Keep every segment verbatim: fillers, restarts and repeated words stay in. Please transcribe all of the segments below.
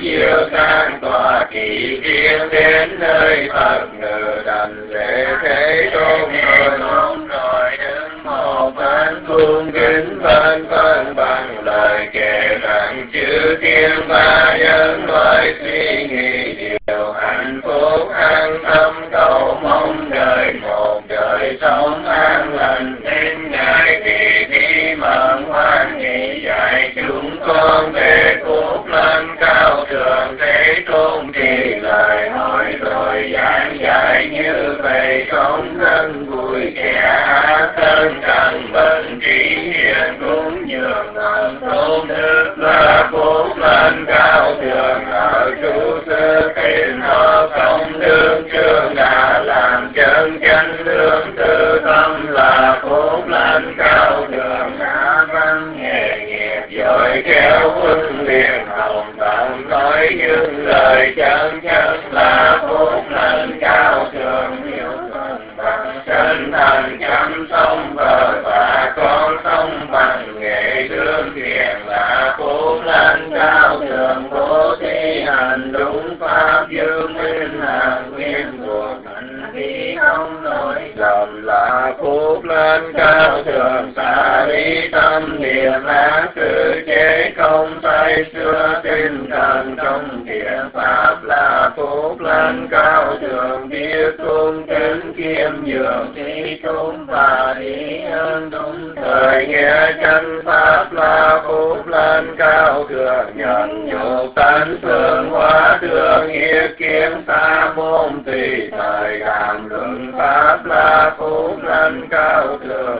diệu tan tòa kỳ riêng đến nơi Phật ngự đảnh lễ Thế Tôn rồi rồi đứng một bên cung kính vân vân bằng lời kể rằng chư thiên và nhân loại suy nghĩ điều hạnh phúc an tâm cầu mong đời một đời sống an lành nên ngài khi đi mừng hoan hỷ dạy chúng con về phúc lành cao thượng Thế Tôn trì lời nói rồi giảng dạy như vậy sống thân vui kẻ ác thân trần bệnh trí hiền cũng nhường ơn tôn đức là phúc lành cao thượng ở trụ sư khiến họ công đức chương đã làm chân chánh lương tư tâm là phúc lành cao thượng đã văn nghề nghiệp giỏi khéo huấn luyện hồng tận nói những lời chân chất là phúc lành cao thượng hiểu thuận bằng chân thành chăm sống vợ và con sống bằng nghệ lương thiện là phúc lành cao thượng bố thí hành đúng pháp dương minh hàng nguyên thuộc hành vi không lỗi lầm là phúc lành cao thượng xả lý tâm niệm ác sự chế không say xưa tinh thần trong thiện pháp là phúc lành cao thượng biết cung kính kiêm nhường trí tôn và ý ơn đúng thời nghe chân pháp là phúc lành cao thượng nhận nhục tánh phương hóa thương nghĩa kiến xa môn tùy thời làm luận pháp là phúc lành cao thượng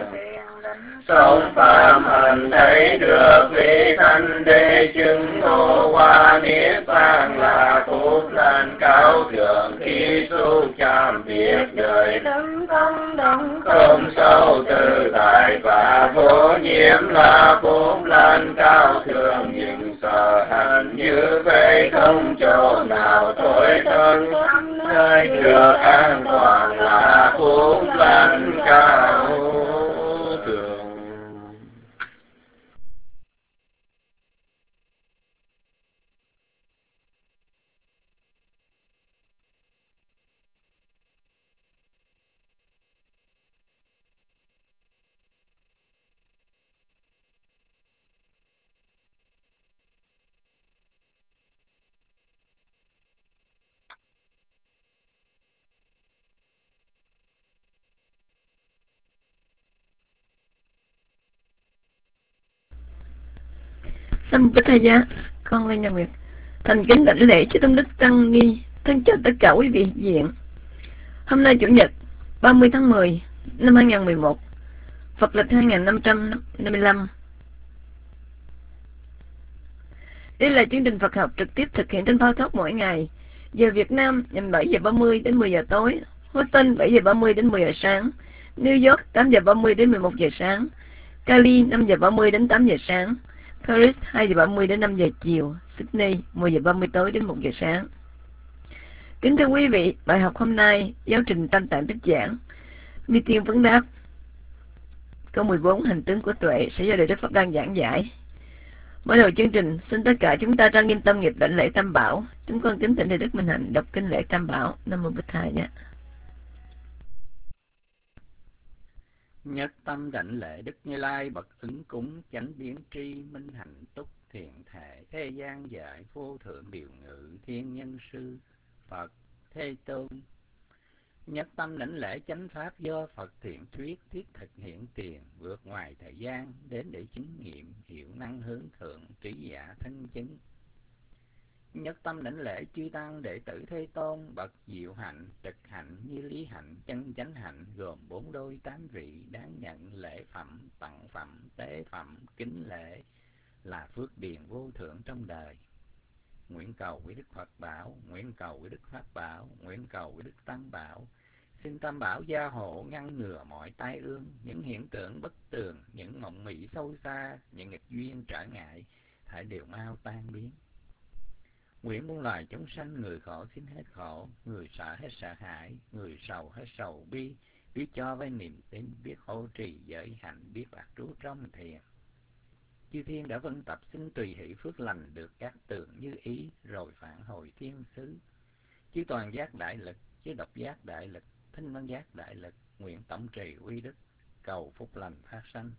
sống phạm hành thấy được vị thanh đế chứng ngộ hoa niết bàn là phúc lành cao thượng khi su chạm việc đời tấn công động không sâu tự tại và vô nhiễm là phúc lành cao thượng những sở hành như vậy không chỗ nào tối thân nơi được an toàn là phúc lành cao thượng. Sampataya, con Lê Nhà Nguyệt thành kính đảnh lễ chư tôn đức tăng ni, thân chào tất cả quý vị hiện diện. Hôm nay chủ nhật ba mươi tháng mười năm hai nghìn không trăm mười một, Phật lịch hai nghìn năm trăm năm mươi lăm. Đây là chương trình Phật học trực tiếp thực hiện trên Phao Thóc mỗi ngày. Giờ Việt Nam nhằm bảy giờ ba mươi đến mười giờ tối, Houston bảy giờ ba mươi đến mười giờ sáng, New York tám giờ ba mươi đến mười một giờ sáng, Cali năm giờ ba mươi đến tám giờ sáng, Paris hai giờ ba mươi đến năm giờ chiều, Sydney mười giờ ba mươi tối đến một giờ sáng. Kính thưa quý vị, bài học hôm nay giáo trình Tam Tạng Tích Giảng, Mi Tiên Vấn Đáp, câu mười bốn hành tướng của tuệ sẽ do Đại Đức Pháp Đăng giảng giải. Mở đầu chương trình, xin tất cả chúng ta trang nghiêm tâm nghiệp đảnh lễ Tam Bảo. Chúng con kính thỉnh Đại Đức Minh Hạnh đọc kinh lễ Tam Bảo. Nam Mô Bích Thầy nhé. Nhất tâm đảnh lễ Đức Như Lai bậc ứng cúng chánh biến tri minh hạnh túc thiện thể thế gian giải vô thượng điều ngự thiên nhân sư Phật Thế Tôn. Nhất tâm đảnh lễ chánh pháp do Phật thiện thuyết thiết thực hiện tiền vượt ngoài thời gian đến để chứng nghiệm hiệu năng hướng thượng trí giả thân chứng. Nhất tâm đảnh lễ chư tăng đệ tử Thế Tôn bậc diệu hạnh trực hạnh như lý hạnh chân chánh hạnh gồm bốn đôi tám vị đáng nhận lễ phẩm tặng phẩm tế phẩm kính lễ là phước điền vô thượng trong đời. Nguyện cầu với Đức Phật bảo, nguyện cầu với Đức Pháp bảo, nguyện cầu với Đức Tăng bảo. Xin Tam Bảo gia hộ ngăn ngừa mọi tai ương, những hiện tượng bất tường, những mộng mị sâu xa, những nghịch duyên trở ngại, thảy đều mau tan biến. Nguyện muôn loài chúng sanh, người khổ xin hết khổ, người sợ hết sợ hãi, người sầu hết sầu bi, biết cho với niềm tin, biết hộ trì giới hạnh, biết lạc trú trong thiền. Chư thiên đã vân tập xin tùy hỷ phước lành được các tường như ý, rồi phản hồi thiên xứ. Chư toàn giác đại lực, chư độc giác đại lực, thinh văn giác đại lực, nguyện tổng trì uy đức, cầu phúc lành phát sanh.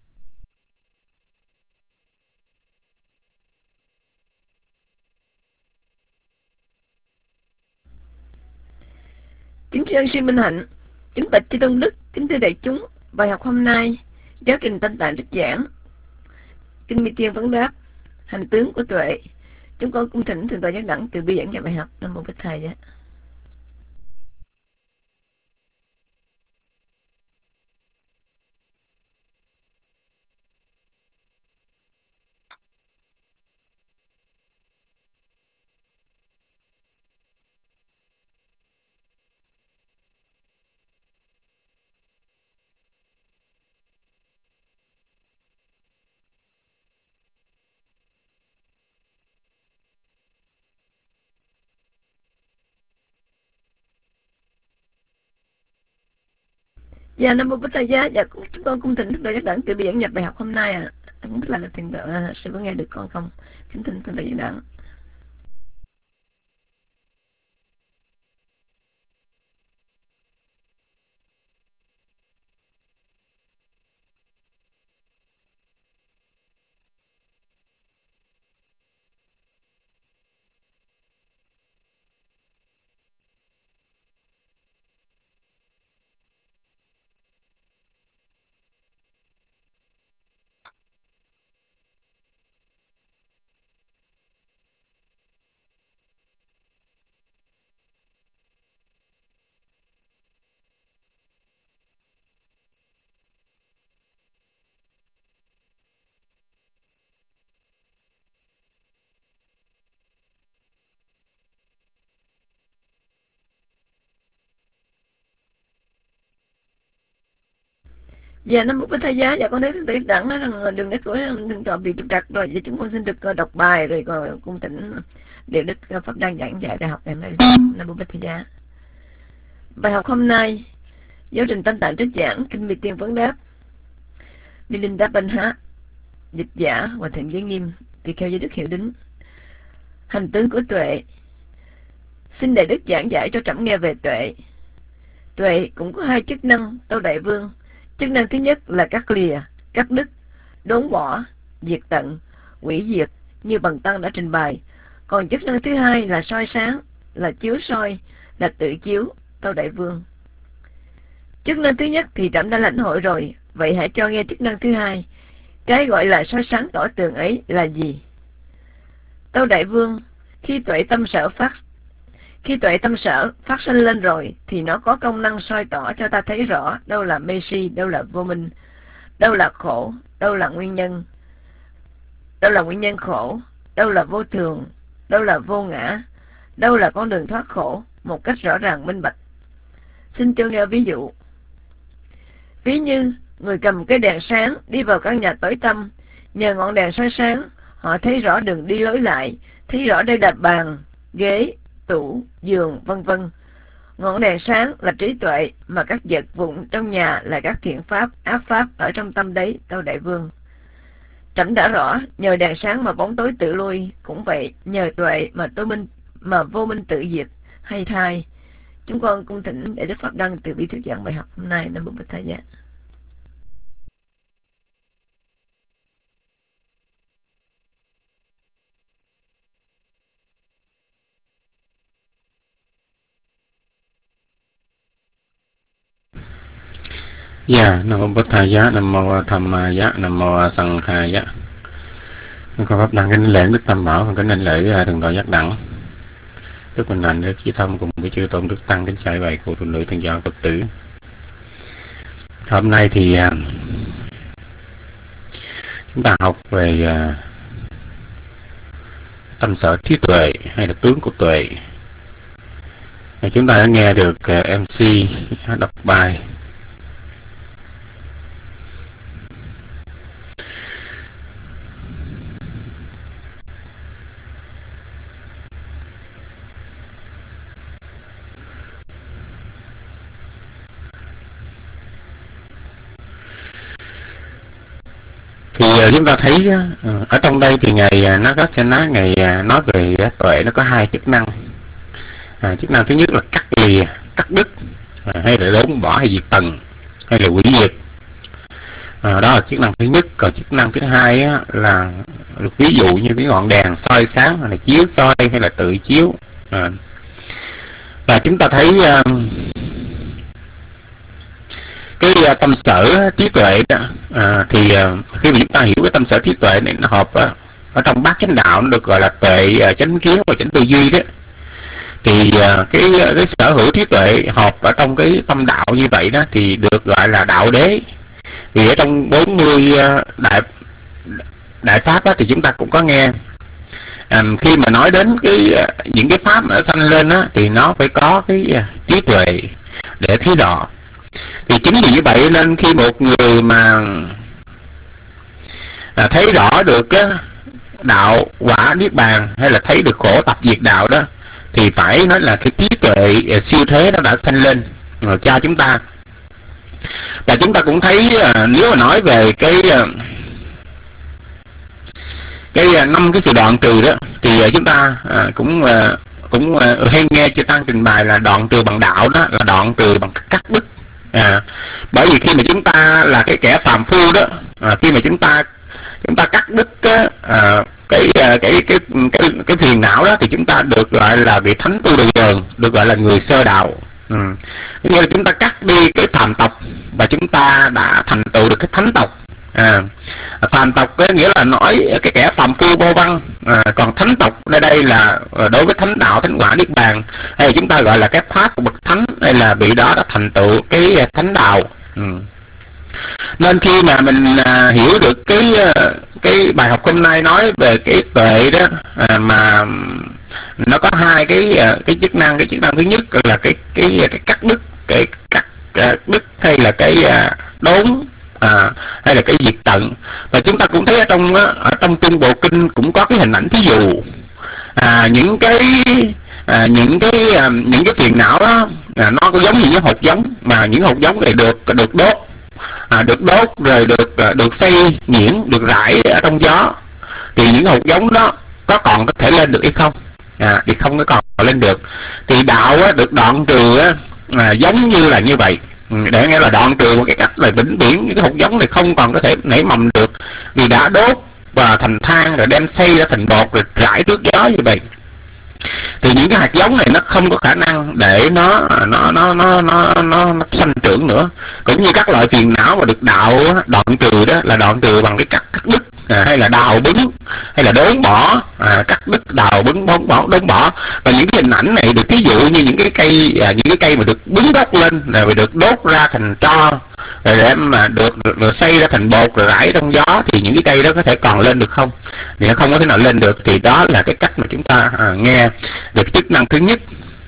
Kính tri ân sư Minh Hạnh, kính bạch chư tôn đức, kính thưa đại chúng, bài học hôm nay giáo trình Tâm Tạng trích giảng kinh Mi Tiên vấn đáp hành tướng của tuệ. Chúng con cung thỉnh thượng tọa Giác Đẳng từ bi giảng dạy bài học. Nam mô Bích Thầy giá. Dạ, Nam mô Bích Thầy giá. Dạ, chúng con cung thỉnh thượng tọa Giác Đẳng từ bi giảng nhập bài học hôm nay ạ. À. Không biết là là thượng tọa sư có nghe được con không? Kính thỉnh thượng tọa Giác Đẳng. Dạ, Nam mô Bích Thầy giá. Dạ, con thấy thượng tọa Giác Đẳng nói rằng đường đất của thượng tọa bị trục trặc rồi. Vậy chúng con xin được đọc bài rồi còn cung thỉnh Điều Đức Pháp đang giảng dạy bài học ngày hôm nay. Nam mô Bích Thầy giá. Bài học hôm nay giáo trình Tâm Tạng trích giảng kinh Mi Tiên vấn đáp Milinda Banha, dịch giả Hòa Thượng Giới Nghiêm, tỳ kheo Giới Đức Hiệu Đính. Hành tướng của tuệ. Xin đại đức giảng giải cho trẫm nghe về tuệ. Tuệ cũng có hai chức năng, tâu đại vương. Chức năng thứ nhất là cắt lìa, cắt đứt, đốn bỏ, diệt tận, hủy diệt như Bần Tăng đã trình bày. Còn chức năng thứ hai là soi sáng, là chiếu soi, là tự chiếu, tâu đại vương. Chức năng thứ nhất thì trẫm đã lãnh hội rồi, vậy hãy cho nghe chức năng thứ hai. Cái gọi là soi sáng tỏ tường ấy là gì? Tâu đại vương, khi tuệ tâm sở phát Khi tuệ tâm sở phát sinh lên rồi thì nó có công năng soi tỏ cho ta thấy rõ đâu là mê si, đâu là vô minh, đâu là khổ, đâu là nguyên nhân, đâu là nguyên nhân khổ, đâu là vô thường, đâu là vô ngã, đâu là con đường thoát khổ một cách rõ ràng minh bạch. Xin cho nghe ví dụ. Ví như người cầm cái đèn sáng đi vào căn nhà tối tăm, nhờ ngọn đèn soi sáng, họ thấy rõ đường đi lối lại, thấy rõ đây là bàn, ghế, tủ, giường, vân vân. Ngọn đèn sáng là trí tuệ, mà các vật vụn trong nhà là các thiện pháp, ác pháp ở trong tâm đấy, tâu đại vương. Trẫm đã rõ, nhờ đèn sáng mà bóng tối tự lui, cũng vậy, nhờ tuệ mà tối minh mà vô minh tự diệt, hay thay. Chúng con cung thỉnh để Đức Pháp Đăng từ bi thuyết giảng bài học hôm nay. Nam mô Bích Thầy giá. Dạ, Nam mô Bích Thầy giá, Nam mô Tham Ma giá, Nam mô Sanh Khai giá. Con Pháp Đăng kính lễ Đức Tam Bảo, con kính đảnh lễ Thượng tọa Giác Đẳng, Đức Minh Hạnh, Đức Chí Thông cùng với chư tôn Đức Tăng, kính chào bài cô phụ nữ thân giáo Phật tử. Hôm nay thì uh, chúng ta học về uh, tâm sở trí tuệ hay là tướng của tuệ. Và chúng ta đã nghe được uh, em xê đọc bài. Thì uh, chúng ta thấy uh, ở trong đây thì ngày uh, nó có sẽ nói ngày uh, nói về uh, tuệ nó có hai chức năng. À, chức năng thứ nhất là cắt lìa, cắt đứt, à, hay là đốn bỏ, hay diệt tầng, hay là hủy diệt. À, đó là chức năng thứ nhất. Còn chức năng thứ hai á, là ví dụ như cái ngọn đèn soi sáng, hay là chiếu soi, hay là tự chiếu. À, và chúng ta thấy uh, cái uh, tâm sở trí tuệ đó, uh, thì uh, khi mà chúng ta hiểu cái tâm sở trí tuệ này nó hợp uh, ở trong bát chánh đạo, nó được gọi là tuệ uh, chánh kiến và chánh tư duy đó. Thì uh, cái cái sở hữu trí tuệ hợp ở trong cái tâm đạo như vậy đó thì được gọi là đạo đế. Vì ở trong bốn mươi uh, đại đại pháp đó, thì chúng ta cũng có nghe um, khi mà nói đến cái uh, những cái pháp mà nó sanh lên đó, thì nó phải có cái uh, trí tuệ để thí đọ. Thì chính vì như vậy nên khi một người mà à, thấy rõ được cái đạo quả niết bàn, hay là thấy được khổ tập diệt đạo đó, thì phải nói là cái trí tuệ uh, siêu thế nó đã sanh lên uh, cho chúng ta. Và chúng ta cũng thấy uh, nếu mà nói về cái uh, cái uh, năm cái sự đoạn trừ đó, thì uh, chúng ta uh, cũng uh, cũng uh, hay nghe chư tăng trình bày là đoạn trừ bằng đạo đó là đoạn trừ bằng cắt đứt. À, bởi vì khi mà chúng ta là cái kẻ phàm phu đó, à, khi mà chúng ta chúng ta cắt đứt cái uh, cái, uh, cái cái cái cái phiền não đó, thì chúng ta được gọi là vị thánh tu đồ dờn, được gọi là người sơ đạo. Ừ. Nghĩa là chúng ta cắt đi cái phàm tộc và chúng ta đã thành tựu được cái thánh tộc. À, phàm tộc có nghĩa là nói cái kẻ phàm phu vô văn, à, còn thánh tộc ở đây là đối với thánh đạo, thánh quả niết bàn, hay là chúng ta gọi là cái pháp của bậc thánh, hay là vị đó đã thành tựu cái thánh đạo. Ừ. Nên khi mà mình à, hiểu được cái cái bài học hôm nay nói về cái tuệ đó, à, mà nó có hai cái cái chức năng. Cái chức năng thứ nhất là cái cái cái cắt đứt, cái cắt đứt hay là cái đốn, à, hay là cái diệt tận. Và chúng ta cũng thấy ở trong ở trong Trung Bộ Kinh cũng có cái hình ảnh thí dụ, à, những cái à, những cái à, những cái phiền não đó, à, nó có giống như những hột giống, mà những hột giống này được được đốt, à, được đốt rồi được được xây nhuyễn, được rải ở trong gió, thì những hột giống đó có còn có thể lên được hay không? À, thì không có còn lên được. Thì đạo á, được đoạn trừ á, à, giống như là như vậy. Để nghe là đoạn trừ một cái cách là vĩnh viễn, những cái hột giống này không còn có thể nảy mầm được, vì đã đốt và thành than rồi đem xây ra thành bột rồi rải trước gió như vậy. Thì những cái hạt giống này nó không có khả năng để nó nó nó nó nó nó, nó sanh trưởng nữa. Cũng như các loại phiền não mà được đạo đoạn trừ đó là đoạn trừ bằng cái cắt cắt đứt, à, hay là đào bứng, hay là đốn bỏ, à, cắt đứt, đào bứng, đốn bỏ, đốn bỏ. Và những cái hình ảnh này được ví dụ như những cái cây, à, những cái cây mà được bứng gốc lên rồi được đốt ra thành tro, rồi để mà được, được, được xây ra thành bột rồi rải trong gió, thì những cái cây đó có thể còn lên được không? Thì nó không có thể nào lên được. Thì đó là cái cách mà chúng ta à, nghe được chức năng thứ nhất.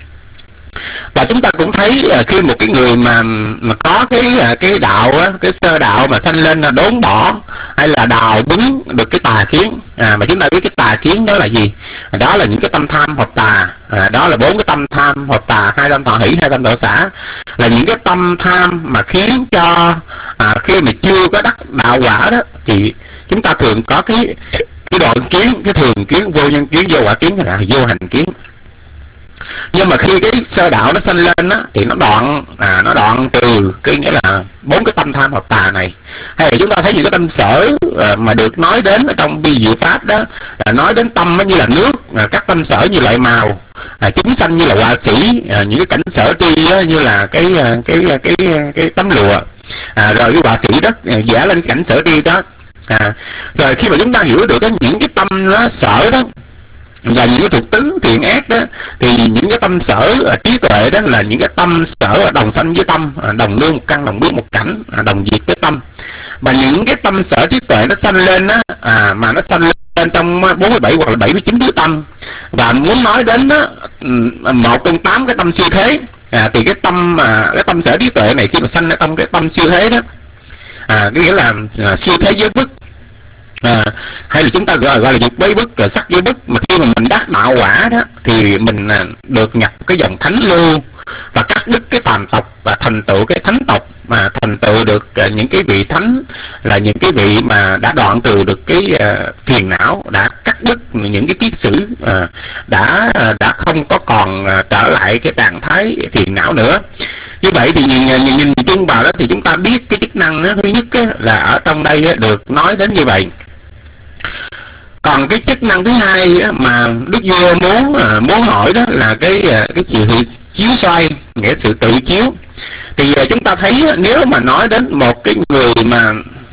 Và chúng ta cũng thấy à, khi một cái người mà mà có cái à, cái đạo á, cái sơ đạo mà sanh lên là đốn bỏ hay là đào bứng được cái tà kiến, à, mà chúng ta biết cái tà kiến đó là gì? Đó là những cái tâm tham hoặc tà, à, đó là bốn cái tâm tham hoặc tà, hai tâm thọ hỷ, hai tâm thọ xả, là những cái tâm tham mà khiến cho à, khi mà chưa có đắc đạo quả đó, thì chúng ta thường có cái cái đoạn kiến, cái thường kiến, vô nhân kiến, vô quả kiến, là vô hành kiến. Nhưng mà khi cái sơ đạo nó sanh lên á, thì nó đoạn à, nó đoạn từ cái nghĩa là bốn cái tâm tham hoặc tà này. Hay là chúng ta thấy những cái tâm sở à, mà được nói đến ở trong bi diệu pháp đó, là nói đến tâm như là nước, à, các tâm sở như loại màu, à, chúng sanh như là họa sĩ, à, những cái cảnh sở tri á, như là cái cái cái cái, cái, cái tấm lụa, à, rồi cái họa sĩ đó à, vẽ lên cảnh sở tri đó. À, rồi khi mà chúng ta hiểu được cái những cái tâm nó sở đó và những cái thuộc tứ thiện ác đó, thì những cái tâm sở uh, trí tuệ đó là những cái tâm sở đồng sanh với tâm, uh, đồng nương một căn, đồng bước một cảnh, uh, đồng diệt với tâm. Và những cái tâm sở trí tuệ nó sanh lên đó, à, mà nó sanh lên trong bốn mươi bảy hoặc là bảy mươi chín thứ tâm. Và muốn nói đến đó, một trong tám cái tâm siêu thế, à, thì cái tâm à, cái tâm sở trí tuệ này khi mà sanh ở trong cái tâm siêu thế đó, à, có nghĩa là à, siêu thế giới vức, À, hay là chúng ta gọi, gọi là dục với bức, rồi sắc với bức. Mà khi mà mình đắc đạo quả đó thì mình à, được nhập cái dòng thánh lưu và cắt đứt cái phàm tộc và thành tựu cái thánh tộc, mà thành tựu được uh, những cái vị thánh là những cái vị mà đã đoạn trừ được cái uh, phiền não, đã cắt đứt những cái kiết sử, uh, đã uh, đã không có còn uh, trở lại cái trạng thái phiền não nữa. Như vậy thì nhìn, nhìn, nhìn chung vào đó thì chúng ta biết cái chức năng đó, thứ nhất á, là ở trong đây á, được nói đến như vậy. Còn cái chức năng thứ hai á, mà Đức Vua muốn uh, muốn hỏi đó là cái uh, cái sự chiếu xoay, nghĩa sự tự chiếu. Thì uh, chúng ta thấy uh, nếu mà nói đến một cái người mà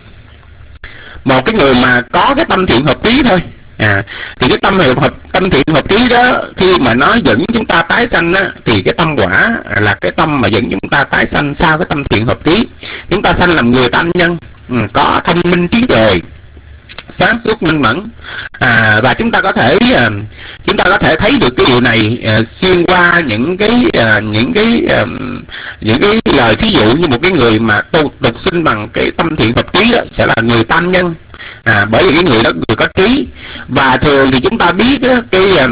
một cái người mà có cái tâm thiện hợp trí thôi, à, thì cái tâm hợp, hợp tâm thiện hợp trí đó khi mà nó dẫn chúng ta tái sanh á, thì cái tâm quả là cái tâm mà dẫn chúng ta tái sanh sau cái tâm thiện hợp trí. Chúng ta sanh làm người tam nhân, ừ, có thông minh trí tuệ, sáng suốt minh mẫn, à, và chúng ta có thể uh, chúng ta có thể thấy được cái điều này uh, xuyên qua những cái uh, những cái uh, những cái lời thí dụ như một cái người mà tu tục sinh bằng cái tâm thiện hợp trí đó sẽ là người tam nhân, à, bởi vì cái người đó người có trí. Và thường thì chúng ta biết đó, cái uh,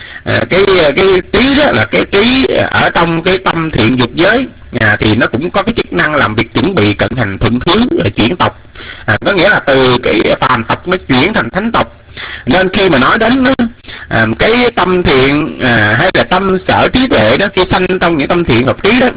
cái cái trí đó là cái trí ở trong cái tâm thiện dục giới, à, thì nó cũng có cái chức năng làm việc chuẩn bị cận hành thuận hướng chuyển tộc, à, có nghĩa là từ cái phàm tộc nó chuyển thành thánh tộc. Nên khi mà nói đến à, cái tâm thiện à, hay là tâm sở trí tuệ đó, khi sanh trong những tâm thiện hợp trí đó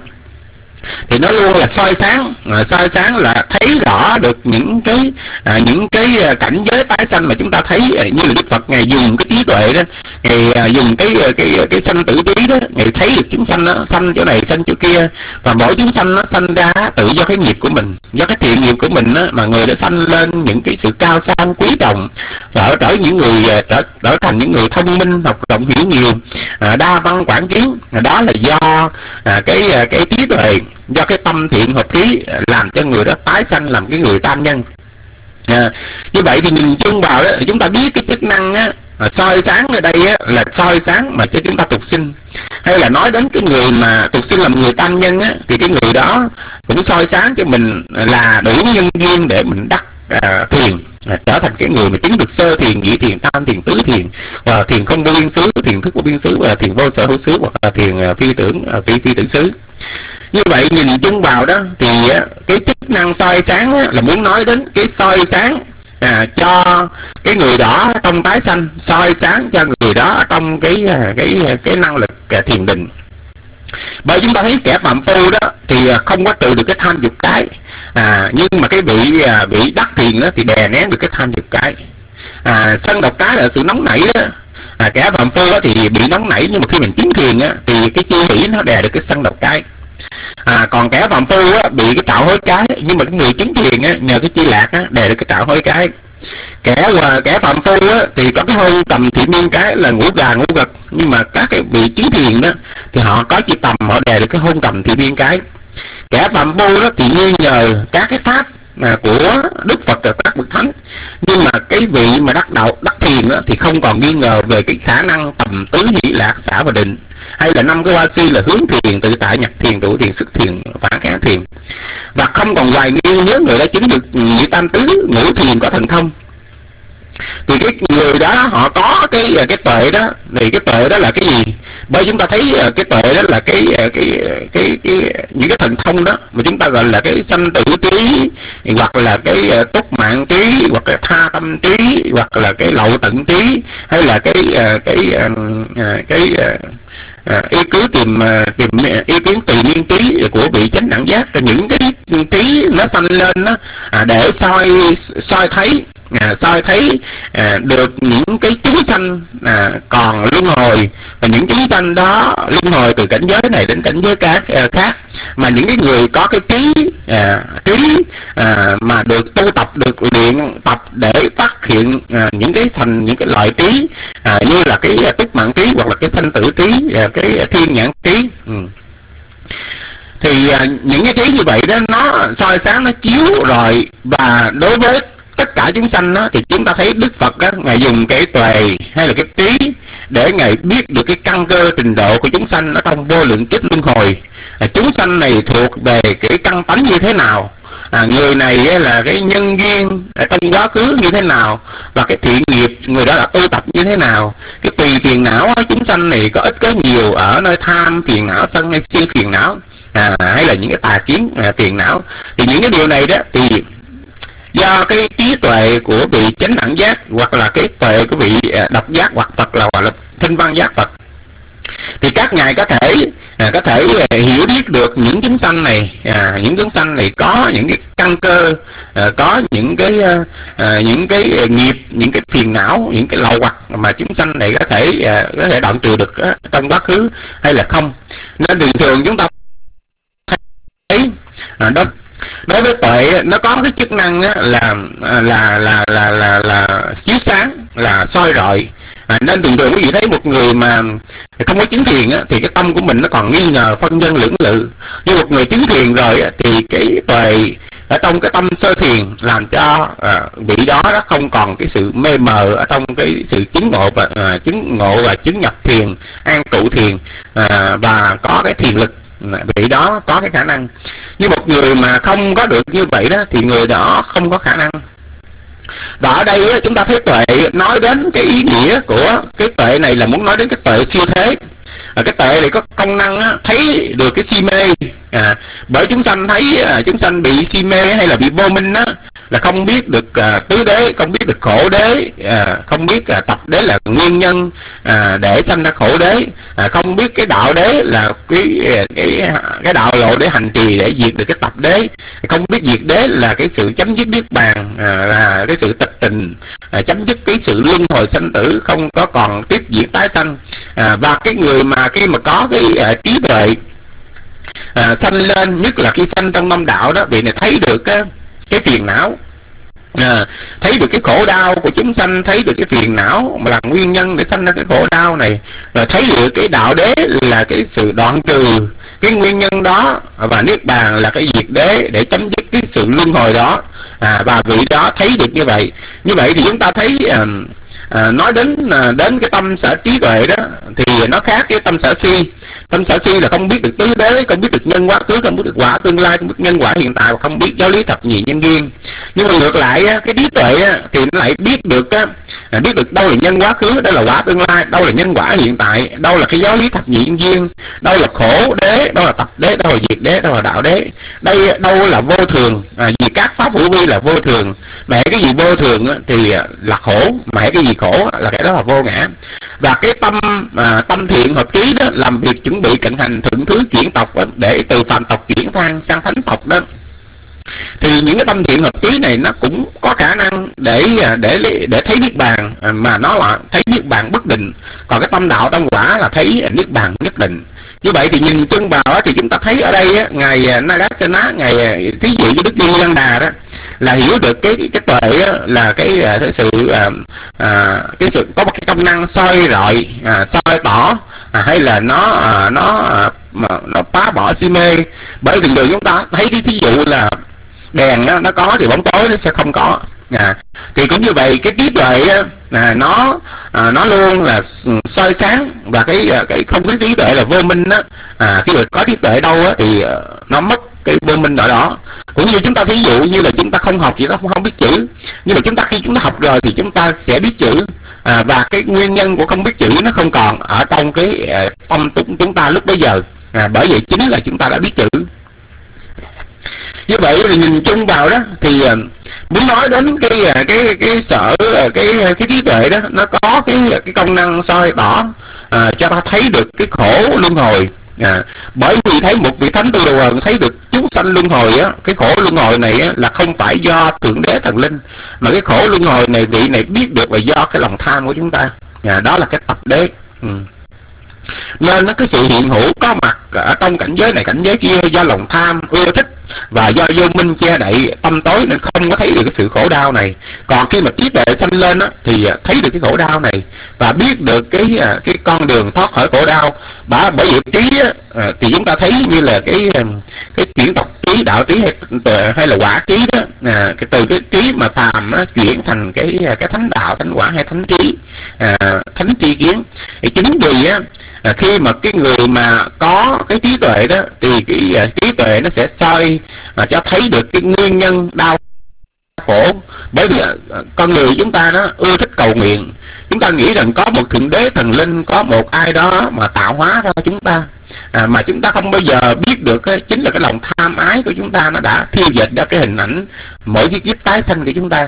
thì nó luôn là soi sáng, à, soi sáng là thấy rõ được những cái à, những cái cảnh giới tái sanh mà chúng ta thấy, à, như là Đức Phật ngài dùng cái trí tuệ đó, ngài à, dùng cái cái cái sanh tử trí đó, ngài thấy được chúng sanh nó sanh chỗ này sanh chỗ kia, và mỗi chúng sanh nó sanh ra tự do cái nghiệp của mình, do cái thiện nghiệp của mình đó, mà người đã sanh lên những cái sự cao sang quý trọng, trở trở những người trở trở thành những người thông minh học rộng hiểu nhiều, à, đa văn quảng kiến, à, đó là do à, cái cái trí tuệ, do cái tâm thiện hợp trí làm cho người đó tái sanh làm cái người tam nhân. À, như vậy thì nhìn chung vào đó chúng ta biết cái chức năng á, soi sáng ở đây á, là soi sáng mà cho chúng ta tục sinh. Hay là nói đến cái người mà tục sinh làm người tam nhân á, thì cái người đó cũng soi sáng cho mình là đủ nhân duyên để mình đắc à, thiền, à, trở thành cái người mà chứng được sơ thiền, nhị thiền, tam thiền, tứ thiền, và thiền không vô biên xứ, thiền thức vô biên xứ, và thiền vô sở hữu xứ, hoặc là thiền phi tưởng phi phi tưởng xứ. Như vậy nhìn chung vào đó thì cái chức năng soi sáng là muốn nói đến cái soi sáng à, cho cái người đó trong tái sanh, soi sáng cho người đó trong cái cái cái năng lực thiền định. Bởi chúng ta thấy kẻ phạm phu đó thì không có trừ được cái tham dục cái, à, nhưng mà cái vị vị đắc thiền đó thì đè nén được cái tham dục cái. À, sân độc cái là sự nóng nảy đó. À, kẻ phạm phu đó thì bị nóng nảy, nhưng mà khi mình chứng thiền á thì cái chi hỷ nó đè được cái sân độc cái. À, còn kẻ phạm phu á, bị cái tạo hối cái, nhưng mà cái người chứng thiền á, nhờ cái chi lạc á, đè được cái tạo hối cái. Kẻ và kẻ phạm phu á, thì có cái hôn tầm thị miên cái là ngủ gà ngủ gật, nhưng mà các cái vị chứng thiền đó thì họ có chi tầm, họ đè được cái hôn tầm thị miên cái. Kẻ phạm phu đó thì nghi nhờ các cái pháp mà của Đức Phật và các bậc thánh, nhưng mà cái vị mà đắc đạo đắc thiền đó, thì không còn nghi ngờ về cái khả năng tầm tứ hỷ lạc xả và định, hay là năm cái hoa si là hướng thiền, tự tại, nhập thiền, trụ thiền, sức thiền, phản kháng thiền, và không còn hoài nghi nếu người đã chứng được nhị tam tứ ngũ thiền có thành không. Thì cái người đó họ có cái cái tuệ đó, thì cái tuệ đó là cái gì? Bởi chúng ta thấy cái tuệ đó là cái cái cái, cái, cái những cái thần thông đó mà chúng ta gọi là cái sanh tử trí, hoặc là cái túc mạng trí, hoặc là tha tâm trí, hoặc là cái lậu tận trí, hay là cái cái cái, cái, cái À, ý cứ tìm tìm ý kiến tùy miên trí của vị chánh đẳng giác, những cái trí nó sanh lên đó, à, để soi soi thấy à, soi thấy à, được những cái chúng sanh à, còn luân hồi, và những chúng sanh đó luân hồi từ cảnh giới này đến cảnh giới khác, à, khác mà những cái người có cái trí à, trí à, mà được tu tập, được luyện tập để phát hiện à, những cái thành những cái loại trí à, như là cái túc mạng trí, hoặc là cái sanh tử trí, à, cái thiên nhãn trí. Ừ. Thì à, những cái trí như vậy đó nó soi sáng, nó chiếu rồi, và đối với tất cả chúng sanh đó, thì chúng ta thấy Đức Phật đó, ngài dùng cái tuệ hay là cái trí để ngài biết được cái căn cơ trình độ của chúng sanh ở trong vô lượng kiếp luân hồi. À, chúng sanh này thuộc về cái căn tánh như thế nào, à, người này á, là cái nhân duyên ở trong quá khứ như thế nào, và cái thiện nghiệp người đó đã tu tập như thế nào, cái tùy phiền não chúng sanh này có ít có nhiều ở nơi tham phiền não, sân hay si phiền não, à, hay là những cái tà kiến à, phiền não. Thì những cái điều này đó thì do cái trí tuệ của vị chánh đẳng giác, hoặc là cái tuệ của vị độc giác hoặc Phật, là gọi là thanh văn giác Phật, thì các ngài có thể à, có thể hiểu biết được những chúng sanh này, à, những chúng sanh này có những cái căn cơ, à, có những cái à, những cái nghiệp, những cái phiền não, những cái lậu hoặc mà chúng sanh này có thể à, có thể đoạn trừ được á, trong quá khứ hay là không. Nên thường thường chúng ta thấy à, đó, đối với tuệ nó có cái chức năng á, là, là là là là là là chiếu sáng, là soi rọi. À, nên thường thường quý vị thấy một người mà không có chứng thiền á, thì cái tâm của mình nó còn nghi ngờ, phân vân lưỡng lự. Nhưng một người chứng thiền rồi á, thì cái tuệ ở trong cái tâm sơ thiền làm cho à, vị đó nó không còn cái sự mê mờ ở trong cái sự chứng ngộ và à, chứng ngộ và chứng nhập thiền, an trụ thiền, à, và có cái thiền lực, vị đó có cái khả năng. Nhưng một người mà không có được như vậy đó thì người đó không có khả năng. Và ở đây chúng ta thấy tuệ nói đến cái ý nghĩa của cái tuệ này là muốn nói đến cái tuệ siêu thế. À, cái tuệ này có công năng á, thấy được cái si mê, à, bởi chúng sanh thấy à, chúng sanh bị si mê hay là bị vô minh á, là không biết được à, tứ đế, không biết được khổ đế, à, không biết à, tập đế là nguyên nhân à, để sanh ra khổ đế, à, không biết cái đạo đế là cái cái cái đạo lộ để hành trì để diệt được cái tập đế, không biết diệt đế là cái sự chấm dứt niết bàn, à, là cái sự tịch tình, à, chấm dứt cái sự luân hồi sanh tử, không có còn tiếp diễn tái sanh. À, và cái người mà khi mà có cái à, trí tuệ à, sanh lên, nhất là khi sanh trong năm đạo đó, vị này thấy được cái, cái phiền não, à, thấy được cái khổ đau của chúng sanh, thấy được cái phiền não mà là nguyên nhân để sanh ra cái khổ đau này, rồi thấy được cái đạo đế là cái sự đoạn trừ cái nguyên nhân đó, và niết bàn là cái diệt đế để chấm dứt cái sự luân hồi đó. À, và vị đó thấy được như vậy. Như vậy thì chúng ta thấy à, À, nói đến à, đến cái tâm sở trí tuệ đó thì nó khác với tâm sở si. Tâm sở si là không biết được tứ đế, không biết được nhân quá khứ, không biết được quả tương lai, không biết nhân quả hiện tại, và không biết giáo lý thập nhị nhân duyên. Nhưng mà ngược lại á, cái trí tuệ á, thì nó lại biết được á, biết được đâu là nhân quá khứ, đâu là quả tương lai, đâu là nhân quả hiện tại, đâu là cái giáo lý thập nhị nhân duyên, đâu là khổ đế, đâu là tập đế, đâu là diệt đế, đâu là đạo đế, đây đâu là vô thường. À, vì các pháp hữu vi là vô thường, mà cái gì vô thường á, thì là khổ, mà cái gì khổ là cái đó là vô ngã. Và cái tâm à, tâm thiện hợp trí đó làm việc chuẩn bị cận hành thượng thứ chuyển tộc đó, để từ phàm tộc chuyển thang sang thánh tộc đó, thì những cái tâm thiện hợp trí này nó cũng có khả năng để để để thấy niết bàn, mà nó là thấy niết bàn bất định. Còn cái tâm đạo tâm quả là thấy niết bàn nhất định. Như vậy thì nhìn chân vào thì chúng ta thấy ở đây á, ngài Nagarjuna, ngài thí dụ như Đức Di Lăng Đà đó, là hiểu được cái cái tuệ á, là cái, cái sự à, à, cái sự có một cái công năng soi rọi, à, soi tỏ, à, hay là nó à, nó à, mà nó phá bỏ si mê. Bởi vì thường chúng ta thấy cái thí dụ là đèn đó, nó có thì bóng tối nó sẽ không có. À, thì cũng như vậy, cái trí tuệ á, à, nó à, nó luôn là soi sáng, và cái cái không có trí tuệ là vô minh á. À, khi mà có trí tuệ đâu á, thì nó mất cái vô minh ở đó. Cũng như chúng ta thí dụ như là chúng ta không học thì nó không, không biết chữ, nhưng mà chúng ta khi chúng ta học rồi thì chúng ta sẽ biết chữ. À, và cái nguyên nhân của không biết chữ nó không còn ở trong cái tâm chúng ta lúc bấy giờ. À, bởi vậy chính là chúng ta đã biết chữ. Như vậy thì nhìn chung vào đó thì muốn nói đến cái cái cái sở cái cái trí tuệ đó, nó có cái cái công năng soi tỏ, à, cho ta thấy được cái khổ luân hồi. À, bởi vì thấy một vị thánh tu đồ thấy được chúng sanh luân hồi á, cái khổ luân hồi này á, là không phải do thượng đế thần linh, mà cái khổ luân hồi này vị này biết được là do cái lòng tham của chúng ta. À, đó là cái tập đế. Ừ. Nên nó cái sự hiện hữu có mặt ở trong cảnh giới này cảnh giới kia do lòng tham ưa thích, và do vô minh che đậy tâm tối nên không có thấy được cái sự khổ đau này. Còn khi mà trí tuệ sanh lên á, thì thấy được cái khổ đau này và biết được cái cái con đường thoát khỏi khổ đau. Bởi bởi vì trí á, thì chúng ta thấy như là cái cái chuyển tộc trí, đạo trí hay, hay là quả trí đó, à, cái từ cái trí mà phàm á, chuyển thành cái cái thánh đạo, thánh quả hay thánh trí, à, thánh tri kiến. Thì chính vì á, À, khi mà cái người mà có cái trí tuệ đó thì cái uh, trí tuệ nó sẽ soi uh, cho thấy được cái nguyên nhân đau khổ. Bởi vì uh, con người chúng ta nó ưa thích cầu nguyện, chúng ta nghĩ rằng có một thượng đế thần linh, có một ai đó mà tạo hóa ra chúng ta, à, mà chúng ta không bao giờ biết được cái, chính là cái lòng tham ái của chúng ta nó đã thiêu dệt ra cái hình ảnh mỗi cái kiếp tái sanh của chúng ta.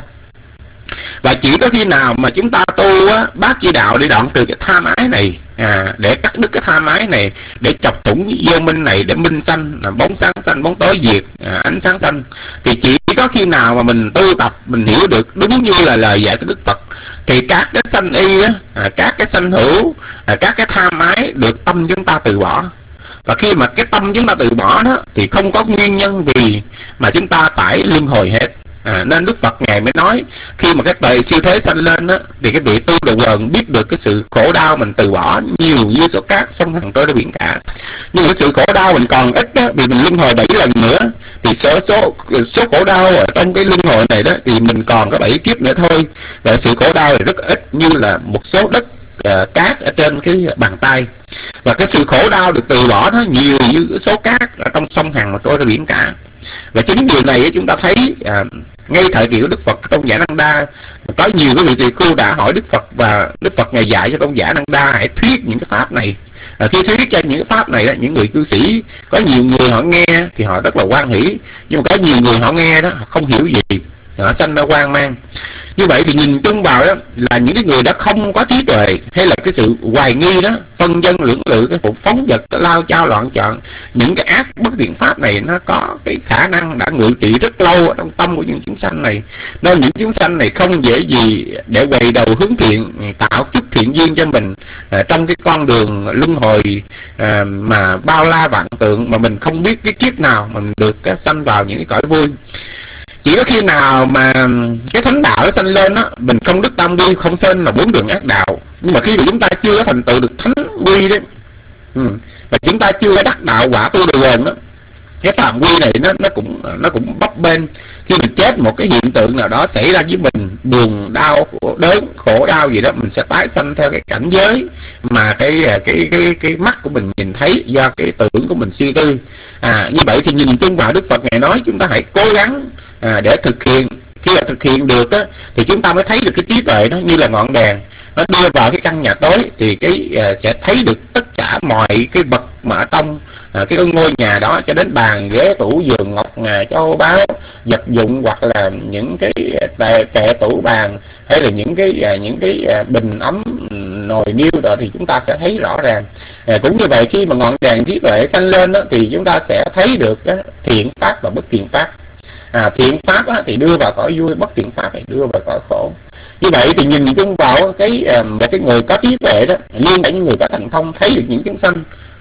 Và chỉ có khi nào mà chúng ta tu á, bát chi đạo để đoạn trừ cái tham ái này, à, để cắt đứt cái tham ái này, để chọc thủng vô minh này, để minh sanh, là bóng sáng sanh, bóng tối diệt, à, ánh sáng sanh, thì chỉ có khi nào mà mình tu tập, mình hiểu được đúng như là lời dạy của Đức Phật, thì các cái sanh y á, à, các cái sanh hữu, à, các cái tham ái được tâm chúng ta từ bỏ. Và khi mà cái tâm chúng ta từ bỏ đó thì không có nguyên nhân gì mà chúng ta phải luân hồi hết. À, nên Đức Phật Ngài mới nói khi mà cái tuệ siêu thế sanh lên đó, thì cái vị tu đầu quần biết được cái sự khổ đau mình từ bỏ nhiều như số cát sông Hằng trôi ra biển cả. Nhưng cái sự khổ đau mình còn ít đó, vì mình luân hồi bảy lần nữa, thì số số số khổ đau ở trong cái luân hồi này đó thì mình còn có bảy kiếp nữa thôi. Và sự khổ đau này rất ít, như là một số đất uh, cát ở trên cái bàn tay. Và cái sự khổ đau được từ bỏ nó nhiều như số cát ở trong sông Hằng mà trôi ra biển cả. Và chính điều này chúng ta thấy à, ngay thời kỳ của Đức Phật, Tôn giả Năng Đa có nhiều cái vị tỳ khưu đã hỏi Đức Phật, và Đức Phật Ngài dạy cho Tôn giả Năng Đa hãy thuyết những cái pháp này. À, khi thuyết cho những cái pháp này đó, những người cư sĩ có nhiều người họ nghe thì họ rất là hoan hỷ, nhưng mà có nhiều người họ nghe đó họ không hiểu gì, họ sanh ra hoang mang. Như vậy thì nhìn chung vào đó là những cái người đã không có trí tuệ, hay là cái sự hoài nghi đó, phân dân lưỡng lự, cái phục phóng vật, cái lao chao loạn chọn, những cái ác bất thiện pháp này nó có cái khả năng đã ngự trị rất lâu ở trong tâm của những chúng sanh này. Nên những chúng sanh này không dễ gì để quay đầu hướng thiện, tạo chút thiện duyên cho mình à, trong cái con đường luân hồi à, mà bao la vạn tượng, mà mình không biết cái kiếp nào mình được cái sanh vào những cái cõi vui. Chỉ có khi nào mà cái thánh đạo nó sanh lên đó, mình không đức tam quy, không sanh là bốn đường ác đạo. Nhưng mà khi mà chúng ta chưa có thành tựu được thánh quy đấy, ừ, và chúng ta chưa có đắc đạo quả tu được rồi đó, cái phạm quy này nó nó cũng nó cũng bấp bênh. Khi mình chết, một cái hiện tượng nào đó xảy ra với mình, buồn đau đớn khổ đau gì đó, mình sẽ tái sanh theo cái cảnh giới mà cái cái cái cái mắt của mình nhìn thấy, do cái tưởng của mình suy tư. À, như vậy thì nhìn chung vào Đức Phật Ngài nói chúng ta hãy cố gắng à, để thực hiện. Khi mà thực hiện được á, thì chúng ta mới thấy được cái trí tuệ đó như là ngọn đèn, nó đưa vào cái căn nhà tối thì cái uh, sẽ thấy được tất cả mọi cái vật mà ở trong uh, cái ngôi nhà đó, cho đến bàn ghế tủ giường ngọc ngà châu báu vật dụng, hoặc là những cái tệ, kệ tủ bàn, hay là những cái uh, những cái uh, bình ấm nồi niêu đó, thì chúng ta sẽ thấy rõ ràng. Uh, cũng như vậy, khi mà ngọn đèn trí tuệ sanh lên đó, thì chúng ta sẽ thấy được uh, thiện pháp và bất thiện pháp. À, thiện pháp á, thì đưa vào cõi vui, bất thiện pháp thì đưa vào cõi khổ. Như vậy thì nhìn chung vào cái một cái người có trí tuệ đó, liên hệ những người có thành thông, thấy được những chúng sanh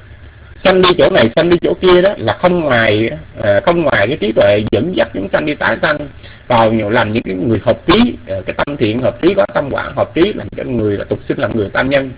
sanh đi chỗ này, sanh đi chỗ kia đó, là không ngoài à, không ngoài cái trí tuệ dẫn dắt chúng sanh đi tái sanh, vào nhiều làm những cái người hợp trí, cái tâm thiện hợp trí, có tâm quả hợp trí, làm cho người là tục sinh, làm người tam nhân.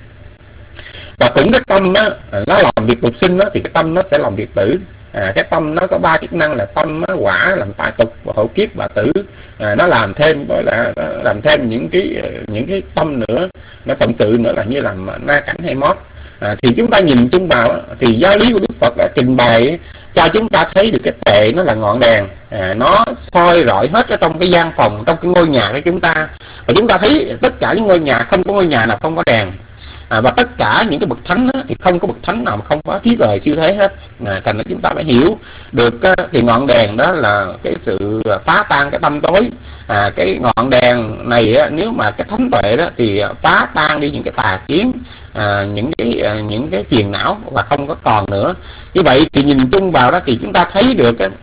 Và cũng cái tâm á, nó làm việc tục sinh đó, thì cái tâm nó sẽ làm việc tử. À, cái tâm nó có ba chức năng là tâm nó quả, làm tại tục, và hậu kiếp và tử. À, nó làm thêm gọi là làm thêm những cái những cái tâm nữa, nó phận sự nữa, là như làm na cảnh hay mót. À, thì chúng ta nhìn chung vào thì giáo lý của Đức Phật đã trình bày cho chúng ta thấy được cái tuệ nó là ngọn đèn, à, nó soi rọi hết ở trong cái gian phòng, trong cái ngôi nhà của chúng ta. Và chúng ta thấy tất cả những ngôi nhà, không có ngôi nhà nào không có đèn. À, và tất cả những cái bậc thánh á, thì không có bậc thánh nào mà không có trí tuệ siêu thế hết. À, thành ra chúng ta phải hiểu được á, thì ngọn đèn đó là cái sự phá tan cái tâm tối. À, cái ngọn đèn này á, nếu mà cái thánh tuệ đó thì phá tan đi những cái tà kiến, à, những cái à, những cái phiền não, và không có còn nữa. Như vậy thì nhìn chung vào đó thì chúng ta thấy được á,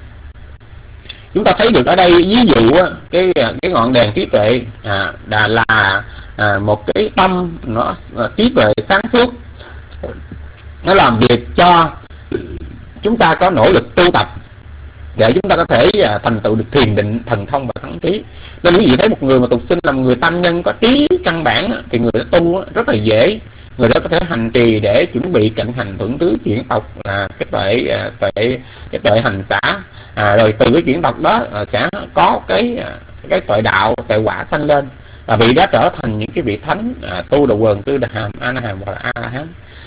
chúng ta thấy được ở đây ví dụ á, cái cái ngọn đèn trí tuệ à, là, là à, một cái tâm nó trí tuệ sáng suốt, nó làm việc cho chúng ta có nỗ lực tu tập để chúng ta có thể à, thành tựu được thiền định, thần thông và thắng trí. Nên quý vị thấy một người mà tục sinh làm người tam nhân có trí căn bản á, thì người đó tu á, rất là dễ. Người đó có thể hành trì để chuẩn bị cận hành thuận tứ chuyển tộc, là cái tuệ à, tuệ cái tuệ hành xã. À, rồi từ cái chuyển tộc đó à, sẽ có cái cái tuệ đạo, tuệ quả sanh lên, và vị đó trở thành những cái vị thánh à, tu đầu quần, tư đà hàm, a na hàm hoặc là a la hán.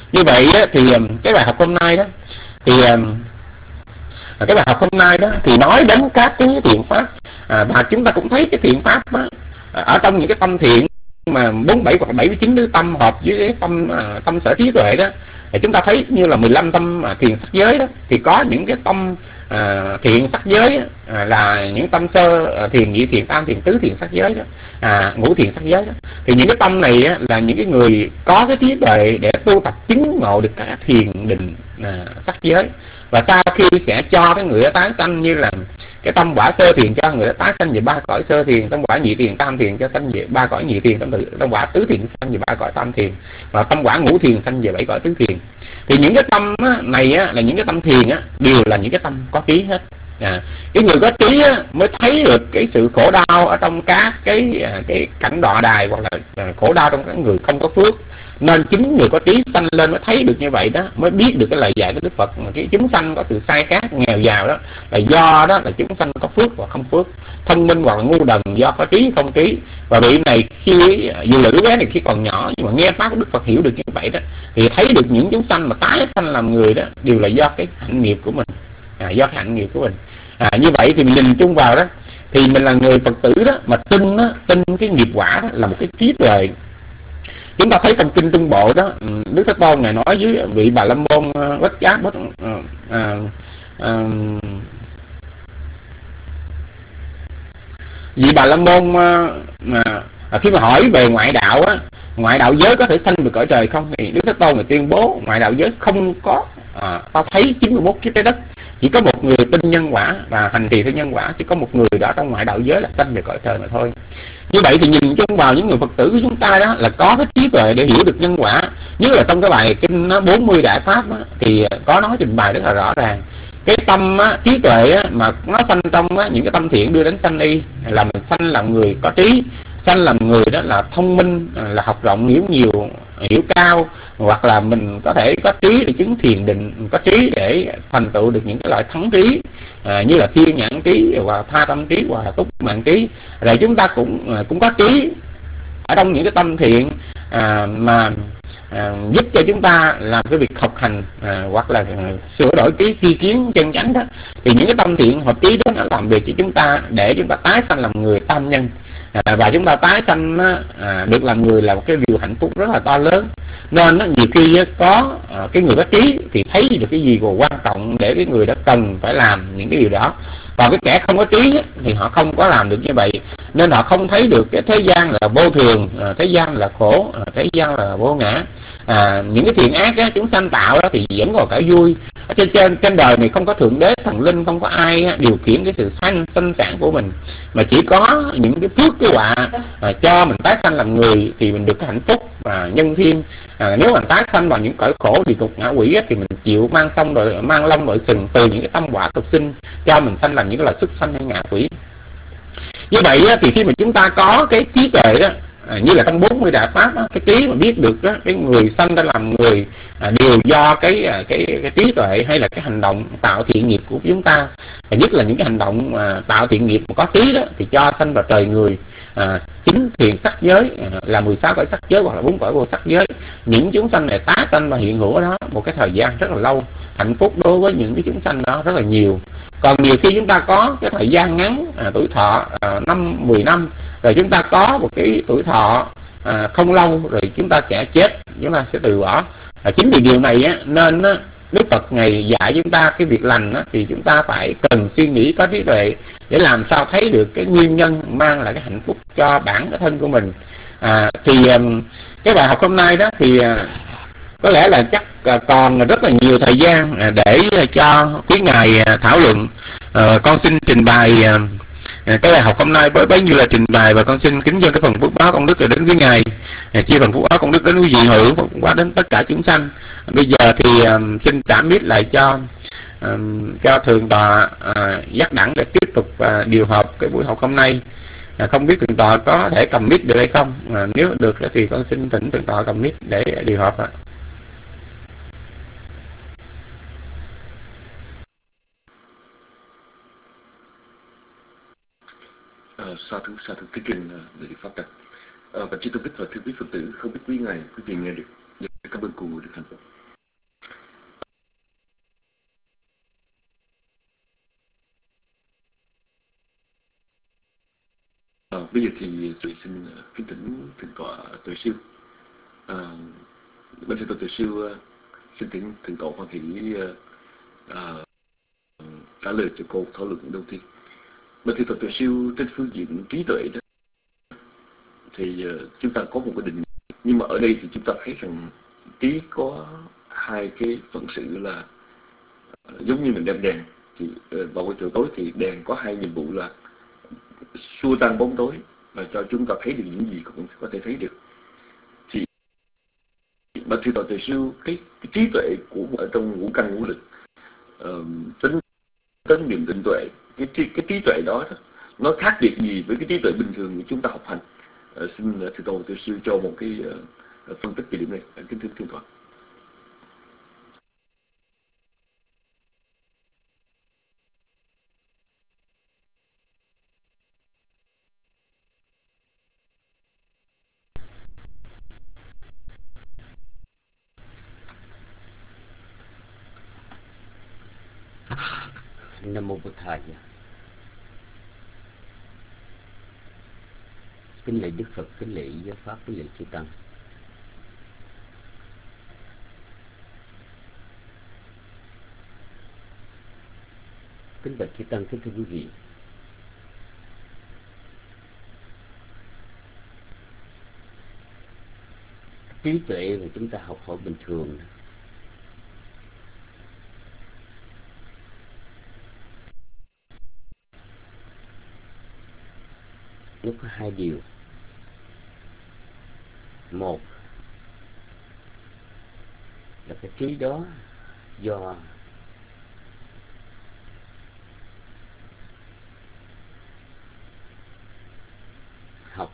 Như vậy á, thì cái bài học hôm nay đó thì cái bài học hôm nay đó thì nói đến các cái thiện pháp, à, và chúng ta cũng thấy cái thiện pháp đó, ở trong những cái tâm thiện mà bốn bảy hoặc bảy mươi chín cái tâm hợp với cái tâm à, tâm sở trí tuệ đó, thì chúng ta thấy như là mười lăm tâm à, thiền sắc giới đó, thì có những cái tâm à, thiện sắc giới à, là những tâm sơ à, thiền nhị thiền tam thiền tứ thiền sắc giới đó, à, ngũ thiền sắc giới đó. Thì những cái tâm này á, là những cái người có cái trí tuệ để tu tập chứng ngộ được các thiền định à, sắc giới, và sau khi sẽ cho cái người đó tái sanh, như là cái tâm quả sơ thiền cho người đó tái sanh về ba cõi sơ thiền, tâm quả nhị thiền tam thiền cho sanh về ba cõi nhị thiền, tâm, tâm quả tứ thiền sanh về ba cõi tam thiền, và tâm quả ngũ thiền sanh về bảy cõi tứ thiền. Thì những cái tâm á, này á, là những cái tâm thiền á, đều là những cái tâm có trí hết. À, cái người có trí á, mới thấy được cái sự khổ đau ở trong các cái cái cảnh đọa đài, hoặc là khổ đau trong các người không có phước. Nên chính người có trí sanh lên mới thấy được như vậy đó, mới biết được cái lời dạy của Đức Phật, mà cái chúng sanh có sự sai khác nghèo giàu đó là do đó là chúng sanh có phước hoặc không phước, thông minh hoặc là ngu đần do có trí không trí. Và vị này khi dù là đứa bé này khi còn nhỏ nhưng mà nghe pháp của Đức Phật hiểu được như vậy đó, thì thấy được những chúng sanh mà tái sanh làm người đó đều là do cái hạnh nghiệp của mình, à, do cái hạnh nghiệp của mình. À, như vậy thì mình nhìn chung vào đó, thì mình là người Phật tử đó mà tin đó, tin cái nghiệp quả đó là một cái trí tuệ. Chúng ta thấy trong kinh Trung Bộ đó, Đức Thế Tôn ngài nói với vị Bà La Môn Bất Giác Bất à, à, vị Bà La Môn mà à, khi mà hỏi về ngoại đạo á, ngoại đạo giới có thể sanh về cõi trời không, thì Đức Thế Tôn ngài tuyên bố ngoại đạo giới không có. À, ta thấy chín mươi mốt kiếp trái đất chỉ có một người tin nhân quả và hành trì theo nhân quả, chỉ có một người đó trong ngoại đạo giới là sanh về cõi trời mà thôi. Như vậy thì nhìn chung vào những người Phật tử của chúng ta đó là có cái trí tuệ để hiểu được nhân quả. Nhất là trong cái bài kinh bốn mươi đại pháp đó, thì có nói trình bày rất là rõ ràng. Cái tâm á, trí tuệ á, mà nó sanh trong á, những cái tâm thiện đưa đến sanh y, là mình sanh làm người có trí, sanh làm người đó là thông minh, là học rộng hiểu nhiều hiểu cao, hoặc là mình có thể có trí để chứng thiền định, có trí để thành tựu được những cái loại thắng trí, à, như là thiên nhãn trí và tha tâm trí hoặc là túc mạng trí. Rồi chúng ta cũng cũng có trí ở trong những cái tâm thiện à, mà à, giúp cho chúng ta làm cái việc học hành à, hoặc là à, sửa đổi cái tri kiến chân chánh đó. Thì những cái tâm thiện hợp trí đó nó làm việc cho chúng ta để chúng ta tái sanh làm người tam nhân. À, và chúng ta tái sanh à, được làm người là một cái điều hạnh phúc rất là to lớn. Nên á, nhiều khi á, có à, cái người có trí thì thấy được cái gì còn quan trọng để cái người đó cần phải làm những cái điều đó. Còn cái kẻ không có trí á, thì họ không có làm được như vậy, nên họ không thấy được cái thế gian là vô thường, à, thế gian là khổ, à, thế gian là vô ngã. À, những cái thiện ác á, chúng sanh tạo đó thì vẫn còn cả vui. Ở trên, trên trên đời này không có thượng đế thần linh, không có ai á, điều khiển cái sự sanh sinh sản của mình, mà chỉ có những cái phước cái họa à, cho mình tái sanh làm người thì mình được cái hạnh phúc và nhân thiên. À, nếu mình tái sanh vào những cõi khổ địa ngục ngạ quỷ á, thì mình chịu mang xong rồi mang lông đội sừng từ những cái tâm quả tục sinh cho mình sanh làm những cái loài súc sanh hay ngạ quỷ. Như vậy á, thì khi mà chúng ta có cái trí tuệ đó, à, như là trong bốn mươi đại pháp đó, cái trí mà biết được đó, cái người sanh ra làm người à, đều do cái, à, cái cái trí tuệ hay là cái hành động tạo thiện nghiệp của chúng ta. Và nhất là những cái hành động à, tạo thiện nghiệp mà có trí đó thì cho sanh vào trời người, à, chính thiền sắc giới à, là mười sáu cõi sắc giới hoặc là bốn cõi vô sắc giới. Những chúng sanh này tái sanh và hiện hữu ở đó một cái thời gian rất là lâu, hạnh phúc đối với những cái chúng sanh đó rất là nhiều. Còn nhiều khi chúng ta có cái thời gian ngắn, à, tuổi thọ à, năm mười năm, rồi chúng ta có một cái tuổi thọ à, không lâu rồi chúng ta sẽ chết, chúng ta sẽ từ bỏ. À, chính vì điều này á, nên á, Đức Phật ngày dạy chúng ta cái việc lành á, thì chúng ta phải cần suy nghĩ có trí tuệ để làm sao thấy được cái nguyên nhân mang lại cái hạnh phúc cho bản cái thân của mình. À, thì um, cái bài học hôm nay đó thì uh, có lẽ là chắc uh, còn rất là nhiều thời gian uh, để uh, cho quý ngài uh, thảo luận. Uh, con xin trình bày uh, cái bài học hôm nay với bấy nhiêu là trình bày, và con xin kính dâng cái phần phước báo công đức đến với ngài, chia phần phước báo công đức đến quý vị hữu và đến tất cả chúng sanh. Bây giờ thì um, xin trả mic lại cho um, cho thượng tọa uh, Giác Đẳng để tiếp tục uh, điều hợp cái buổi học hôm nay. À, không biết thượng tọa có thể cầm mic được hay không? À, nếu được thì con xin thỉnh thượng tọa cầm mic để điều hợp ạ. À, sa thú sa thú cái kinh về pháp đắc. À, và chư tôn đức và thưa quý Phật tử, không biết quý ngài quý vị nghe được. Cảm ơn cùng được hạnh phúc. bây giờ thì tôi xin kính thỉnh thượng tọa Tuệ Siêu. À, bên thượng tọa Tuệ Siêu xin thỉnh thượng tọa Hoan Hỷ à, trả lời cho câu thảo luận đầu tiên. Bên thượng tọa Tuệ Siêu trên phương diện trí tuệ đó thì uh, chúng ta có một cái định, nhưng mà ở đây thì chúng ta thấy rằng trí có hai cái phận sự là uh, giống như mình đem đèn thì uh, vào cái chiều tối thì đèn có hai nhiệm vụ là xua tan bóng tối và cho chúng ta thấy được những gì cũng có thể thấy được. Thì mà thưa tọa Tuệ Siêu, cái, cái trí tuệ của ở trong ngũ căn ngũ lực uh, tính tính niệm định tuệ, cái trí, cái trí tuệ đó, đó nó khác biệt gì với cái trí tuệ bình thường của chúng ta học hành? Uh, xin uh, thưa tọa Tuệ Siêu cho một cái uh, phân tích về điểm này. Uh, kính thưa thượng tọa. Nam mô Bụt Thầy. Kính lạy Đức Phật, kính lạy Giáo Pháp, kính lạy Chư Tăng. Kính bạch Chư Tăng, kính thưa quý vị. Trí tuệ mà chúng ta học hỏi bình thường nó có hai điều. Một là cái trí đó do học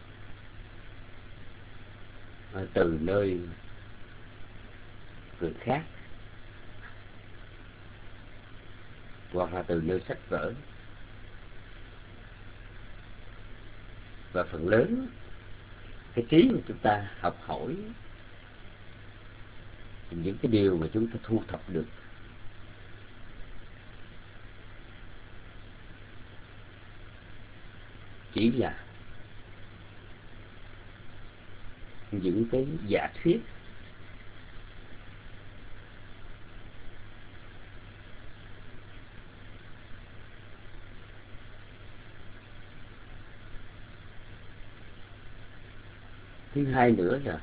từ nơi người khác hoặc là từ nơi sách vở, và phần lớn cái trí mà chúng ta học hỏi, những cái điều mà chúng ta thu thập được chỉ là những cái giả thuyết thứ hai nữa là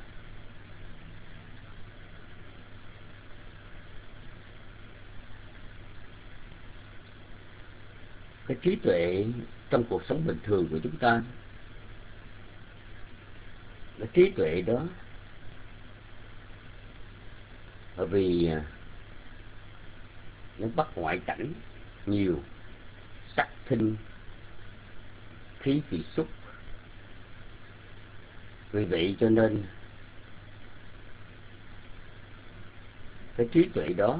cái trí tuệ trong cuộc sống bình thường của chúng ta. Cái trí tuệ đó bởi vì nó bắt ngoại cảnh nhiều, sắc thinh khí vị xúc, vì vậy cho nên cái trí tuệ đó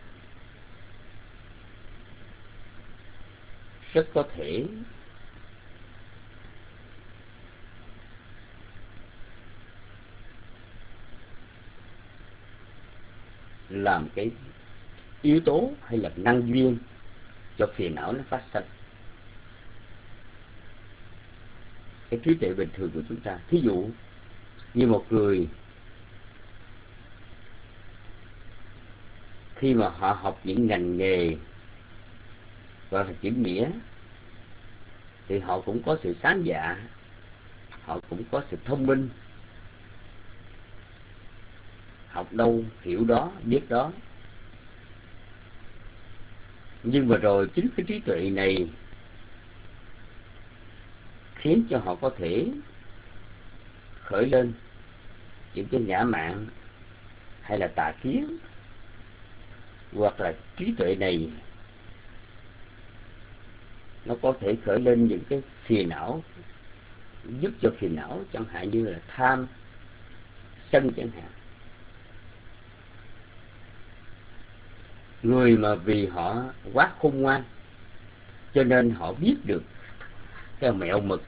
rất có thể làm cái yếu tố hay là năng duyên cho phiền não nó phát sinh. Cái trí tuệ bình thường của chúng ta, thí dụ như một người khi mà họ học những ngành nghề và là chữ nghĩa thì họ cũng có sự sáng dạ, họ cũng có sự thông minh, học đâu hiểu đó, biết đó. Nhưng mà rồi chính cái trí tuệ này khiến cho họ có thể khởi lên những cái ngã mạn hay là tà kiến, hoặc là trí tuệ này nó có thể khởi lên những cái phiền não, giúp cho phiền não, chẳng hạn như là tham, sân chẳng hạn. Người mà vì họ quá khôn ngoan cho nên họ biết được cái mẹo mực,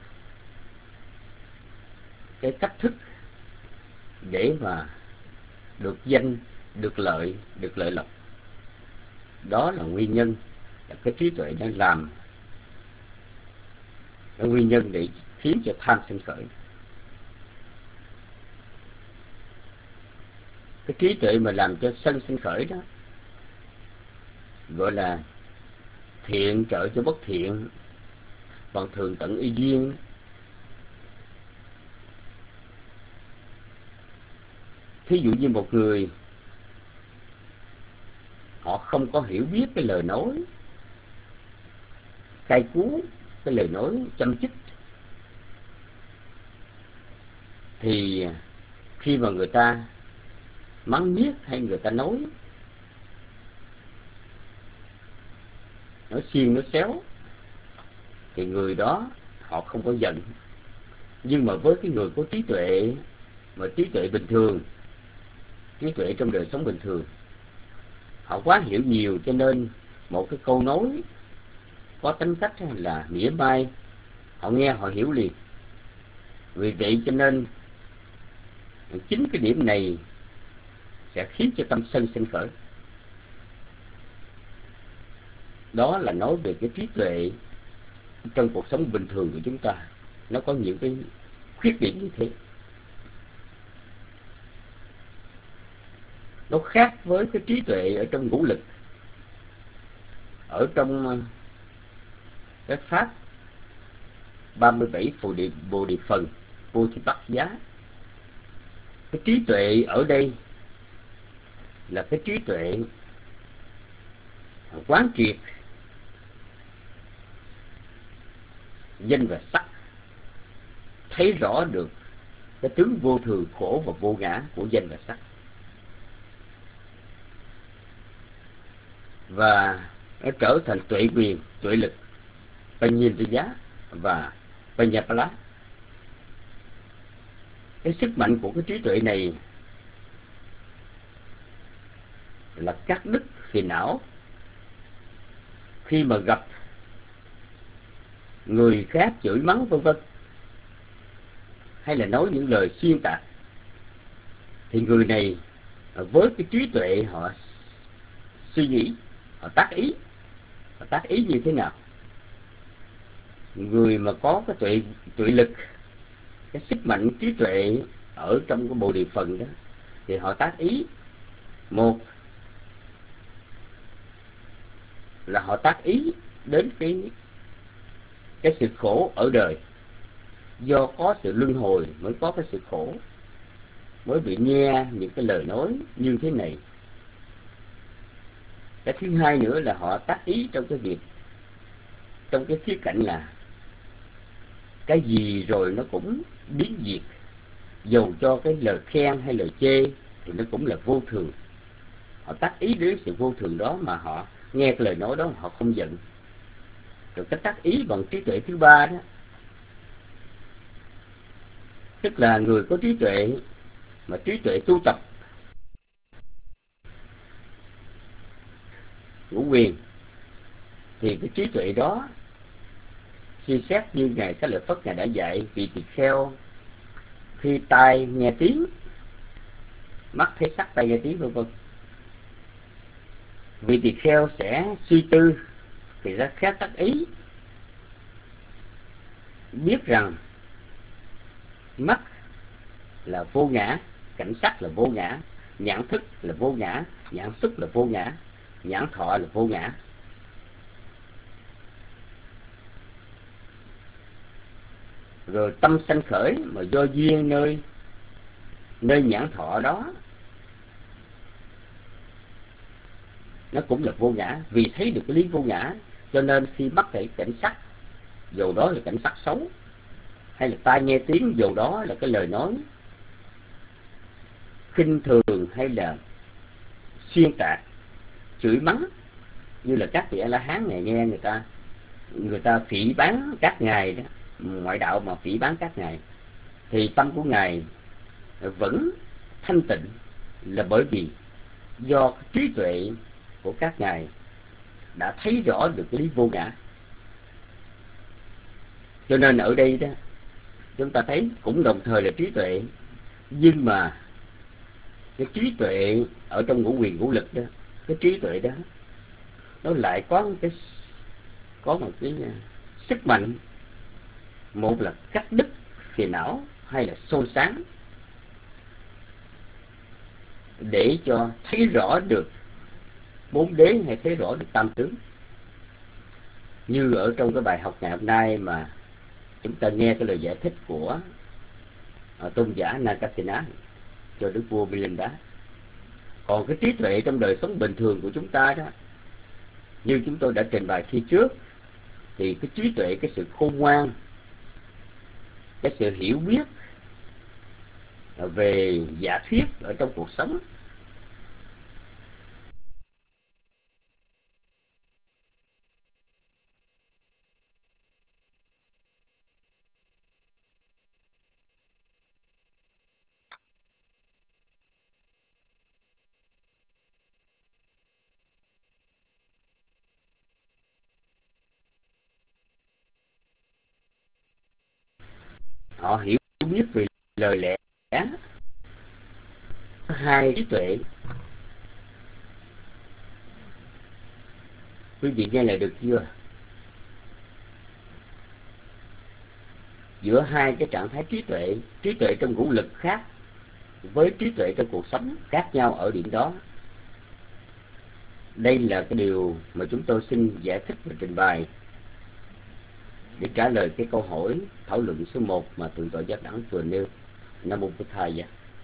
cái cách thức để mà được danh, được lợi, được lợi lộc. Đó là nguyên nhân, là cái trí tuệ đang làm, cái nguyên nhân để khiến cho tham sinh khởi. Cái trí tuệ mà làm cho sân sinh khởi đó gọi là thiện trợ cho bất thiện, bằng thường tận y duyên. Thí dụ như một người họ không có hiểu biết cái lời nói cay cú, cái lời nói châm chích, thì khi mà người ta mắng nhiếc hay người ta nói nói xiên nói xéo thì người đó họ không có giận. Nhưng mà với cái người có trí tuệ, mà trí tuệ bình thường, trí tuệ trong đời sống bình thường, họ quá hiểu nhiều, cho nên một cái câu nói có tính cách là mỉa mai, họ nghe họ hiểu liền. Vì vậy cho nên chính cái điểm này sẽ khiến cho tâm sân sinh khởi. Đó là nói về cái trí tuệ trong cuộc sống bình thường của chúng ta, nó có những cái khuyết điểm như thế. Nó khác với cái trí tuệ ở trong ngũ lực, ở trong cái pháp ba mươi bảy Bồ Đề, Bồ Đề Phần, Vô Thi Bắc Giá. Cái trí tuệ ở đây là cái trí tuệ quán triệt danh và sắc, thấy rõ được cái tướng vô thường, khổ và vô ngã của danh và sắc, và nó trở thành tuệ quyền, tuệ lực, Panyintiya và Panyapala. Cái sức mạnh của cái trí tuệ này là cắt đứt phiền não. Khi mà gặp người khác chửi mắng vân vân, hay là nói những lời xuyên tạc, thì người này với cái trí tuệ họ suy nghĩ, họ tác ý. Họ tác ý như thế nào? Người mà có cái tuệ tuệ lực, cái sức mạnh trí tuệ ở trong cái Bồ Đề Phần đó, thì họ tác ý. Một là họ tác ý đến cái cái sự khổ ở đời. Do có sự luân hồi mới có cái sự khổ, mới bị nghe những cái lời nói như thế này. Cái thứ hai nữa là họ tác ý trong cái việc, trong cái khía cạnh là cái gì rồi nó cũng biến diệt, dầu cho cái lời khen hay lời chê thì nó cũng là vô thường. Họ tác ý đến sự vô thường đó mà họ nghe cái lời nói đó họ không giận. Rồi cái tác ý bằng trí tuệ thứ ba đó, tức là người có trí tuệ mà trí tuệ tu tập ngũ quyền, thì cái trí tuệ đó suy xét như Ngài Xá Lợi Phất Ngài đã dạy: vị tỳ kheo khi tai nghe tiếng, mắt thấy sắc, tai nghe tiếng vân vân, vị tỳ kheo sẽ suy tư thì ra khác tác ý, biết rằng mắt là vô ngã, cảnh sắc là vô ngã, nhãn thức là vô ngã, nhãn xúc là vô ngã, nhãn thọ là vô ngã. Rồi tâm sanh khởi mà do duyên nơi nơi nhãn thọ đó, nó cũng là vô ngã. Vì thấy được cái lý vô ngã, cho nên khi bắt thấy cảnh sắc, dầu đó là cảnh sắc xấu, hay là tai nghe tiếng, dầu đó là cái lời nói khinh thường hay là xuyên tạc, chửi mắng, như là các vị A La Hán này nghe người ta người ta phỉ báng các ngài đó, ngoại đạo mà phỉ báng các ngài, thì tâm của ngài vẫn thanh tịnh, là bởi vì do trí tuệ của các ngài đã thấy rõ được cái lý vô ngã. Cho nên ở đây đó chúng ta thấy cũng đồng thời là trí tuệ, nhưng mà cái trí tuệ ở trong ngũ quyền ngũ lực đó, cái trí tuệ đó nó lại có một cái có một cái sức mạnh một là cắt đứt phiền não, hay là soi sáng, để cho thấy rõ được bốn đế hay thấy rõ được tam tướng. Như ở trong cái bài học ngày hôm nay mà chúng ta nghe cái lời giải thích của uh, tôn giả Nagasena cho Đức vua Milinda. Còn cái trí tuệ trong đời sống bình thường của chúng ta đó, như chúng tôi đã trình bày khi trước, thì cái trí tuệ, cái sự khôn ngoan, cái sự hiểu biết về giả thuyết ở trong cuộc sống, họ hiểu biết về lời lẽ, hai trí tuệ. Quý vị nghe lại được chưa? Giữa hai cái trạng thái trí tuệ, trí tuệ trong ngũ lực khác với trí tuệ trong cuộc sống khác nhau ở điểm đó. Đây là cái điều mà chúng tôi xin giải thích và trình bày để trả lời cái câu hỏi thảo luận số một mà Thượng tọa Giác Đẳng vừa nêu. Nam mô Bổn Thầy.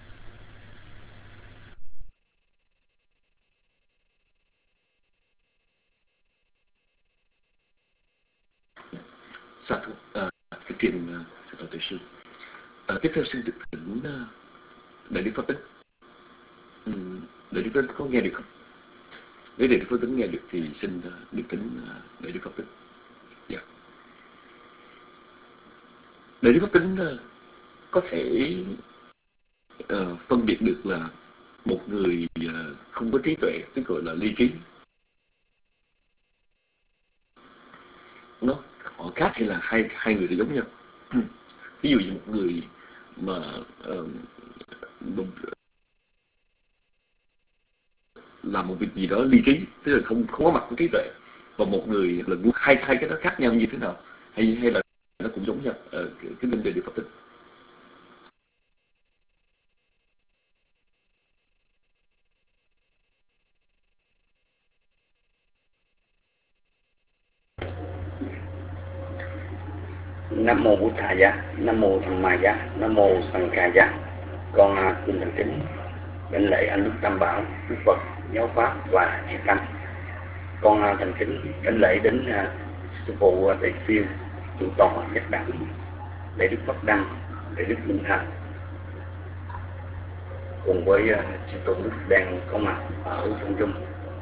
Dạ thưa à, kính trình thượng tọa Tuệ Sư. À, tiếp theo xin được thỉnh uh, Đại Đức Pháp Tấn. Um, Đại Đức Pháp Tấn có nghe được không? Nếu Đại Đức Pháp Tấn nghe được thì xin uh, được thỉnh uh, Đại Đức Pháp Tấn. Dạ. Đại Đức Pháp Tấn uh, có thể uh, phân biệt được là một người uh, không có trí tuệ, tức gọi là ly trí, nó họ khác hay là hai hai người thì giống nhau? Ví dụ như một người mà uh, làm một việc gì đó ly trí, tức là không không có mặt của trí tuệ, và một người là hai hai cái đó khác nhau như thế nào, hay hay là nó cũng giống nhau? Ờ, cái vấn đề được Pháp Tấn. Nam mô Bổn Thầy, Nam mô Tham Ma Giá, Nam mô Sanh Ca Giá. Con xin thành kính đảnh lễ anh Đức Tam Bảo, Đức Phật, Giáo Pháp và Chư Tăng. Con thành kính đảnh lễ đến uh, sư phụ Thầy Phiêu, Thượng tọa Giác Đẳng, Đại Đức Pháp Đăng, Đại Đức Minh Thành, cùng với uh, sư Tôn Đức đang có mặt ở trong room.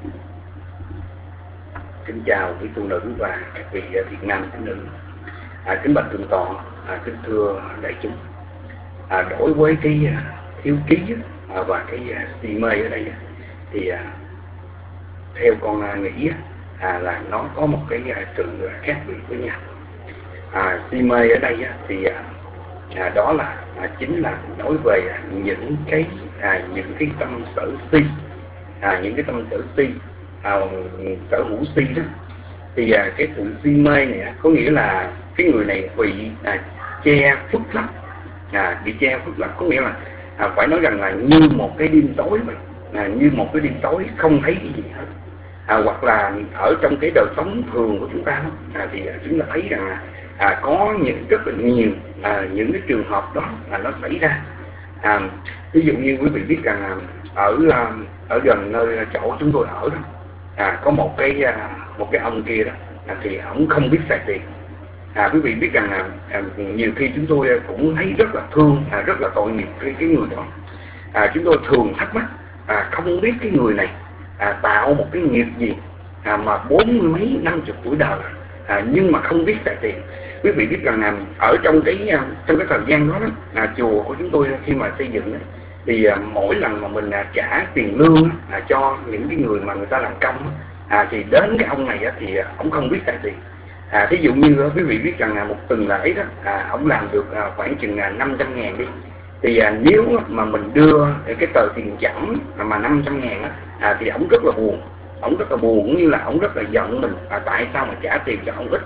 Kính chào quý tu nữ và các vị uh, Việt Nam tín nữ. À, kính bạch thượng tọa, à, kính thưa đại chúng. À, đối với cái à, hiếu trí à, và cái à, si mê ở đây thì à, theo con à, nghĩ à, là nó có một cái à, sự khác biệt với nhau. À, si mê ở đây thì à, à, đó là à, chính là nói về à, những cái à, những cái tâm sở si, à, những cái tâm sở si, à, sở hữu si đó. Thì à, cái sự si mê này có nghĩa là cái người này bị à, che khuất lắm, à, bị che khuất lắm, có nghĩa là à, phải nói rằng là như một cái đêm tối vậy, à, như một cái đêm tối không thấy cái gì hết. À, hoặc là ở trong cái đời sống thường của chúng ta à, thì chúng ta thấy rằng là à, có những rất là nhiều à, những cái trường hợp đó là nó xảy ra. À, ví dụ như quý vị biết rằng là ở ở gần nơi chỗ chúng tôi ở đó, à, có một cái một cái ông kia đó à, thì ông không biết xài tiền. À, quý vị biết rằng là à, nhiều khi chúng tôi cũng thấy rất là thương, à, rất là tội nghiệp cái, cái người đó. À, chúng tôi thường thắc mắc à, không biết cái người này à, tạo một cái nghiệp gì à, mà bốn mươi mấy năm chục tuổi đời à, nhưng mà không biết xài tiền. Quý vị biết rằng là ở trong cái trong cái thời gian đó, đó à, chùa của chúng tôi khi mà xây dựng đó, thì à, mỗi lần mà mình à, trả tiền lương à, cho những cái người mà người ta làm công à, thì đến cái ông này á, thì à, ông không biết xài tiền. À, thí dụ như quý vị biết rằng là một tuần lễ đó à, ông làm được à, khoảng chừng à, năm trăm ngàn đi, thì à, nếu mà mình đưa cái tờ tiền chẵn mà năm trăm ngàn á, à, thì ông rất là buồn, ông rất là buồn cũng như là ông rất là giận mình à, tại sao mà trả tiền cho ông ít.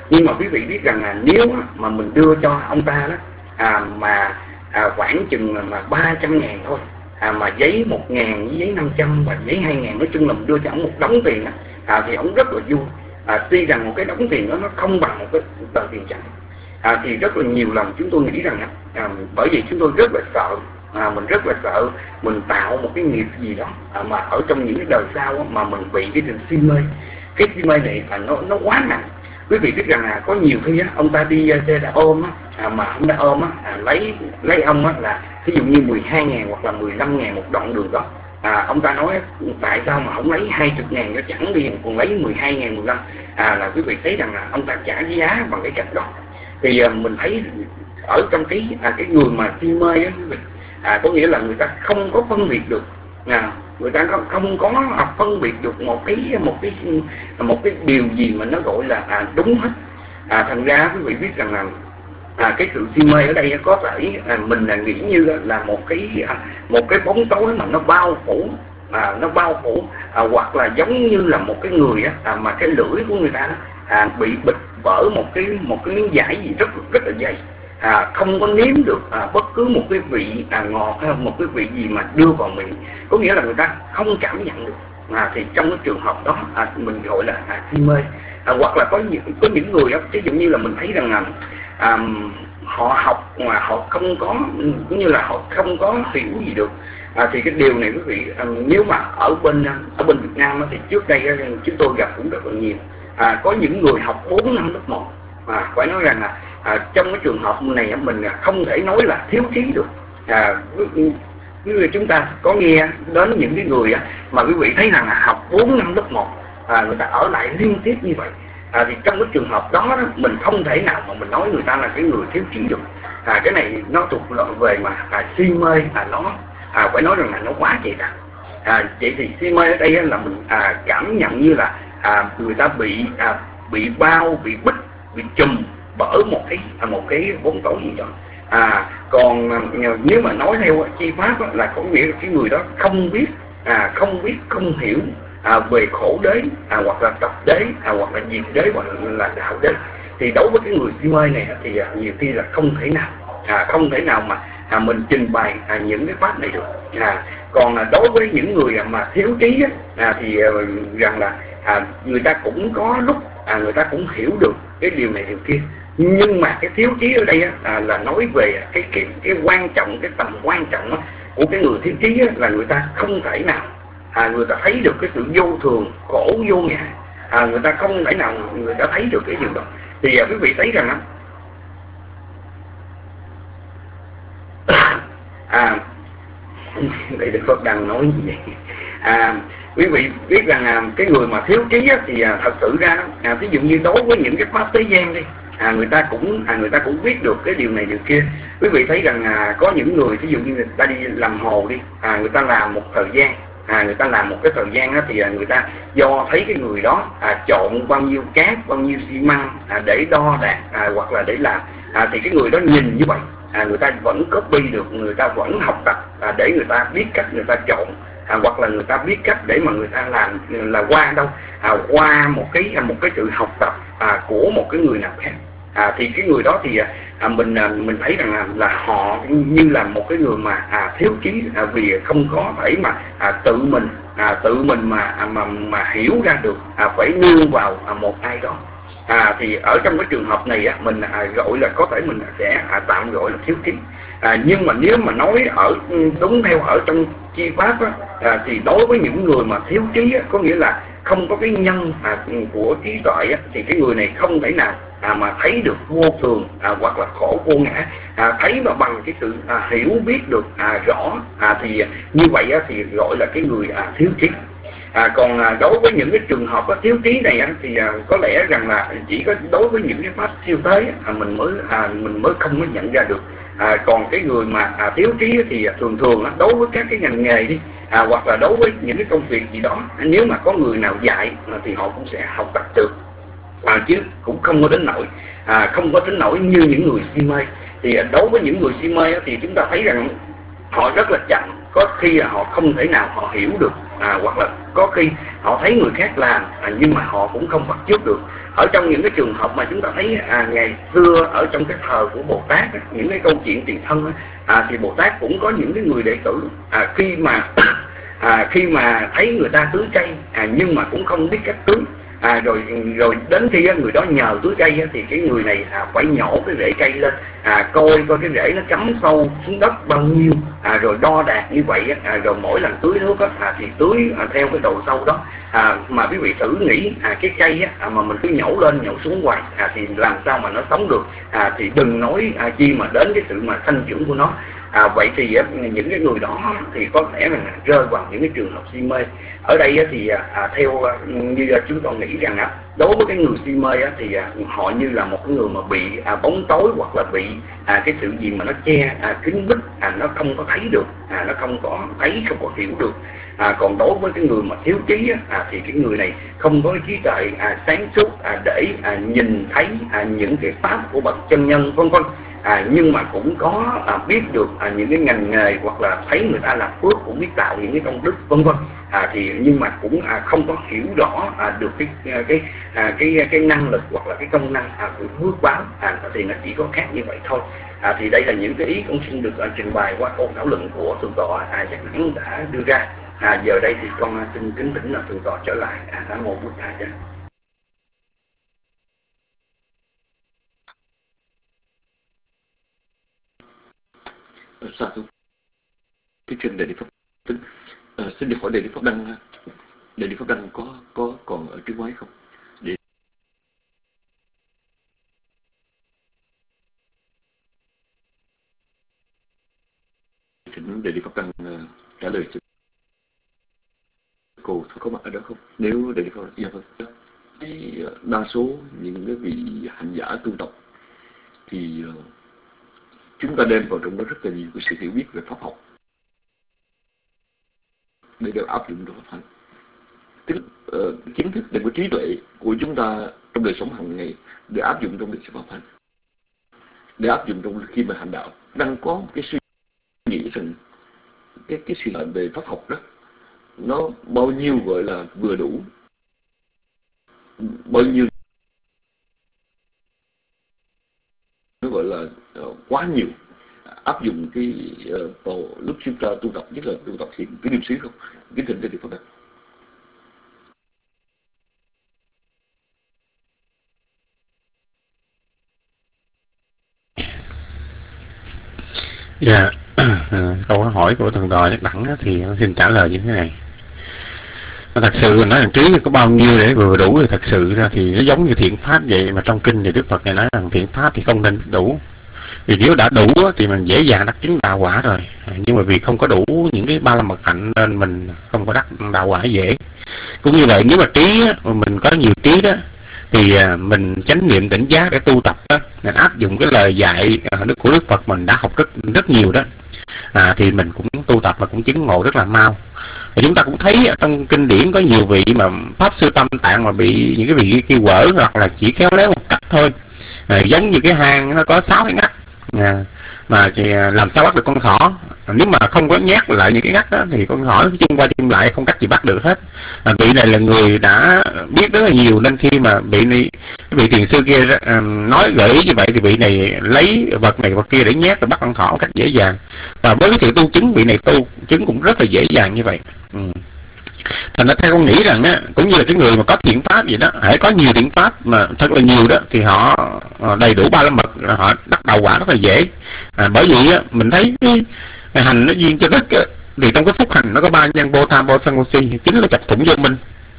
Nhưng mà quý vị biết rằng là nếu mà mình đưa cho ông ta đó à, mà à, khoảng chừng mà ba trăm ngàn thôi, à, mà giấy một ngàn với giấy năm trăm và giấy hai ngàn, nói chung là mình đưa cho ông một đống tiền đó, à, thì ông rất là vui. À, tuy rằng một cái đống tiền đó nó không bằng một cái tờ tiền trắng. À, thì rất là nhiều lần chúng tôi nghĩ rằng à, bởi vì chúng tôi rất là sợ, à, mình rất là sợ mình tạo một cái nghiệp gì đó à, mà ở trong những cái đời sau á, mà mình bị cái tình si mê. Cái si mê này à, nó nó quá nặng. Quý vị biết rằng là có nhiều khi á, ông ta đi xe đạp ôm á, à, mà ông ta ôm á, à, lấy lấy ông á, là ví dụ như mười hai ngàn hoặc là mười lăm ngàn một đoạn đường đó. À, ông ta nói tại sao mà ông lấy hai mươi ngàn cho chẳng đi, còn lấy mười hai ngàn mười lăm. À, là quý vị thấy rằng là ông ta trả giá bằng cái cách đó. Thì à, mình thấy ở trong cái à, cái người mà si mê á, quý vị, à, có nghĩa là người ta không có phân biệt được, à, người ta không không có phân biệt được một cái một cái một cái điều gì mà nó gọi là à, đúng hết. À, thành ra quý vị biết rằng là à, cái sự si mê ở đây có thể à, mình là nghĩ như là một cái à, một cái bóng tối mà nó bao phủ, à, nó bao phủ à, hoặc là giống như là một cái người á, à, mà cái lưỡi của người ta à, bị bịt bởi một cái một cái miếng vải gì rất rất là dày, à, không có nếm được à, bất cứ một cái vị à, ngọt hay một cái vị gì mà đưa vào miệng, có nghĩa là người ta không cảm nhận được. À, thì trong cái trường hợp đó à, mình gọi là à, si mê. À, hoặc là có những có những người đó, ví dụ như là mình thấy rằng là à, họ học mà họ không có, cũng như là họ không có hiểu gì được. À, thì cái điều này quý vị à, nếu mà ở bên ở bên Việt Nam thì trước đây chúng tôi gặp cũng rất là nhiều. À, có những người học bốn năm lớp một, à, phải nói rằng là à, trong cái trường hợp này mình không thể nói là thiếu trí được. À, quý vị chúng ta có nghe đến những cái người mà quý vị thấy rằng là học bốn năm lớp một, à, người ta ở lại liên tiếp như vậy. À, thì trong cái trường hợp đó, đó mình không thể nào mà mình nói người ta là cái người thiếu trí được. À, cái này nó thuộc về mà à, si mê, à, nó à, phải nói rằng là nó quá dày đặc. À, vậy thì si mê ở đây là mình à, cảm nhận như là à, người ta bị à, bị bao, bị bích, bị trùm bởi một cái à, một cái bóng tối gì đó. À, còn nếu mà nói theo chi pháp á, là có nghĩa là cái người đó không biết à, không biết không hiểu à, về khổ đế, à, hoặc là tập đế, à, hoặc là diệt đế, hoặc là đạo đế. Thì đối với cái người si mê này thì à, nhiều khi là không thể nào à, không thể nào mà à, mình trình bày à, những cái pháp này được. À, còn à, đối với những người à, mà thiếu trí á, à, thì à, rằng là à, người ta cũng có lúc à, người ta cũng hiểu được cái điều này điều kia. Nhưng mà cái thiếu trí ở đây á, à, là nói về cái, cái cái quan trọng, cái tầm quan trọng á, của cái người thiếu trí á, là người ta không thể nào à, người ta thấy được cái sự vô thường, khổ vô ngã. À, người ta không thể nào người ta thấy được cái điều đó. Thì à, quý vị thấy rằng á, à, đây Đức Phật đang nói gì vậy? À, quý vị biết rằng à, cái người mà thiếu trí á, thì à, thật sự ra à, ví dụ như đối với những cái pháp thế gian đi, à, người ta cũng à, người ta cũng biết được cái điều này điều kia. Quý vị thấy rằng à, có những người ví dụ như người ta đi làm hồ đi, à, người ta làm một thời gian, à, người ta làm một cái thời gian đó, thì à, người ta do thấy cái người đó à, trộn bao nhiêu cát, bao nhiêu xi măng à, để đo đạc à, hoặc là để làm, à, thì cái người đó nhìn như vậy, à, người ta vẫn copy được, người ta vẫn học tập à, để người ta biết cách người ta trộn, à, hoặc là người ta biết cách để mà người ta làm là qua đâu, à, qua một cái một cái sự học tập à, của một cái người nào khác. À, thì cái người đó thì à, mình à, mình thấy rằng là, là họ như là một cái người mà à, thiếu trí, à, vì không có thể mà à, tự mình à, tự mình mà à, mà mà hiểu ra được, à, phải nương vào à, một ai đó. À, thì ở trong cái trường hợp này á, mình à, gọi là có thể mình sẽ à, tạm gọi là thiếu trí. À, nhưng mà nếu mà nói ở đúng theo ở trong chi pháp á, à, thì đối với những người mà thiếu trí á, có nghĩa là không có cái nhân à, của trí tuệ á, thì cái người này không thể nào à, mà thấy được vô thường à, hoặc là khổ vô ngã, à, thấy mà bằng cái sự à, hiểu biết được à, rõ, à, thì như vậy á, thì gọi là cái người à, thiếu trí. À, còn à, đối với những cái trường hợp á, thiếu trí này á, thì à, có lẽ rằng là chỉ có đối với những cái pháp siêu thế à, mình mới à, mình mới không có nhận ra được. À, còn cái người mà à, thiếu trí thì à, thường thường á, đối với các cái ngành nghề đi, à, hoặc là đối với những cái công việc gì đó, nếu mà có người nào dạy à, thì họ cũng sẽ học tập được, à, chứ cũng không có đến nỗi à, không có đến nỗi như những người si mê. Thì à, đối với những người si mê á, thì chúng ta thấy rằng họ rất là chậm, có khi là họ không thể nào họ hiểu được, à, hoặc là có khi họ thấy người khác làm à, nhưng mà họ cũng không bắt chước được. ở trong những cái trường hợp mà chúng ta thấy à, ngày xưa ở trong cái thờ của Bồ Tát á, những cái câu chuyện tiền thân á, à, thì Bồ Tát cũng có những cái người đệ tử à, khi mà à, khi mà thấy người ta tưới cây à, nhưng mà cũng không biết cách tưới. À, rồi rồi đến khi người đó nhờ tưới cây thì cái người này à, phải nhổ cái rễ cây lên, à, coi coi cái rễ nó cắm sâu xuống đất bao nhiêu, à, rồi đo đạc như vậy, à, rồi mỗi lần tưới nước à, thì tưới à, theo cái độ sâu đó. À, mà quý vị thử nghĩ à, cái cây á, mà mình cứ nhổ lên nhổ xuống hoài à, thì làm sao mà nó sống được, à, thì đừng nói à, chi mà đến cái sự mà sanh trưởng của nó. À, vậy thì á, những cái người đó thì có thể là rơi vào những cái trường hợp si mê. Ở đây á, thì à, theo như chúng tôi nghĩ rằng á, đối với cái người si mê á, thì à, họ như là một người mà bị à, bóng tối hoặc là bị à, cái sự gì mà nó che à, kín bích, à, nó không có thấy được, à, nó không có thấy, không có hiểu được. À, còn đối với cái người mà thiếu trí á, à, thì cái người này không có trí tuệ à, sáng suốt à, để à, nhìn thấy à, những cái pháp của bậc chân nhân vân vân. À, nhưng mà cũng có à, biết được à, những cái ngành nghề hoặc là thấy người ta làm phước, cũng biết tạo những cái công đức vân vân. À, thì nhưng mà cũng à, không có hiểu rõ à, được cái cái à, cái cái năng lực hoặc là cái công năng à, của phước báo. À, thì nó chỉ có khác như vậy thôi. À, thì đây là những cái ý con xin được à, trình bày qua câu thảo luận của thượng tọa à, Giác Đẳng đã đưa ra. À, giờ đây thì con à, xin kính thỉnh là thượng tọa trở lại. À, Nam mô Bụt Thầy. Sa thú cái trên Đại Đức Pháp Tính. À, xin được hỏi Đại Đức Pháp Đăng, Đại Đức Pháp Đăng có có còn ở trước máy không? Để thỉnh Đại Đức Pháp Đăng uh, trả lời cho cô có mặt ở đó không? Nếu Đại Đức Pháp Đăng, dạ vâng. Cái đa số những cái vị hành giả tu tập thì uh, chúng ta đem vào trong đó rất là nhiều cái sự hiểu biết về pháp học để được áp dụng trong pháp hành. Tức uh, kiến thức và trí tuệ của chúng ta trong đời sống hàng ngày để áp dụng trong đời sống pháp hành, để áp dụng trong khi mà hành đạo. Đang có một cái suy nghĩ rằng cái cái suy luận về pháp học đó nó bao nhiêu gọi là vừa đủ, bao nhiêu nó gọi là uh, quá nhiều. Áp dụng cái uh, vào lúc chúng ta tu tập, nhất là tu tập thiền cái niệm xứ không? Cái thỉnh Đại Đức Pháp Đăng. Dạ, câu hỏi của thượng tọa Giác Đẳng thì xin trả lời như thế này. Thật sự nói rằng trí có bao nhiêu để vừa đủ thì thật sự ra thì nó giống như thiện pháp vậy, mà trong kinh thì Đức Phật này nói rằng thiện pháp thì không nên đủ. Vì nếu đã đủ thì mình dễ dàng đắc chứng đạo quả rồi, nhưng mà vì không có đủ những cái ba la mật hạnh nên mình không có đắc đạo quả dễ. Cũng như vậy, nếu mà trí mình có nhiều trí đó thì mình chánh niệm tỉnh giác để tu tập đó, mình áp dụng cái lời dạy của Đức Phật mình đã học rất rất nhiều đó, à, thì mình cũng tu tập và cũng chứng ngộ rất là mau. Và chúng ta cũng thấy trong kinh điển có nhiều vị mà pháp sư Tâm Tạng mà bị những cái vị kêu quở hoặc là chỉ khéo léo một cách thôi, à, giống như cái hang nó có sáu cái ngắt, à, mà thì làm sao bắt được con thỏ? Nếu mà không có nhét lại những cái ngắt đó thì con thỏ chung qua chung lại không cách gì bắt được hết. À, vị này là người đã biết rất là nhiều, nên khi mà vị này, vị thiền sư kia uh, nói gợi ý như vậy thì vị này lấy vật này vật kia để nhét và bắt con thỏ một cách dễ dàng. Và với cái sự tu chứng, vị này tu chứng cũng rất là dễ dàng như vậy. Ừ. Thành ra theo con nghĩ rằng á, cũng như là cái người mà có thiện pháp vậy đó, hãy có nhiều thiện pháp mà thật là nhiều đó thì họ đầy đủ ba la mật, họ đắc đạo quả rất là dễ. À, bởi vì á, mình thấy cái, cái hành nó duyên cho đức á, thì trong cái phúc hành nó có ba nhân vô tham vô sân vô si, chính là chập thủng vô minh.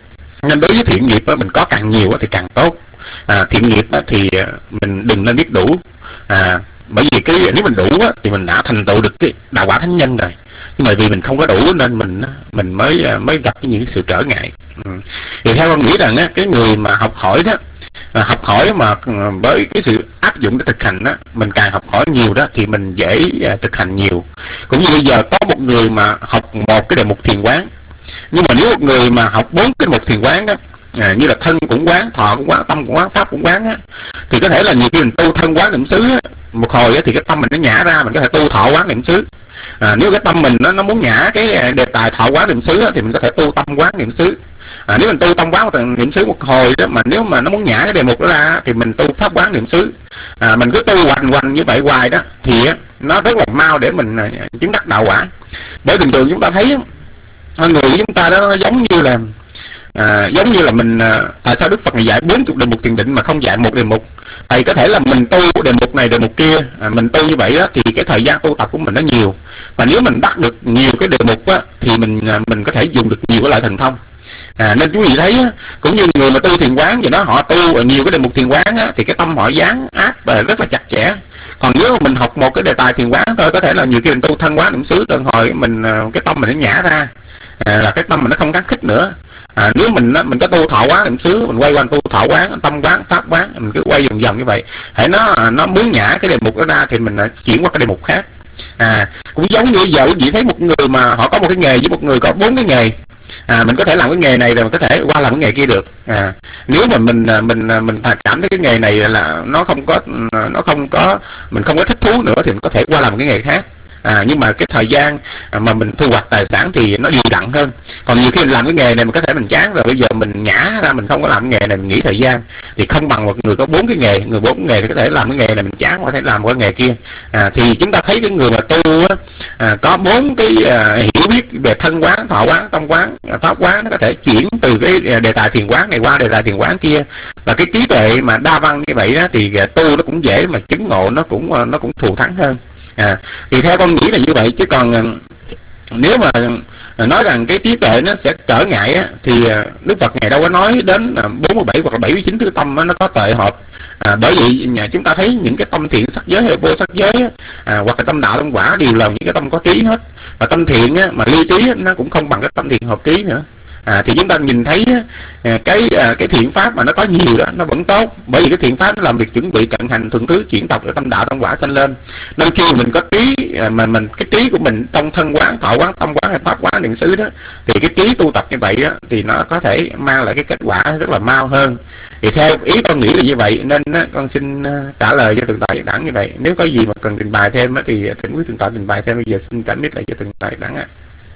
Nên đối với thiện nghiệp á, mình có càng nhiều á, thì càng tốt. À, thiện nghiệp á, thì mình đừng nên biết đủ. À, bởi vì cái nếu mình đủ á, thì mình đã thành tựu được cái đạo quả thánh nhân rồi. Nhưng mà vì mình không có đủ nên mình mình mới mới gặp những sự trở ngại. Ừ. Thì theo con nghĩ rằng á, cái người mà học hỏi đó, học hỏi mà với cái sự áp dụng để thực hành đó, mình càng học hỏi nhiều đó thì mình dễ thực hành nhiều. Cũng như bây giờ có một người mà học một cái đề mục thiền quán, nhưng mà nếu một người mà học bốn cái mục thiền quán đó, à, như là thân cũng quán, thọ cũng quán, tâm cũng quán, pháp cũng quán á, thì có thể là nhiều khi mình tu thân quán niệm xứ á, một hồi á, thì cái tâm mình nó nhả ra, mình có thể tu thọ quán niệm xứ. À, nếu cái tâm mình nó, nó muốn nhả cái đề tài thọ quán niệm xứ á, thì mình có thể tu tâm quán niệm xứ. À, nếu mình tu tông quán một niệm xứ một hồi đó, mà nếu mà nó muốn nhả cái đề mục đó ra thì mình tu pháp quán niệm xứ. À, mình cứ tu hoành hoành như vậy hoài đó thì nó rất là mau để mình chứng đắc đạo quả. Bởi thường thường chúng ta thấy người của chúng ta đó nó giống như là à, giống như là mình à, tại sao Đức Phật này dạy bốn chục đề mục thiền định mà không dạy một đề mục? Tại có thể là mình tu đề mục này đề mục kia, à, mình tu như vậy đó thì cái thời gian tu tập của mình nó nhiều, và nếu mình bắt được nhiều cái đề mục á thì mình à, mình có thể dùng được nhiều cái loại thần thông. À, nên quý vị thấy á, cũng như người mà tu thiền quán vậy đó, họ tu nhiều cái đề mục thiền quán á, thì cái tâm họ dán áp và rất là chặt chẽ. Còn nếu mà mình học một cái đề tài thiền quán thôi, có thể là nhiều khi mình tu thân quán niệm xứ đơn hồi mình cái tâm mình nó nhả ra, à, là cái tâm mình nó không kháng khích nữa. À, nếu mình mình có tu thọ quán niệm xứ, mình quay quanh tu thọ quán, tâm quán, pháp quán, mình cứ quay vòng vòng như vậy, hãy nó nó muốn nhả cái đề mục đó ra thì mình chuyển qua cái đề mục khác. À, cũng giống như giờ quý vị thấy một người mà họ có một cái nghề với một người có bốn cái nghề. À, mình có thể làm cái nghề này rồi mình có thể qua làm cái nghề kia được. À, nếu mà mình mình mình cảm thấy cái nghề này là nó không có nó không có mình không có thích thú nữa thì mình có thể qua làm cái nghề khác. À, nhưng mà cái thời gian mà mình thu hoạch tài sản thì nó đều đặn hơn. Còn nhiều khi mình làm cái nghề này mình có thể mình chán rồi, bây giờ mình nhả ra mình không có làm cái nghề này, mình nghỉ thời gian, thì không bằng một người có bốn cái nghề. Người bốn nghề thì có thể làm cái nghề này mình chán, có thể làm cái nghề kia. À, thì chúng ta thấy cái người mà tu á, à, có bốn cái à, hiểu biết về thân quán, thọ quán, tâm quán, pháp quán, nó có thể chuyển từ cái đề tài thiền quán này qua đề tài thiền quán kia. Và cái trí tuệ mà đa văn như vậy đó thì tu nó cũng dễ, mà chứng ngộ nó cũng nó cũng thù thắng hơn. À, thì theo con nghĩ là như vậy, chứ còn nếu mà nói rằng cái trí tuệ nó sẽ trở ngại á, thì Đức Phật ngày đâu có nói đến bốn mươi bảy hoặc là bảy mươi chín thứ tâm nó có tệ hợp. À, bởi vì nhà chúng ta thấy những cái tâm thiện sắc giới hay vô sắc giới á, à, hoặc là tâm đạo tâm quả đều là những cái tâm có trí hết. Và tâm thiện á, mà ly trí á, nó cũng không bằng cái tâm thiện hợp trí nữa. À, thì chúng ta nhìn thấy á, cái cái thiện pháp mà nó có nhiều đó nó vẫn tốt, bởi vì cái thiện pháp nó làm việc chuẩn bị cận hành thuần thứ chuyển tộc để tâm đạo tâm quả sanh lên. Nên khi mình có trí mà mình cái trí của mình trong thân quán, thọ quán, tâm quán hay pháp quán niệm xứ đó, thì cái trí tu tập như vậy đó, thì nó có thể mang lại cái kết quả rất là mau hơn. Thì theo ý con nghĩ là như vậy, nên á, con xin trả lời cho từng tài đẳng như vậy. Nếu có gì mà cần trình bày thêm á, thì thỉnh quý từng tài trình bày thêm. Bây giờ xin trả mic lại cho từng tài đẳng ạ.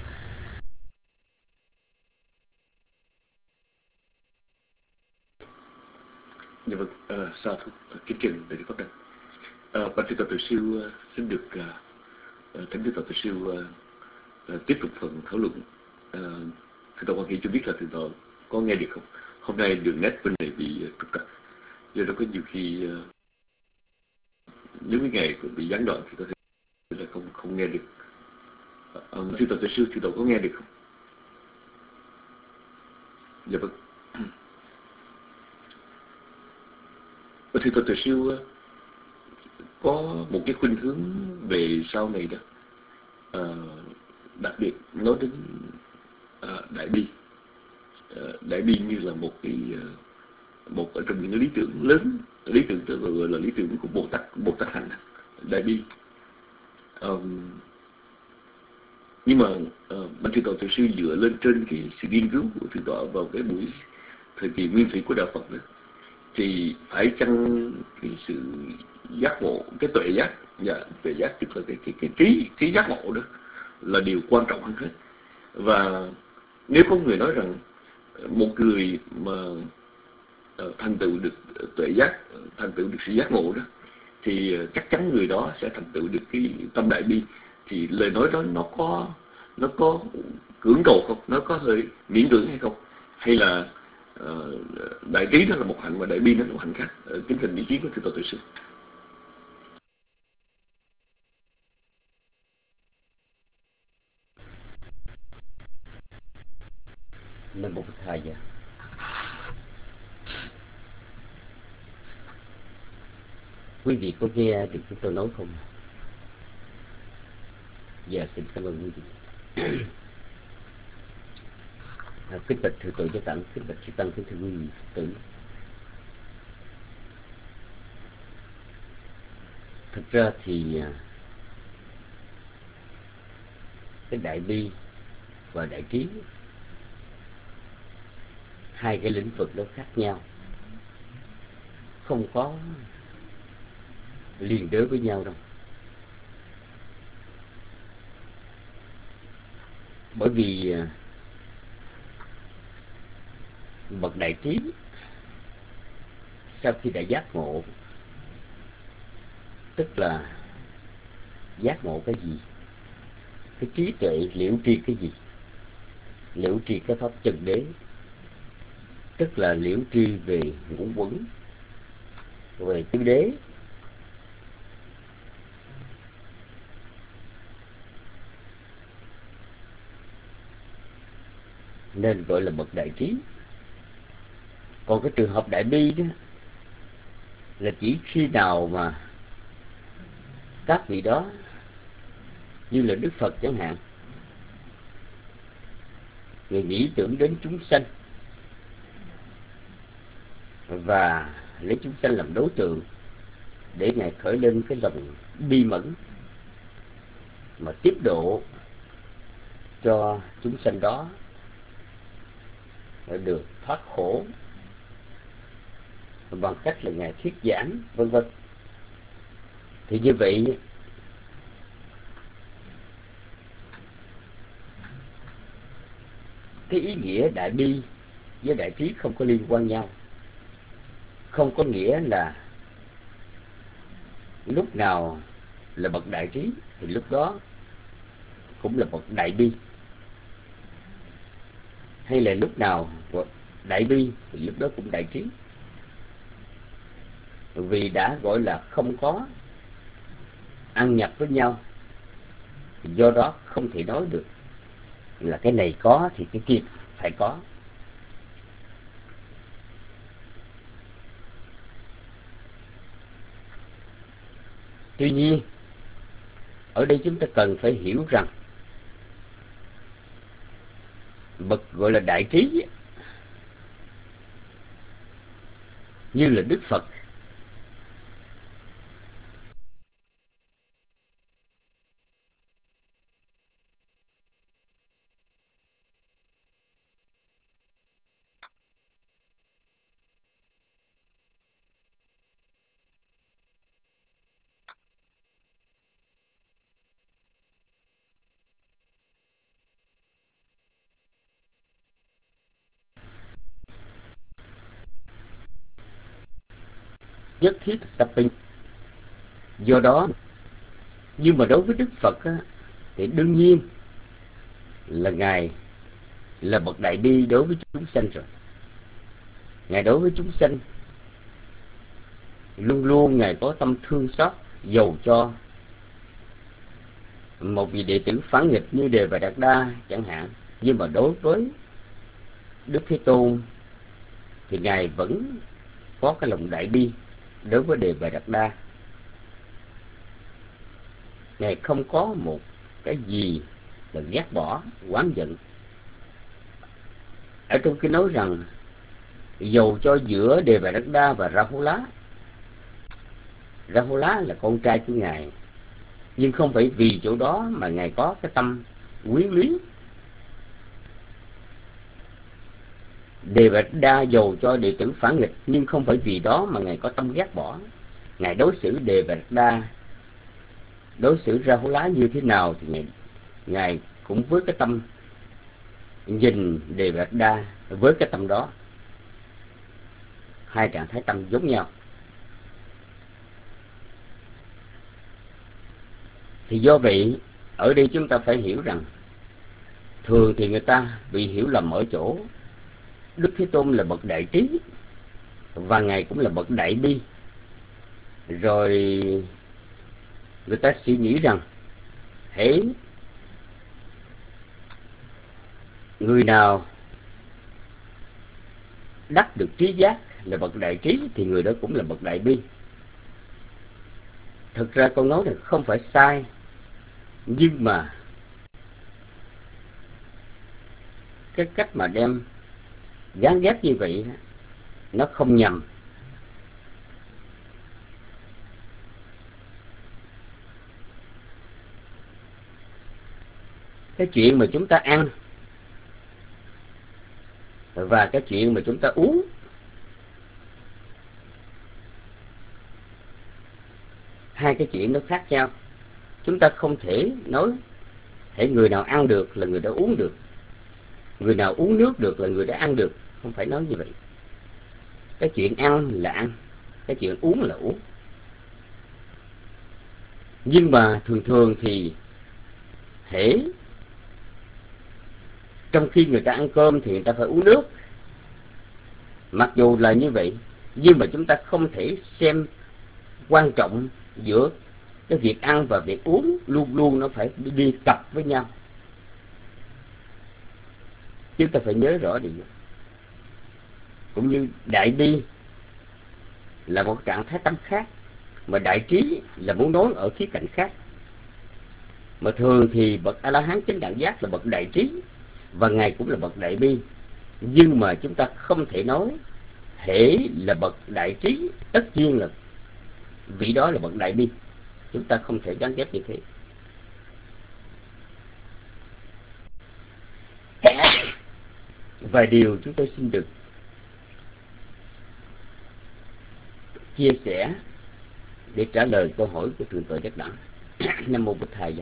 Dạ vâng, uh, sa thú kính trình về Đức Pháp Đăng. Uh, Bạch Thượng tọa Từ Sư uh, xin được uh, thỉnh Thượng tọa Từ Sư uh, uh, tiếp tục phần thảo luận. Uh, Thượng tọa Hoa Kỳ cho biết là Thượng tọa có nghe được không? Hôm nay đường nét bên này bị uh, trục trặc, do đó có nhiều khi uh, nếu cái ngày bị gián đoạn thì có thể là không không nghe được. Uh, Thượng tọa Từ Sư, Thượng tọa có nghe được không? Dạ vâng. Và thì Thượng tọa Sư có một cái khuynh hướng về sau này đó, à, đặc biệt nói đến à, Đại Bi. À, Đại Bi như là một cái một ở trong những lý tưởng lớn, lý tưởng tức là, là lý tưởng của Bồ Tát, Bồ Tát Hành, Đại Bi. À, nhưng mà à, Bạch Thượng tọa Sư dựa lên trên cái sự nghiên cứu của Thượng tọa vào cái buổi thời kỳ nguyên thủy của đạo Phật đó, thì phải chăng cái sự giác ngộ, cái tuệ giác, dạ, tuệ giác tức là cái cái cái trí trí giác ngộ đó là điều quan trọng hơn hết. Và nếu có người nói rằng một người mà uh, thành tựu được tuệ giác, thành tựu được sự giác ngộ đó, thì uh, chắc chắn người đó sẽ thành tựu được cái tâm đại bi, thì lời nói đó nó có nó có cưỡng cầu không, nó có hơi miễn cưỡng hay không, hay là Uh, đại trí đó là một hạnh và đại bi nó là một hạnh khác? Uh, kính thỉnh ý kiến của Thượng tọa Từ Sư. Nam Mô Phật Thầy. Quý vị có nghe được chúng tôi nói không? Dạ, xin cảm ơn quý vị. À, kính bạch Thượng tọa Giác Đẳng, kính bạch chư tăng, kính thưa quý vị Phật tử. Thực ra thì cái đại bi và đại trí, hai cái lĩnh vực đó khác nhau, không có liên đới với nhau đâu. Bởi vì bậc đại trí sau khi đã giác ngộ, tức là giác ngộ cái gì, cái trí tuệ liễu tri cái gì, liễu tri cái pháp chân đế, tức là liễu tri về ngũ quẩn, về tứ đế, nên gọi là bậc đại trí. Còn cái trường hợp đại bi đó là chỉ khi nào mà các vị đó như là Đức Phật chẳng hạn, người nghĩ tưởng đến chúng sanh và lấy chúng sanh làm đối tượng để Ngài khởi lên cái lòng bi mẫn mà tiếp độ cho chúng sanh đó được thoát khổ bằng cách là Ngài thuyết giảng vân vân. Thì như vậy cái ý nghĩa đại bi với đại trí không có liên quan nhau. Không có nghĩa là lúc nào là bậc đại trí thì lúc đó cũng là bậc đại bi, hay là lúc nào đại bi thì lúc đó cũng đại trí. Vì đã gọi là không có ăn nhập với nhau, do đó không thể nói được là cái này có thì cái kia phải có. Tuy nhiên, ở đây chúng ta cần phải hiểu rằng bậc gọi là đại trí như là Đức Phật, nhất thiết tập bình. Do đó, nhưng mà đối với Đức Phật á, thì đương nhiên là Ngài là bậc đại bi đối với chúng sanh rồi. Ngài đối với chúng sanh luôn luôn Ngài có tâm thương xót, dầu cho một vị đệ tử phản nghịch như Đề và Đạt Đa chẳng hạn. Nhưng mà đối với Đức Thế Tôn thì Ngài vẫn có cái lòng đại bi đối với Đề và Đạt Đa. Ngài không có một cái gì là ghét bỏ, oán giận. Ở trong cái nói rằng dầu cho giữa Đề và Đạt Đa và Rahula, Rahula là con trai của Ngài, nhưng không phải vì chỗ đó mà Ngài có cái tâm quyến luyến. Đề và Đa dầu cho đệ tử phản nghịch, nhưng không phải vì đó mà Ngài có tâm ghét bỏ. Ngài đối xử Đề và Đa, đối xử Rahula như thế nào thì Ngài, Ngài cũng với cái tâm nhìn Đề và Đa với cái tâm đó. Hai trạng thái tâm giống nhau. Thì do vậy, ở đây chúng ta phải hiểu rằng thường thì người ta bị hiểu lầm ở chỗ Đức Thế Tôn là bậc đại trí và Ngài cũng là bậc đại bi. Rồi người ta suy nghĩ rằng hễ người nào đắc được trí giác là bậc đại trí thì người đó cũng là bậc đại bi. Thực ra câu nói này không phải sai, nhưng mà cái cách mà đem gán ghép như vậy nó không nhầm. Cái chuyện mà chúng ta ăn và cái chuyện mà chúng ta uống hai cái chuyện nó khác nhau. Chúng ta không thể nói hễ người nào ăn được là người đó uống được, người nào uống nước được là người đó ăn được. không phải nói như vậy. Cái chuyện ăn là ăn, cái chuyện uống là uống. Nhưng mà thường thường thì hễ trong khi người ta ăn cơm thì người ta phải uống nước. Mặc dù là như vậy, nhưng mà chúng ta không thể xem quan trọng giữa cái việc ăn và việc uống, luôn luôn nó phải đi cặp với nhau. Chúng ta phải nhớ rõ điều đó. Cũng như đại bi là một trạng thái tâm khác, mà đại trí là muốn nói ở khía cạnh khác. Mà thường thì bậc A La Hán chánh đẳng giác là bậc đại trí, và ngài cũng là bậc đại bi. Nhưng mà chúng ta không thể nói hễ là bậc đại trí tất nhiên là vị đó là bậc đại bi. Chúng ta không thể gắn ghép như thế. Vài điều chúng tôi xin được chia sẻ để trả lời câu hỏi của thượng tọa Giác Đẳng. Nam mô Bụt Thầy.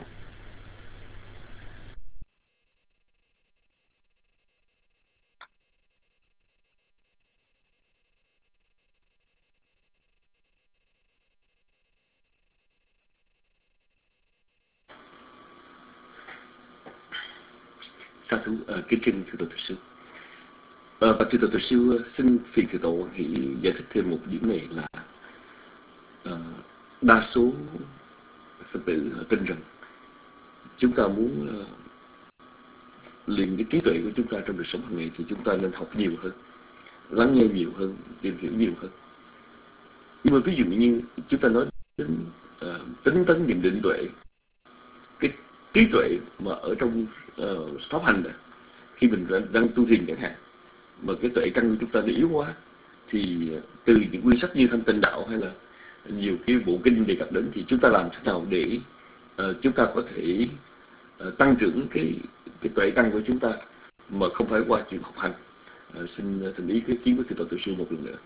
Sa thú uh, kính trình thượng tọa Từ Sư. Uh, và thượng tọa Từ Sư xin phiền thượng tọa thì giải thích thêm một điểm này là uh, đa số Phật tử tin rằng chúng ta muốn uh, luyện cái trí tuệ của chúng ta trong đời sống hàng ngày thì chúng ta nên học nhiều hơn, lắng nghe nhiều hơn, tìm hiểu nhiều hơn. Nhưng mà ví dụ như chúng ta nói đến uh, tính tấn niệm định tuệ, cái trí tuệ mà ở trong uh, pháp hành này, khi mình đang tu thiền chẳng hạn, mà cái tuệ căn của chúng ta nó yếu quá thì từ những quy sách như Thanh Tịnh Đạo hay là nhiều cái bộ kinh đề cập đến thì chúng ta làm thế nào để uh, chúng ta có thể uh, tăng trưởng cái cái tuệ căn của chúng ta mà không phải qua chuyện học hành. Uh, xin xin ý cái kiến với thượng tọa Từ Sư một lần nữa.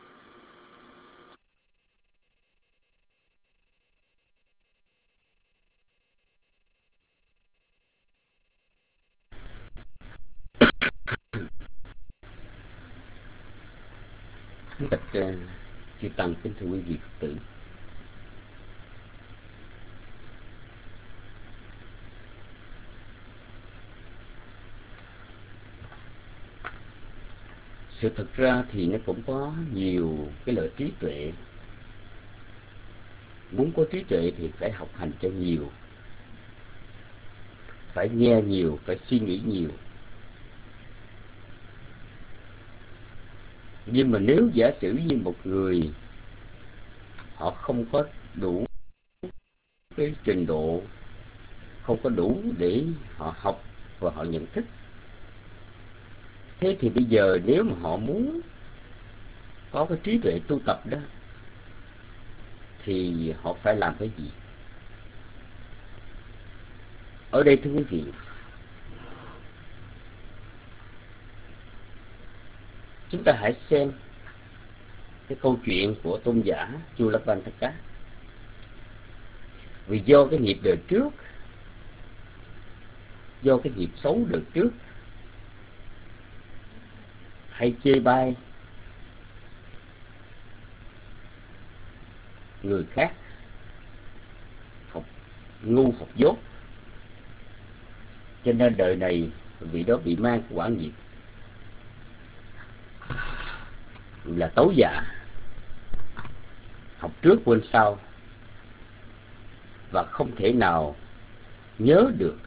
Bạch uh, chư tăng, kính thưa quý vị Phật tử. Sự thật ra thì nó cũng có nhiều cái loại trí tuệ. Muốn có trí tuệ thì phải học hành cho nhiều, phải nghe nhiều, phải suy nghĩ nhiều. Nhưng mà nếu giả sử như một người họ không có đủ cái trình độ, không có đủ để họ học và họ nhận thức, thế thì bây giờ nếu mà họ muốn có cái trí tuệ tu tập đó thì họ phải làm cái gì? Ở đây thưa quý vị, chúng ta hãy xem cái câu chuyện của tôn giả Chulabantaka. Vì do cái nghiệp đời trước, do cái nghiệp xấu đời trước, hay chê bai người khác, học ngu học dốt, cho nên đời này vị đó bị mang quả nghiệp là tấu dạ, học trước quên sau, và không thể nào nhớ được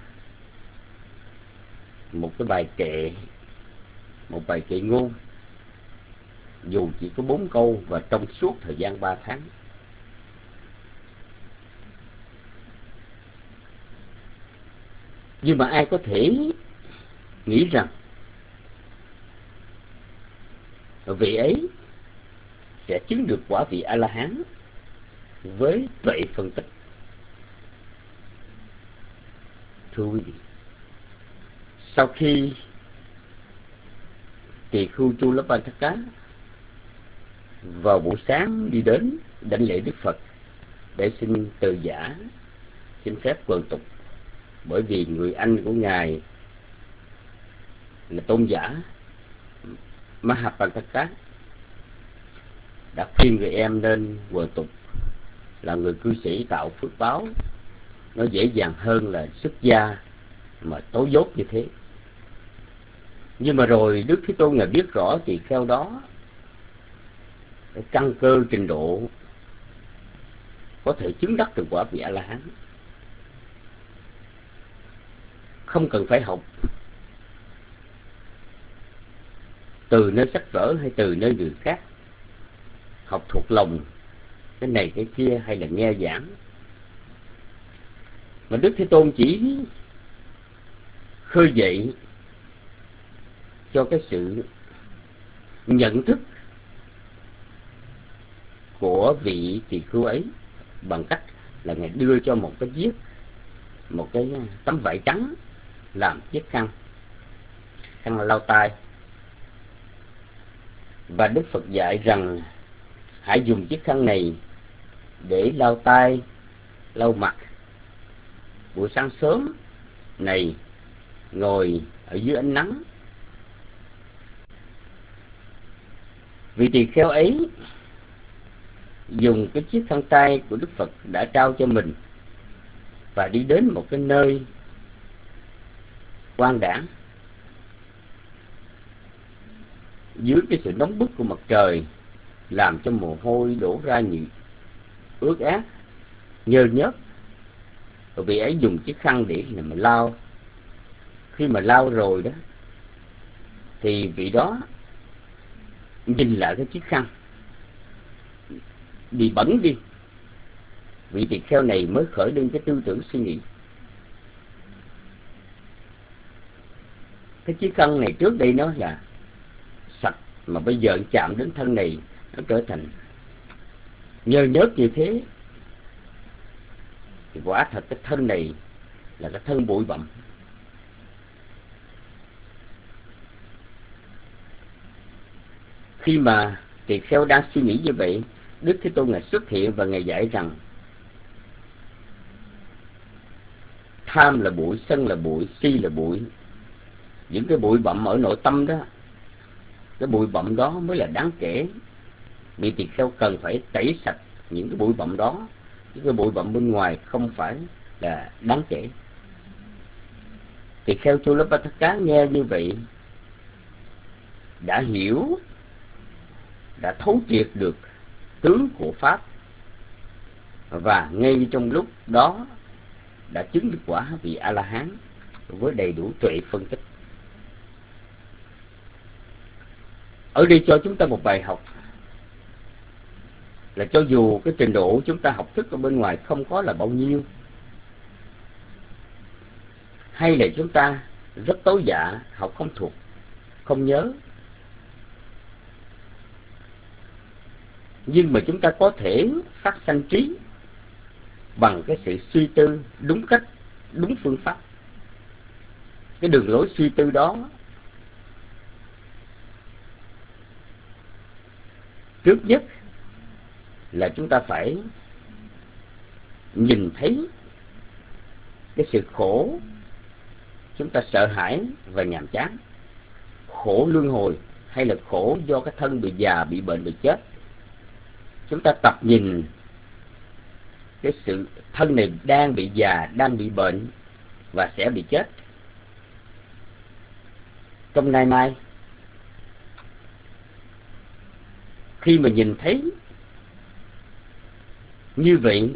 một cái bài kệ, một bài kệ ngôn, dù chỉ có bốn câu và trong suốt thời gian ba tháng. Nhưng mà ai có thể nghĩ rằng vị ấy sẽ chứng được quả vị A-la-hán với tuệ phân tích? Thưa quý vị, sau khi tỳ khưu Chulabantaka vào buổi sáng đi đến đảnh lễ Đức Phật để xin từ giả, xin phép quần tục, bởi vì người anh của ngài là tôn giả Mahapataka đã khuyên người em nên huờ tục là người cư sĩ tạo phước báo, nó dễ dàng hơn là xuất gia mà tối dốt như thế. Nhưng mà rồi Đức Thế Tôn Ngài biết rõ tỳ kheo đó cái căn cơ trình độ có thể chứng đắc được quả vị A-la-hán, không cần phải học từ nơi sách vở hay từ nơi người khác, học thuộc lòng cái này cái kia hay là nghe giảng, mà Đức Thế Tôn chỉ khơi dậy cho cái sự nhận thức của vị tỳ khưu ấy bằng cách là Ngài đưa cho một cái viết, một cái tấm vải trắng làm chiếc khăn, khăn lau tai. Và Đức Phật dạy rằng hãy dùng chiếc khăn này để lau tai, lau mặt. Buổi sáng sớm này ngồi ở dưới ánh nắng, vị tỳ kheo ấy dùng cái chiếc khăn tay của Đức Phật đã trao cho mình và đi đến một cái nơi quang đãng dưới cái sự nóng bức của mặt trời, làm cho mồ hôi đổ ra nhiều, ướt át, nhơ nhớp. Rồi vị ấy dùng chiếc khăn để mà lau. Khi mà lau rồi đó thì vị đó nhìn lại cái chiếc khăn bị bẩn đi. Vị tỳ kheo này mới khởi lên cái tư tưởng suy nghĩ, cái chiếc khăn này trước đây nó là sạch, mà bây giờ chạm đến thân này nó trở thành nhơ nhớt như thế, thì quả thật cái thân này là cái thân bụi bặm. Khi mà tỳ kheo đang suy nghĩ như vậy, Đức Thế Tôn Ngài xuất hiện và Ngài dạy rằng tham là bụi, sân là bụi, si là bụi. Những cái bụi bặm ở nội tâm đó, cái bụi bặm đó mới là đáng kể. Vị tỳ kheo cần phải tẩy sạch những cái bụi bặm đó. Những cái bụi bặm bên ngoài không phải là đáng kể. Tỳ kheo Chulapataka nghe như vậy đã hiểu, đã thấu triệt được tướng của Pháp, và ngay trong lúc đó đã chứng được quả vị A-la-hán với đầy đủ tuệ phân tích. Ở đây cho chúng ta một bài học là cho dù cái trình độ chúng ta học thức ở bên ngoài không có là bao nhiêu, hay là chúng ta rất tối dạ, học không thuộc, không nhớ, nhưng mà chúng ta có thể phát sanh trí bằng cái sự suy tư đúng cách, đúng phương pháp. Cái đường lối suy tư đó trước nhất là chúng ta phải nhìn thấy cái sự khổ chúng ta sợ hãi và nhàm chán, khổ luân hồi hay là khổ do cái thân bị già, bị bệnh, bị chết. Chúng ta tập nhìn cái sự thân này đang bị già, đang bị bệnh và sẽ bị chết trong nay mai. Khi mà nhìn thấy như vậy,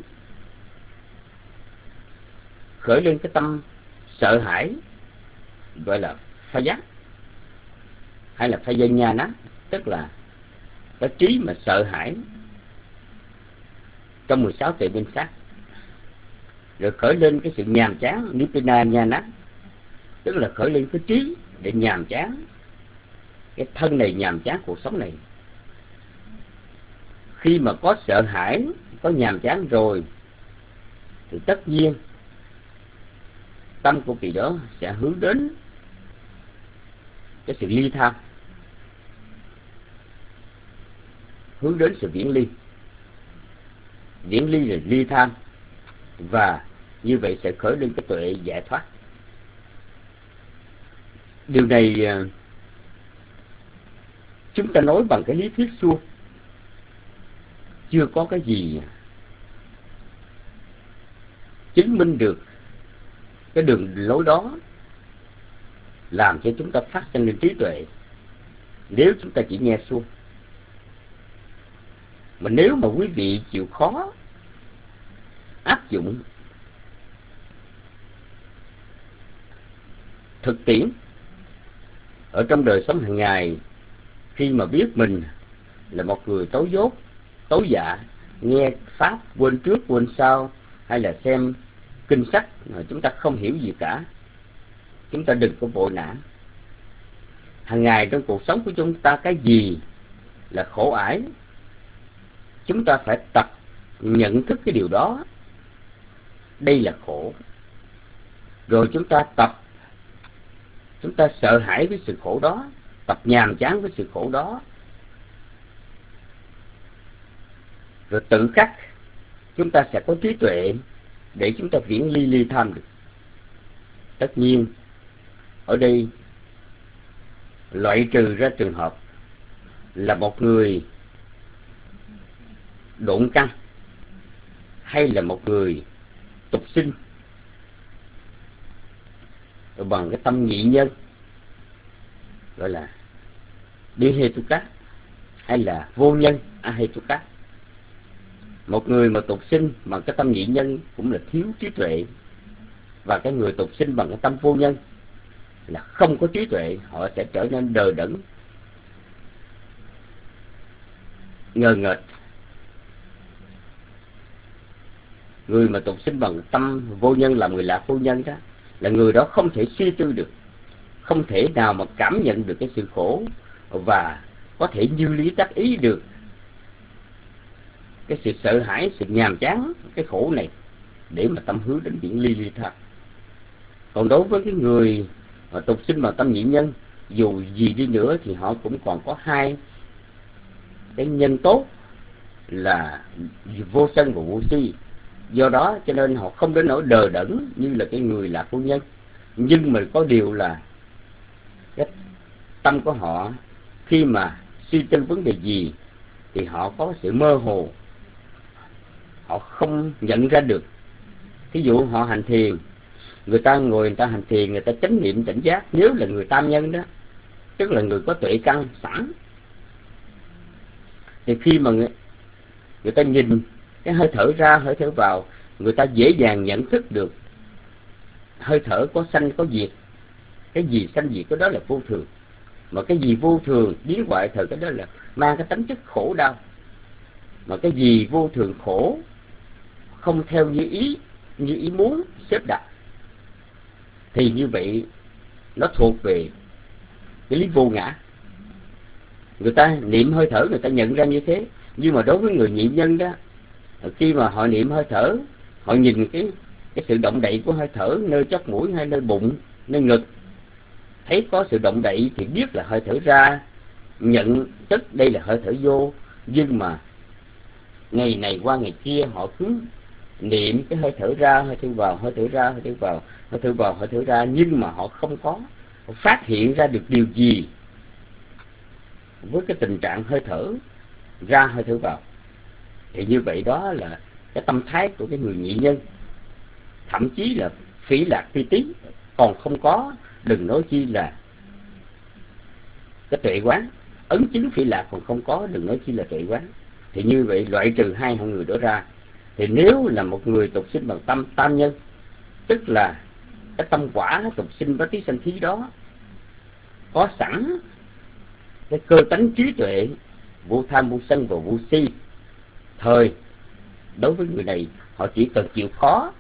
khởi lên cái tâm sợ hãi, gọi là pha giác hay là pha dân nha ná, tức là cái trí mà sợ hãi trong mười sáu tuệ bên sát. Rồi khởi lên cái sự nhàm chán, nibbana nha ná, tức là khởi lên cái trí để nhàm chán cái thân này, nhàm chán cuộc sống này. Khi mà có sợ hãi, có nhàm chán rồi thì tất nhiên tâm của vị đó sẽ hướng đến cái sự ly tham, hướng đến sự viễn ly. Viễn ly là ly tham, và như vậy sẽ khởi lên cái tuệ giải thoát. Điều này chúng ta nói bằng cái lý thuyết suông, chưa có cái gì chứng minh được cái đường lối đó làm cho chúng ta phát sinh lên trí tuệ nếu chúng ta chỉ nghe suông. Mà nếu mà quý vị chịu khó áp dụng thực tiễn ở trong đời sống hàng ngày, khi mà biết mình là một người tối dốt, tối dạ, nghe pháp quên trước quên sau, hay là xem kinh sách mà chúng ta không hiểu gì cả, chúng ta đừng có vội nản. Hàng ngày trong cuộc sống của chúng ta, cái gì là khổ ải, chúng ta phải tập nhận thức cái điều đó. Đây là khổ. Rồi chúng ta tập, chúng ta sợ hãi với sự khổ đó, tập nhàm chán với sự khổ đó, rồi tự khắc chúng ta sẽ có trí tuệ để chúng ta viễn ly ly tham được. Tất nhiên ở đây loại trừ ra trường hợp là một người độn căn hay là một người tục sinh bằng cái tâm nhị nhân, gọi là Dihetuka, hay là vô nhân Ahetuka. Một người mà tục sinh bằng cái tâm nhị nhân cũng là thiếu trí tuệ, và cái người tục sinh bằng cái tâm vô nhân là không có trí tuệ, họ sẽ trở nên đờ đẫn, ngờ nghệch. Người mà tục sinh bằng tâm vô nhân là người lạc vô nhân đó, là người đó không thể suy tư được, không thể nào mà cảm nhận được cái sự khổ, và có thể như lý tác ý được cái sự sợ hãi, sự nhàm chán, cái khổ này, để mà tâm hướng đến biển ly ly tham. Còn đối với cái người mà tục sinh bằng tâm nhị nhân, dù gì đi nữa thì họ cũng còn có hai cái nhân tốt là vô sân và vô si. Do đó cho nên họ không đến nỗi đờ đẫn như là cái người lạc vô nhân. Nhưng mà có điều là cái tâm của họ khi mà suy tư vấn đề gì thì họ có sự mơ hồ, họ không nhận ra được. Ví dụ họ hành thiền, người ta ngồi người ta hành thiền, người ta chánh niệm tỉnh giác. Nếu là người tam nhân đó, tức là người có tuệ căn sẵn, thì khi mà người, người ta nhìn cái hơi thở ra hơi thở vào, người ta dễ dàng nhận thức được hơi thở có sanh có diệt. Cái gì sanh diệt cái đó là vô thường, mà cái gì vô thường biến hoại thời cái đó là mang cái tính chất khổ đau. Mà cái gì vô thường khổ không theo như ý như ý muốn xếp đặt, thì như vậy nó thuộc về cái lý vô ngã. Người ta niệm hơi thở, người ta nhận ra như thế. Nhưng mà đối với người nhị nhân đó, khi mà họ niệm hơi thở, họ nhìn cái cái sự động đậy của hơi thở nơi chóp mũi hay nơi bụng, nơi ngực, thấy có sự động đậy thì biết là hơi thở ra, nhận thức đây là hơi thở vô. Nhưng mà ngày này qua ngày kia họ cứ niệm cái hơi thở ra hơi thở vào, hơi thở ra hơi thở vào, hơi thở vào hơi thở ra, nhưng mà họ không có phát hiện ra được điều gì với cái tình trạng hơi thở ra hơi thở vào. Thì như vậy đó là cái tâm thái của cái người nhị nhân, thậm chí là phỉ lạc phi tí còn không có, đừng nói chi là cái tuệ quán. Ấn chứng phỉ lạc còn không có, đừng nói chi là tuệ quán. Thì như vậy loại trừ hai hạng người đó ra, thì nếu là một người tục sinh bằng tâm tam nhân, tức là cái tâm quả tục sinh với tí sanh thí đó có sẵn cái cơ tánh trí tuệ vô tham vô sân và vô si, thời đối với người này họ chỉ cần chịu khó,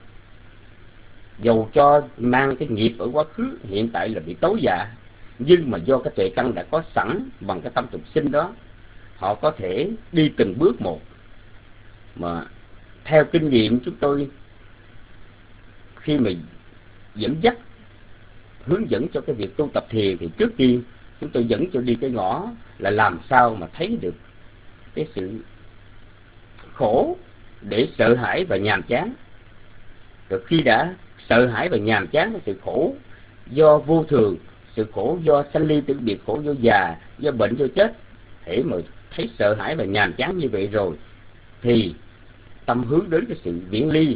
dầu cho mang cái nghiệp ở quá khứ hiện tại là bị tối dạ, nhưng mà do cái tuệ căn đã có sẵn bằng cái tâm tục sinh đó, họ có thể đi từng bước một. Mà theo kinh nghiệm chúng tôi khi mà dẫn dắt hướng dẫn cho cái việc tu tập thiền, thì trước tiên chúng tôi dẫn cho đi cái ngõ là làm sao mà thấy được cái sự khổ để sợ hãi và nhàm chán. Rồi khi đã sợ hãi và nhàm chán, cái sự khổ do vô thường, sự khổ do sanh ly tử biệt, khổ do già, do bệnh, do chết, Hễ mà thấy sợ hãi và nhàm chán như vậy rồi thì tâm hướng đến cái sự viễn ly.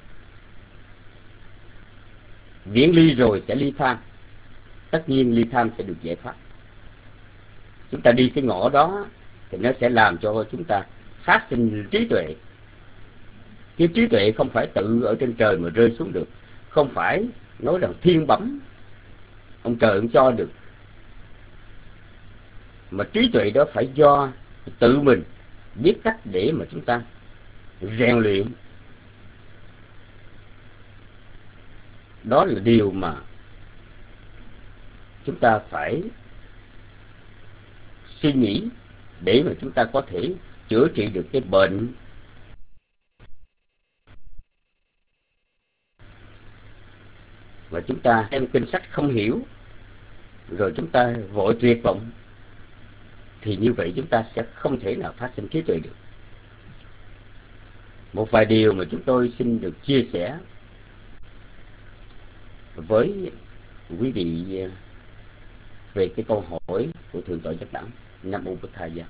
Viễn ly rồi sẽ ly tham. Tất nhiên ly tham sẽ được giải thoát. Chúng ta đi cái ngõ đó thì nó sẽ làm cho chúng ta phát sinh trí tuệ. Cái trí tuệ không phải tự ở trên trời mà rơi xuống được, không phải nói rằng thiên bẩm ông trời ông cho được, mà trí tuệ đó phải do tự mình biết cách để mà chúng ta rèn luyện. Đó là điều mà chúng ta phải suy nghĩ để mà chúng ta có thể chữa trị được cái bệnh mà chúng ta xem kinh sách không hiểu, rồi chúng ta vội tuyệt vọng, thì như vậy chúng ta sẽ không thể nào phát sinh trí tuệ được. Một vài điều mà chúng tôi xin được chia sẻ với quý vị về cái câu hỏi của Thượng tọa Giác Đẳng. Nam mô Bổn Thầy Giá.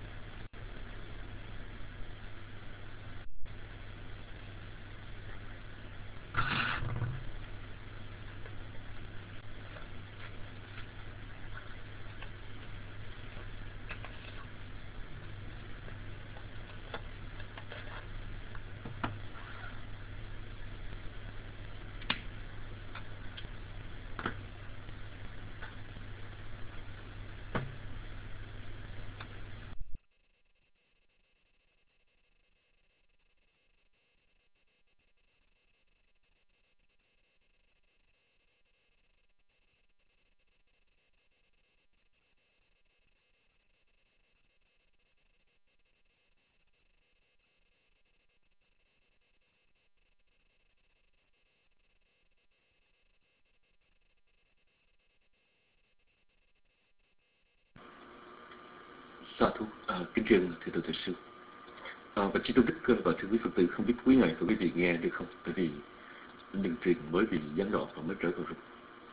Sa thú, à, kính truyền thưa Thầy Sư. À, và Chí Tôn Đức và thưa quý Phật tử, không biết quý ngài và quý vị nghe được không? Bởi vì đường truyền mới bị gián đoạn và mới trở vào rung.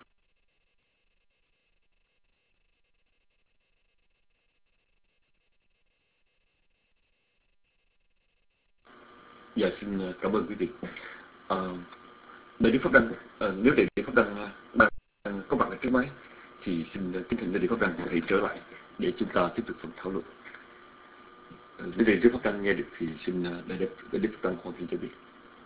Dạ, xin cảm ơn quý vị. À, Đại Đức Pháp Đăng, à, nếu Đại Đức Pháp Đăng đang có mặt ở trước máy thì xin kính thỉnh Đại Đức Pháp Đăng hãy trở lại để chúng ta tiếp tục phần thảo luận. Nếu Đại Đức Pháp Đăng nghe được thì xin Đại Đức, Đại Đức Pháp Đăng hoàn thiện cho biết.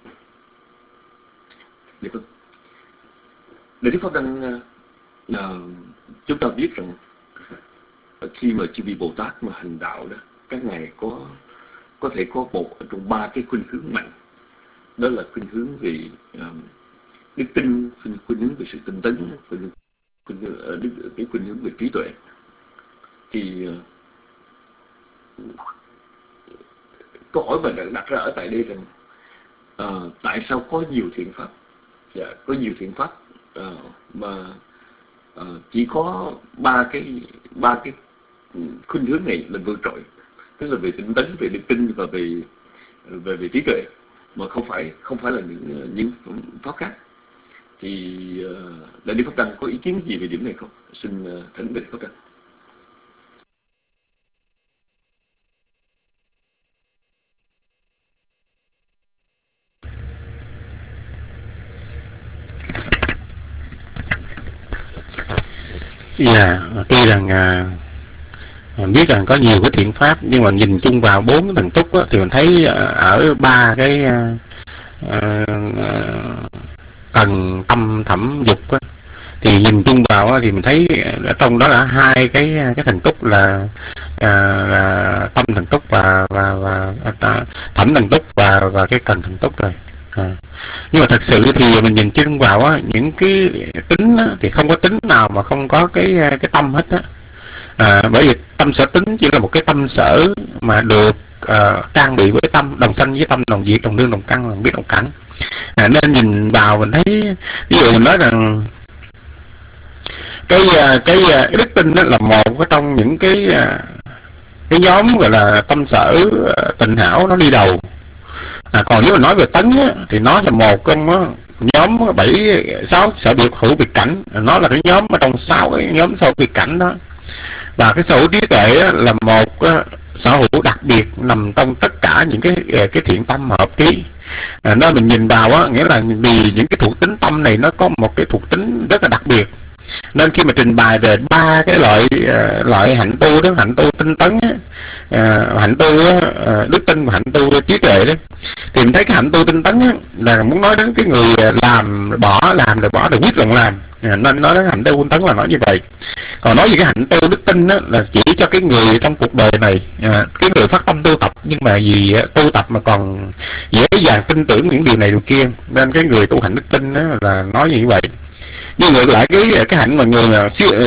Dạ vâng. Đại Đức Pháp Đăng, à, chúng ta biết rằng khi mà chư vị Bồ Tát mà hành đạo đó, các ngài có có thể có một trong ba cái khuynh hướng mạnh. Đó là khuynh hướng về um, đức tin, khuynh, khuynh hướng về sự tinh tấn, khuynh, khuynh, uh, cái khuynh hướng về trí tuệ. Thì uh, câu hỏi mà đặt ra ở tại đây rằng uh, tại sao có nhiều thiện pháp, dạ, có nhiều thiện pháp uh, mà uh, chỉ có ba cái ba cái khuynh hướng này là vượt trội, tức là về tinh tấn, về đức tin và về về về trí tuệ, mà không phải không phải là những những pháp khác. Thì uh, Đại Đức Pháp Đăng có ý kiến gì về điểm này không? Xin uh, thỉnh Đại Đức Pháp Đăng. Dạ, tuy rằng uh, biết rằng có nhiều cái thiện pháp, nhưng mà nhìn chung vào bốn cái thần túc á, thì mình thấy uh, ở ba cái uh, uh, tầng tâm thẩm dục á, thì nhìn chung vào á, thì mình thấy ở trong đó là hai cái cái thần túc là, uh, là tâm thần túc và và và uh, thẩm thần túc và và cái cần thần túc rồi. À. Nhưng mà thật sự thì mình nhìn chung vào á, những cái tính á, thì không có tính nào mà không có cái cái tâm hết á. À, bởi vì tâm sở tính chỉ là một cái tâm sở mà được uh, trang bị với tâm đồng sanh với tâm đồng diệt, đồng đương đồng căn, đồng biết đồng cảnh. À, nên nhìn vào mình thấy, ví dụ mình nói rằng cái cái, cái đức tin đó là một cái trong những cái cái nhóm gọi là tâm sở tịnh hảo, nó đi đầu. À, còn nếu mà nói về tấn á, thì nó là một trong đó, nhóm bảy sáu sở biệt hữu biệt cảnh, nó là cái nhóm ở trong sáu cái nhóm sau biệt cảnh đó. Và cái sở hữu trí tuệ á, là một á, sở hữu đặc biệt nằm trong tất cả những cái cái thiện tâm hợp trí. À, nơi mình nhìn vào á, nghĩa là vì những cái thuộc tính tâm này nó có một cái thuộc tính rất là đặc biệt, nên khi mà trình bày về ba cái loại uh, loại hạnh tu đó, hạnh tu tinh tấn á, uh, hạnh tu uh, đức tin và hạnh tu trí tuệ đó, thì mình thấy cái hạnh tu tinh tấn á, là muốn nói đến cái người làm bỏ làm rồi bỏ rồi quyết lòng làm, à, nên nói đến hạnh tu tinh tấn là nói như vậy. Còn nói về cái hạnh tu đức tin á, là chỉ cho cái người trong cuộc đời này, à, cái người phát tâm tu tập nhưng mà vì tu tập mà còn dễ dàng tin tưởng những điều này điều kia, nên cái người tu hạnh đức tin á, là nói như vậy. Nhưng ngược lại cái cái hạnh mà người mà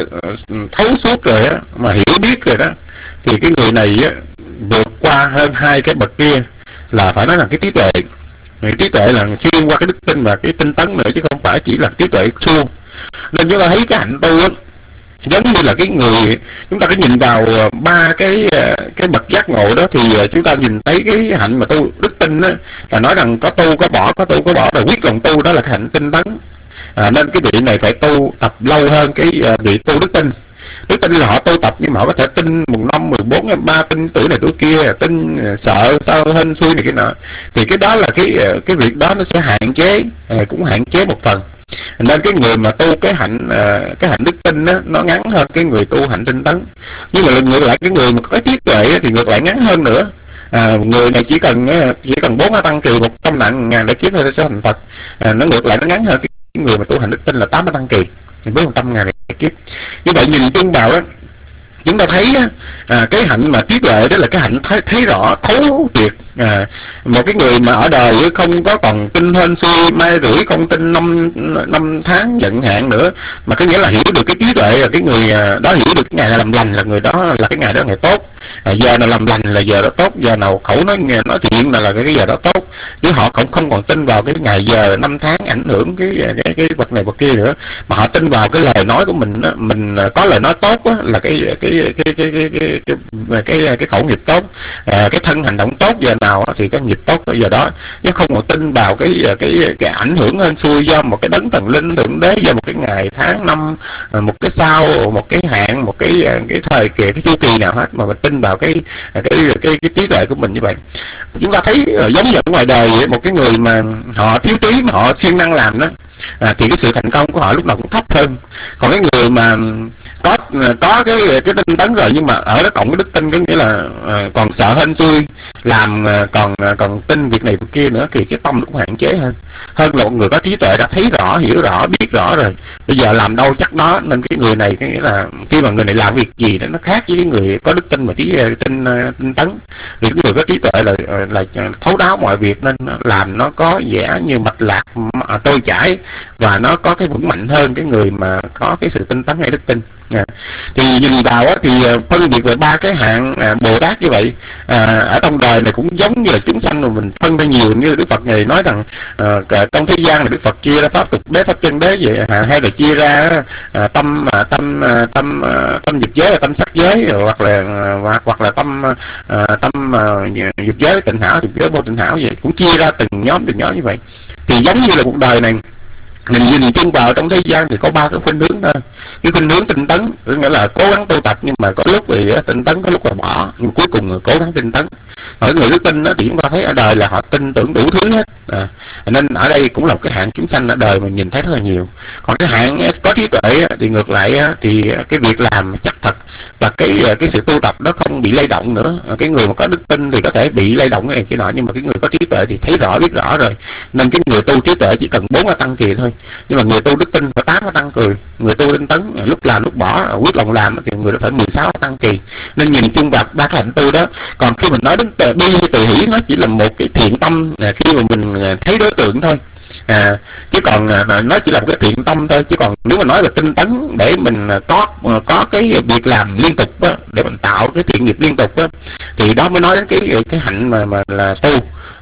thấu suốt rồi á, mà hiểu biết rồi đó, thì cái người này á, vượt qua hơn hai cái bậc kia, là phải nói là cái trí tuệ. Cái trí tuệ là xuyên qua cái đức tin và cái tinh tấn nữa, chứ không phải chỉ là trí tuệ suông. Nên chúng ta thấy cái hạnh tu á, giống như là cái người, chúng ta cứ nhìn vào ba cái cái bậc giác ngộ đó, thì chúng ta nhìn thấy cái hạnh mà tu đức tin á, là nói rằng có tu có bỏ, có tu có bỏ, rồi quyết lòng tu, đó là cái hạnh tinh tấn. À, nên cái vị này phải tu tập lâu hơn cái uh, vị tu đức tin. Đức tin là họ tu tập nhưng mà họ có thể tin một năm, mười bốn, ba tin tuổi này tuổi kia, tin uh, sợ sao hên xui này cái nọ, thì cái đó là cái uh, cái việc đó nó sẽ hạn chế, uh, cũng hạn chế một phần. Nên cái người mà tu cái hạnh uh, cái hạnh đức tin đó, nó ngắn hơn cái người tu hạnh tinh tấn. Nhưng mà ngược lại cái người mà có trí tuệ thì ngược lại ngắn hơn nữa. À, người này chỉ cần chỉ cần bốn tăng kỳ một trăm nặng ngàn để kiếp thôi sẽ thành Phật. À, nó ngược lại nó ngắn hơn cái người mà tu hành đức tin là tám mươi tăng kỳ với một trăm ngàn để kiếp. Như vậy nhìn chung vào đó, chúng ta thấy à, cái hạnh mà trí tuệ đó là cái hạnh thấy, thấy rõ thấu triệt. À, một cái người mà ở đời không có còn tin hên xui mai rủi, không tin năm năm tháng vận hạn nữa, mà có nghĩa là hiểu được cái trí tuệ, là cái người đó hiểu được cái ngày nào làm lành là người đó là cái ngày đó ngày tốt, à, giờ nào làm lành là giờ đó tốt, giờ nào khẩu nói nói chuyện là là cái giờ đó tốt, chứ họ cũng không còn tin vào cái ngày giờ năm tháng ảnh hưởng cái cái cái vật này vật kia nữa, mà họ tin vào cái lời nói của mình đó. Mình có lời nói tốt đó, là cái cái cái cái cái cái cái cái, cái, cái khẩu nghiệp tốt, à, cái thân hành động tốt giờ nào thì cái nghiệp tốt giờ đó, chứ không còn tin vào cái cái cái ảnh hưởng hên xui do một cái đấng thần linh thượng đế, do một cái ngày tháng năm, một cái sao, một cái hạn, một cái cái thời kỳ, cái chu kỳ nào hết, mà mình tin vào cái cái cái cái, cái trí tuệ của mình như vậy. Chúng ta thấy giống như ở ngoài đời vậy, một cái người mà họ thiếu trí mà họ siêng năng làm đó, à, thì cái sự thành công của họ lúc nào cũng thấp hơn. Còn cái người mà có có cái cái tinh tấn rồi nhưng mà ở đó cộng cái đức tin, có nghĩa là à, còn sợ hên xui, làm à, còn à, còn tin việc này việc kia nữa, thì cái tâm nó cũng hạn chế hơn hơn là một người có trí tuệ đã thấy rõ, hiểu rõ, biết rõ rồi bây giờ làm đâu chắc đó. Nên cái người này cái nghĩa là khi mà người này làm việc gì đó nó khác với cái người có đức tin và trí tinh tinh tấn. Vì cái người có trí tuệ là là thấu đáo mọi việc, nên làm nó có vẻ như mạch lạc, trôi chảy, và nó có cái vững mạnh hơn cái người mà có cái sự tinh tấn hay đức tin. À, thì nhìn vào á, thì phân biệt về ba cái hạng à, Bồ Tát như vậy, à, ở trong đời này cũng giống như là chúng sanh mà mình phân ra nhiều, như Đức Phật này nói rằng à, trong thế gian này Đức Phật chia ra pháp tục đế, pháp chân đế vậy, à, hay là chia ra à, tâm à, tâm à, tâm à, tâm dục giới là tâm sắc giới, hoặc là hoặc, hoặc là tâm à, tâm à, dục giới tịnh hảo, dục giới vô tịnh hảo vậy, cũng chia ra từng nhóm từng nhóm như vậy. Thì giống như là cuộc đời này mình nhìn chung vào trong thế gian thì có ba cái khuynh hướng thôi. Cái khuynh hướng tinh tấn nghĩa là cố gắng tu tập, nhưng mà có lúc thì tinh tấn, có lúc là bỏ, nhưng cuối cùng cố gắng tinh tấn. Ở người đức tin đó, thì chúng ta thấy ở đời là họ tin tưởng đủ thứ hết, à, nên ở đây cũng là một cái hạng chúng sanh ở đời mình nhìn thấy rất là nhiều. Còn cái hạng có trí tuệ thì ngược lại thì cái việc làm chắc thật, và cái cái sự tu tập đó không bị lay động nữa. Cái người mà có đức tin thì có thể bị lay động cái này cái nọ, nhưng mà cái người có trí tuệ thì thấy rõ biết rõ rồi. Nên cái người tu trí tuệ chỉ cần bốn tăng kỳ thôi, nhưng mà người tu đức tin phải tám tăng cười. Người tu tinh tấn lúc làm lúc bỏ, quyết lòng làm thì người đó phải mười sáu tăng kỳ. Nên nhìn chung vào ba cái hạnh tu đó. Còn khi mình nói đến bi hay từ hỷ, nó chỉ là một cái thiện tâm khi mà mình thấy đối tượng thôi. À, chứ còn à, nó chỉ là một cái thiện tâm thôi. Chứ còn nếu mà nói về tinh tấn để mình có có cái việc làm liên tục á, để mình tạo cái thiện nghiệp liên tục á, thì đó mới nói đến cái cái hạnh mà mà là tu.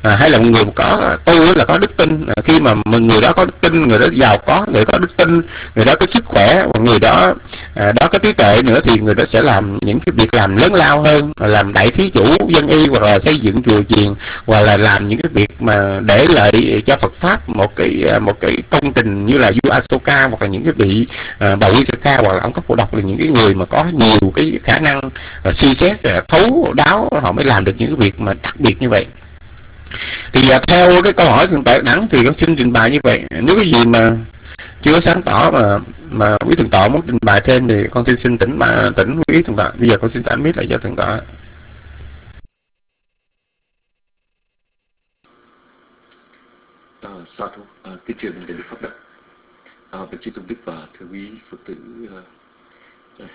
À, hay là một người có tu là có đức tin, à, khi mà người đó có đức tin, người đó giàu có, người đó có đức tin, người đó có sức khỏe, và người đó à, đó có trí tuệ nữa, thì người đó sẽ làm những cái việc làm lớn lao hơn, làm đại thí chủ dân y, hoặc là xây dựng chùa chiền, hoặc là làm những cái việc mà để lợi cho Phật pháp, một cái một cái công trình như là vua Asoka, hoặc là những cái vị à, bà Visakha, hoặc là ông Cấp Phổ Độc, là những cái người mà có nhiều cái khả năng à, suy xét à, thấu đáo, họ mới làm được những cái việc mà đặc biệt như vậy. Thì à, theo cái câu hỏi thượng tọa Đẳng thì con xin trình bày như vậy. Nếu cái gì mà chưa có sáng tỏ mà mà quý thượng tọa muốn trình bày thêm thì con xin xin tỉnh mà tỉnh quý thượng tọa. Bây giờ con xin trả mic lại cho thượng tọa. À, sa thú, à, kính truyền đại đức pháp đắc, à, bạch chư tôn đức và thưa quý Phật tử. À, à,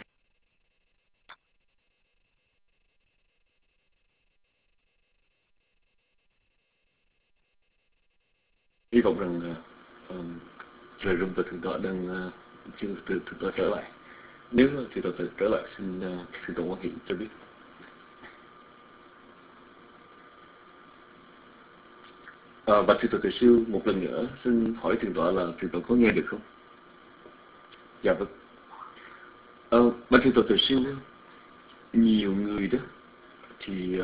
hy vọng rằng à, um, lời rung của thượng tọa đang uh, chưa từ thượng tọa trở lại. Nếu thượng tọa trở lại, xin uh, thượng tọa quan hệ cho biết. À, và thượng tọa Từ Siêu một lần nữa xin hỏi thượng tọa là thượng tọa có nghe được không? Dạ vâng. À, và thượng tọa Từ Siêu, nhiều người đó thì uh,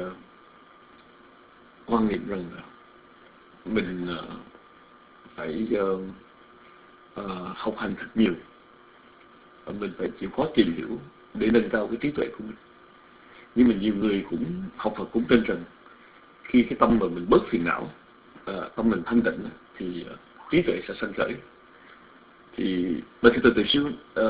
quan niệm rằng là mình uh, phải uh, uh, học hành thật nhiều, uh, mình phải chịu khó tìm hiểu để nâng cao cái trí tuệ của mình. Nhưng mà nhiều người cũng học Phật cũng tin rằng khi cái tâm mà mình bớt phiền não, uh, tâm mình thanh tịnh, thì uh, trí tuệ sẽ sanh khởi. Thì bà thượng tọa Từ Siêu, uh,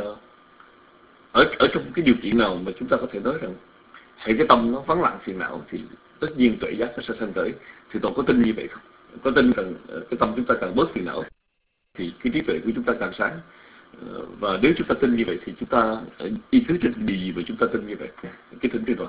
ở ở trong cái điều kiện nào mà chúng ta có thể nói rằng hãy cái tâm nó vắng lặng phiền não thì tất nhiên tuệ giác nó sẽ sanh khởi? Thì tôi có tin như vậy không? Có tin rằng uh, cái tâm chúng ta càng bớt phiền não thì cái trí tuệ của chúng ta càng sáng? Uh, và nếu chúng ta tin như vậy thì chúng ta uh, y cứ trên điều gì mà chúng ta tin như vậy? Cái thỉnh thượng tọa.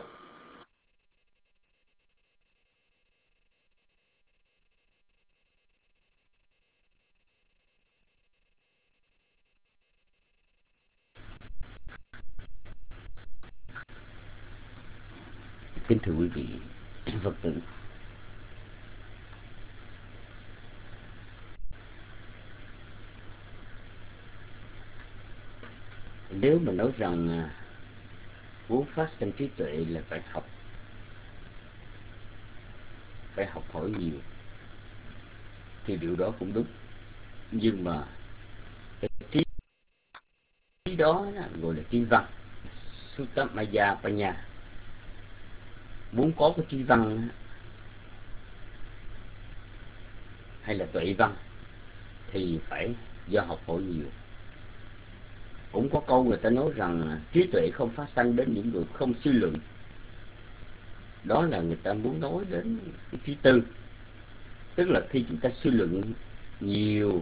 Kính thưa quý vị Phật tử, nếu mà nói rằng muốn phát sinh trí tuệ là phải học, phải học hỏi nhiều, thì điều đó cũng đúng. Nhưng mà cái trí đó gọi là trí văn, Suttamaya Panya. Muốn có cái trí văn hay là tuệ văn thì phải do học hỏi nhiều. Cũng có câu người ta nói rằng trí tuệ không phát sanh đến những người không suy luận. Đó là người ta muốn nói đến cái trí tư. Tức là khi chúng ta suy luận nhiều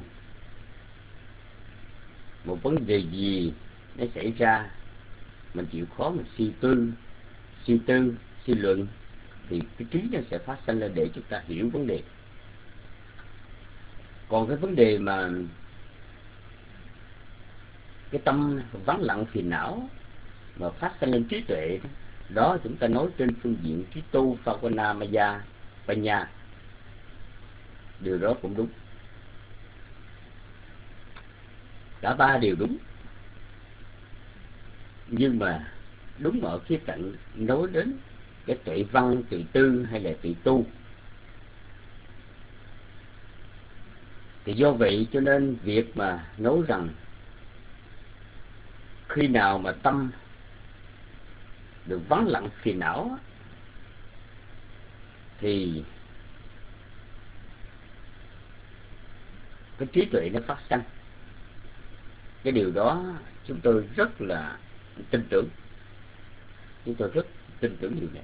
một vấn đề gì nó xảy ra, mình chịu khó mình suy tư, suy tư, suy luận, thì cái trí nó sẽ phát sinh lên để chúng ta hiểu vấn đề. Còn cái vấn đề mà cái tâm vắng lặng phiền não mà phát sinh lên trí tuệ, đó chúng ta nói trên phương diện trí tu Phavanamaya Panya. Điều đó cũng đúng, cả ba đều đúng. Nhưng mà đúng ở khía cạnh nói đến cái tuệ văn, tuệ tư hay là tuệ tu, thì do vậy cho nên việc mà nói rằng khi nào mà tâm được vắng lặng phiền não thì cái trí tuệ nó phát sinh. Cái điều đó chúng tôi rất là tin tưởng, chúng tôi rất tin tưởng điều này.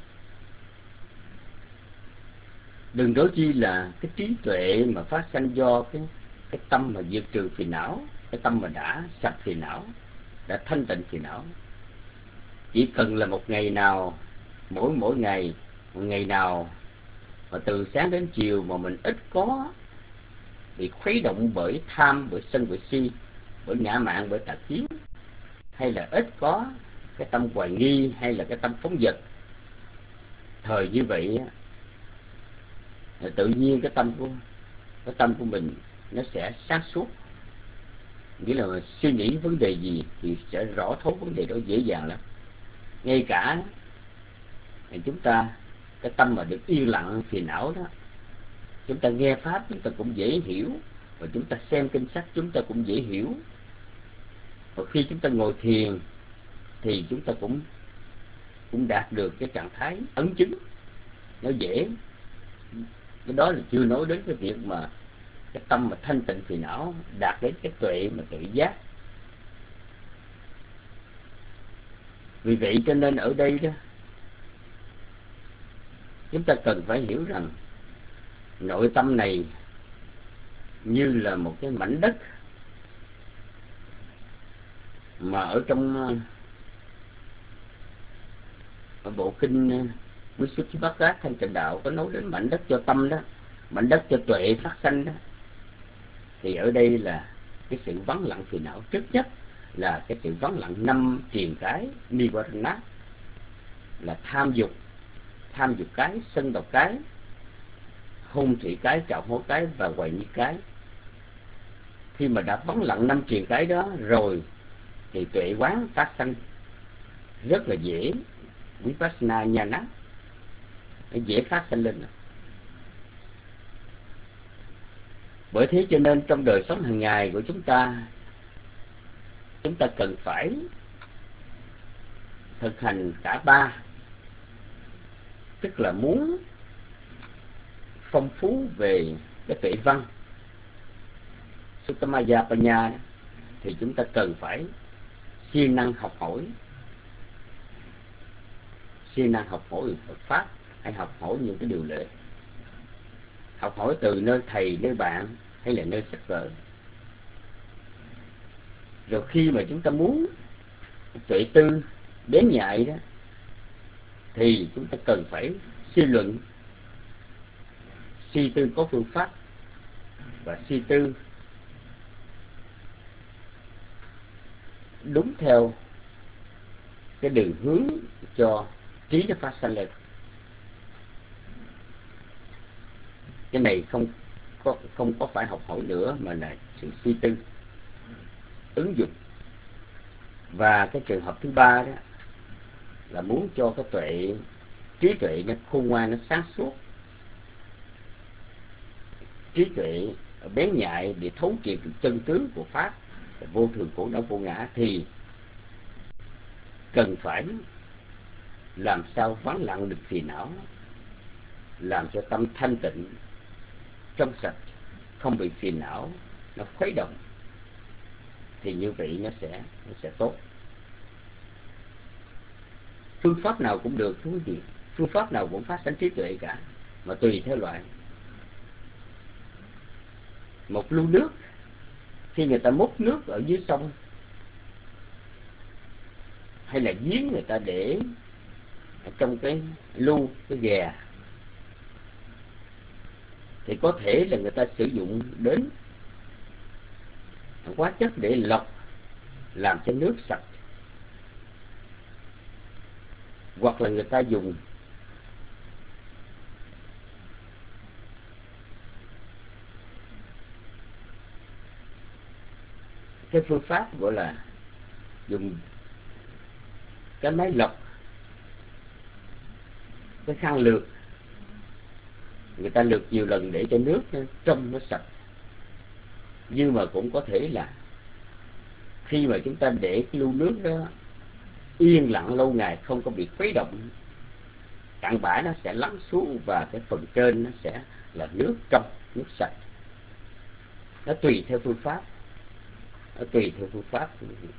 Đừng nói chi là cái trí tuệ mà phát sinh do cái cái tâm mà diệt trừ phiền não, cái tâm mà đã sạch phiền não, đã thanh tịnh phiền não. Chỉ cần là một ngày nào, mỗi mỗi ngày, một ngày nào mà từ sáng đến chiều mà mình ít có bị khuấy động bởi tham, bởi sân, bởi si, bởi ngã mạn, bởi tà kiến, hay là ít có cái tâm hoài nghi hay là cái tâm phóng dật, thời như vậy tự nhiên cái tâm của cái tâm của mình nó sẽ sáng suốt, nghĩa là mình suy nghĩ vấn đề gì thì sẽ rõ thấu vấn đề đó dễ dàng lắm. Ngay cả chúng ta cái tâm mà được yên lặng phiền não đó, chúng ta nghe pháp chúng ta cũng dễ hiểu, và chúng ta xem kinh sách chúng ta cũng dễ hiểu, và khi chúng ta ngồi thiền thì chúng ta cũng cũng đạt được cái trạng thái ấn chứng nó dễ. Cái đó là chưa nói đến cái việc mà cái tâm mà thanh tịnh phiền não đạt đến cái tuệ mà tự giác. Vì vậy cho nên ở đây đó chúng ta cần phải hiểu rằng nội tâm này như là một cái mảnh đất mà ở trong ở bộ kinh Visuddhimagga Thanh Tịnh Đạo có nói đến mảnh đất cho tâm đó, mảnh đất cho tuệ phát sanh đó. Thì ở đây là cái sự vắng lặng phiền não, trước nhất là cái sự vắng lặng năm triền cái Nivarana, là tham dục, tham dục cái, sân độc cái, hung thủy cái, trạo hố cái và hoài nghi cái. Khi mà đã vắng lặng năm triền cái đó rồi thì tuệ quán phát sanh rất là dễ, Vipassana Nhana nó dễ phát sanh lên. Bởi thế cho nên trong đời sống hàng ngày của chúng ta, chúng ta cần phải thực hành cả ba. Tức là muốn phong phú về cái tuệ văn Suttamaya Panya thì chúng ta cần phải siêng năng học hỏi, siêng năng học hỏi Phật pháp, hay học hỏi những cái điều lệ, học hỏi từ nơi thầy, nơi bạn hay là nơi sách vở. Rồi khi mà chúng ta muốn tuệ tư bén nhạy đó thì chúng ta cần phải suy luận, suy tư có phương pháp, và suy tư đúng theo cái đường hướng cho trí nó phát sanh lên. Cái này không có không có phải học hỏi nữa mà là sự suy tư, ứng dụng. Và cái trường hợp thứ ba đó là muốn cho cái tuệ, trí tuệ nó khôn ngoan, nó sáng suốt, trí tuệ bén nhạy để thấu triệt được chân tướng của pháp, vô thường khổ đau vô ngã, thì cần phải làm sao vắng lặng được phiền não, làm cho tâm thanh tịnh, trong sạch, không bị phiền não nó khuấy động, thì như vậy nó sẽ nó sẽ tốt. Phương pháp nào cũng được thú vị, phương pháp nào cũng phát sinh trí tuệ cả, mà tùy theo loại. Một lu nước, khi người ta múc nước ở dưới sông hay là giếng, người ta để ở trong cái lu, cái ghè, thì có thể là người ta sử dụng đến hóa chất để lọc, làm cho nước sạch, hoặc là người ta dùng cái phương pháp gọi là dùng cái máy lọc, cái khăn lược, người ta lược nhiều lần để cho nước nó trong, nó sạch. Nhưng mà cũng có thể là khi mà chúng ta để cái lu nước đó yên lặng lâu ngày, không có bị khuấy động, cặn bã nó sẽ lắng xuống và cái phần trên nó sẽ là nước trong, nước sạch. Nó tùy theo phương pháp, nó tùy theo phương pháp.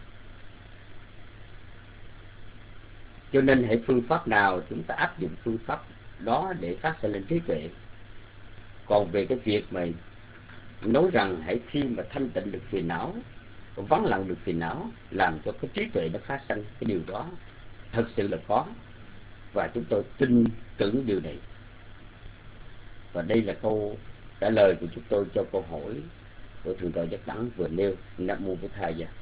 Cho nên hãy phương pháp nào chúng ta áp dụng phương pháp đó để phát sinh lên trí tuệ. Còn về cái việc mà nói rằng hãy khi mà thanh tịnh được phiền não, vắng lặng được phiền não, làm cho cái trí tuệ nó phát sinh, cái điều đó thật sự là có, và chúng tôi tin tưởng điều này. Và đây là câu trả lời của chúng tôi cho câu hỏi của Thượng tọa Giác Đẳng vừa nêu. Nam mô Bổn Thầy Dạ.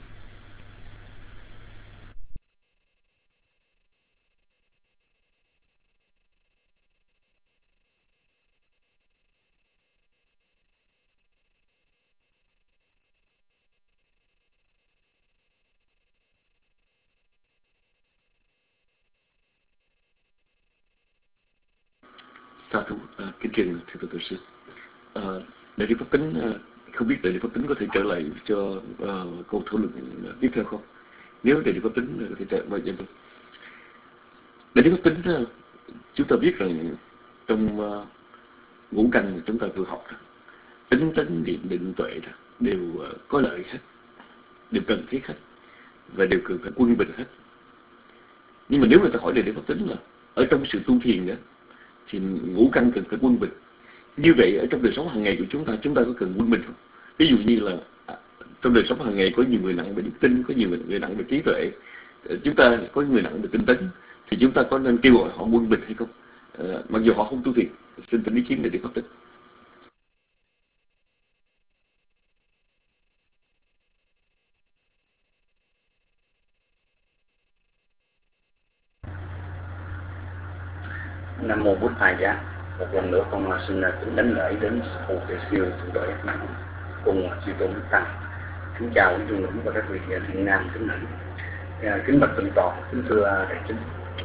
Sa thú, à, kính trình thưa thưa sư. À, đại đức Pháp Tính, à, không biết đại đức Pháp Tính có thể trở lại cho uh, câu thảo luận tiếp theo không? Nếu đại đức Pháp Tính có thể trở lại, dạ vâng. Đại đức Pháp Tính, uh, chúng ta biết rằng trong uh, ngũ căn mà chúng ta vừa học đó, tính tấn niệm định tuệ đó, đều uh, có lợi hết, đều cần thiết hết, và đều cần phải quân bình hết. Nhưng mà nếu người ta hỏi đại đức Pháp Tính là ở trong sự tu thiền đó thì ngũ căn cần phải quân bình, như vậy ở trong đời sống hàng ngày của chúng ta, chúng ta có cần quân bình không? Ví dụ như là à, trong đời sống hàng ngày có nhiều người nặng về đức tin, có nhiều người nặng về trí tuệ, chúng ta có người nặng về tinh tấn, thì chúng ta có nên kêu gọi họ quân bình hay không? À, mặc dù họ không tu thiền. Xin tình ý kiến để được Pháp Tính. Nam mô Bụt Thầy Giá. Một lần nữa con xin kính đánh lễ đến Phù Thầy Siêu Thượng Tọa Giác Nặng cùng Chư Tôn Đức Tăng. Kính chào quý tôn nữ và các vị thiện nam kính nữ. Kính bạch thượng tọa, kính thưa đại chúng.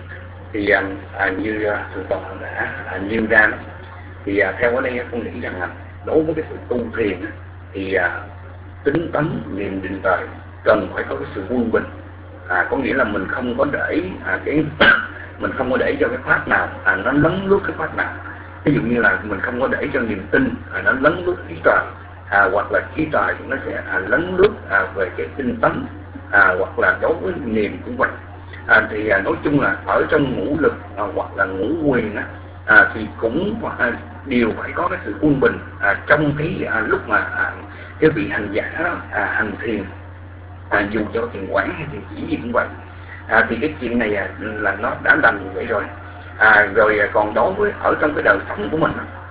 Thì à, như thượng tọa đã à, nêu ra đó, thì à, theo ở đây con nghĩ rằng là đối với cái sự tu thiền thì à, tính tấn niệm định tuệ cần phải có cái sự quân bình. À, có nghĩa là mình không có để à, cái mình không có để cho cái pháp nào à, nó lấn lướt cái pháp nào. Ví dụ như là mình không có để cho niềm tin à, nó lấn lướt trí tuệ, à, hoặc là trí tuệ thì nó sẽ à, lấn lướt à, về cái tinh tấn, à, hoặc là đối với niềm cũng vậy. À, thì à, nói chung là ở trong ngũ lực à, hoặc là ngũ quyền á, à, thì cũng à, đều phải có cái sự quân bình à, trong cái à, lúc mà à, cái vị hành giả à, hành thiền, à, dù cho thiền quán hay thiền chỉ gì cũng vậy. À, thì cái chuyện này à, là nó đã làm như vậy rồi. À, rồi còn đối với ở trong cái đời sống của mình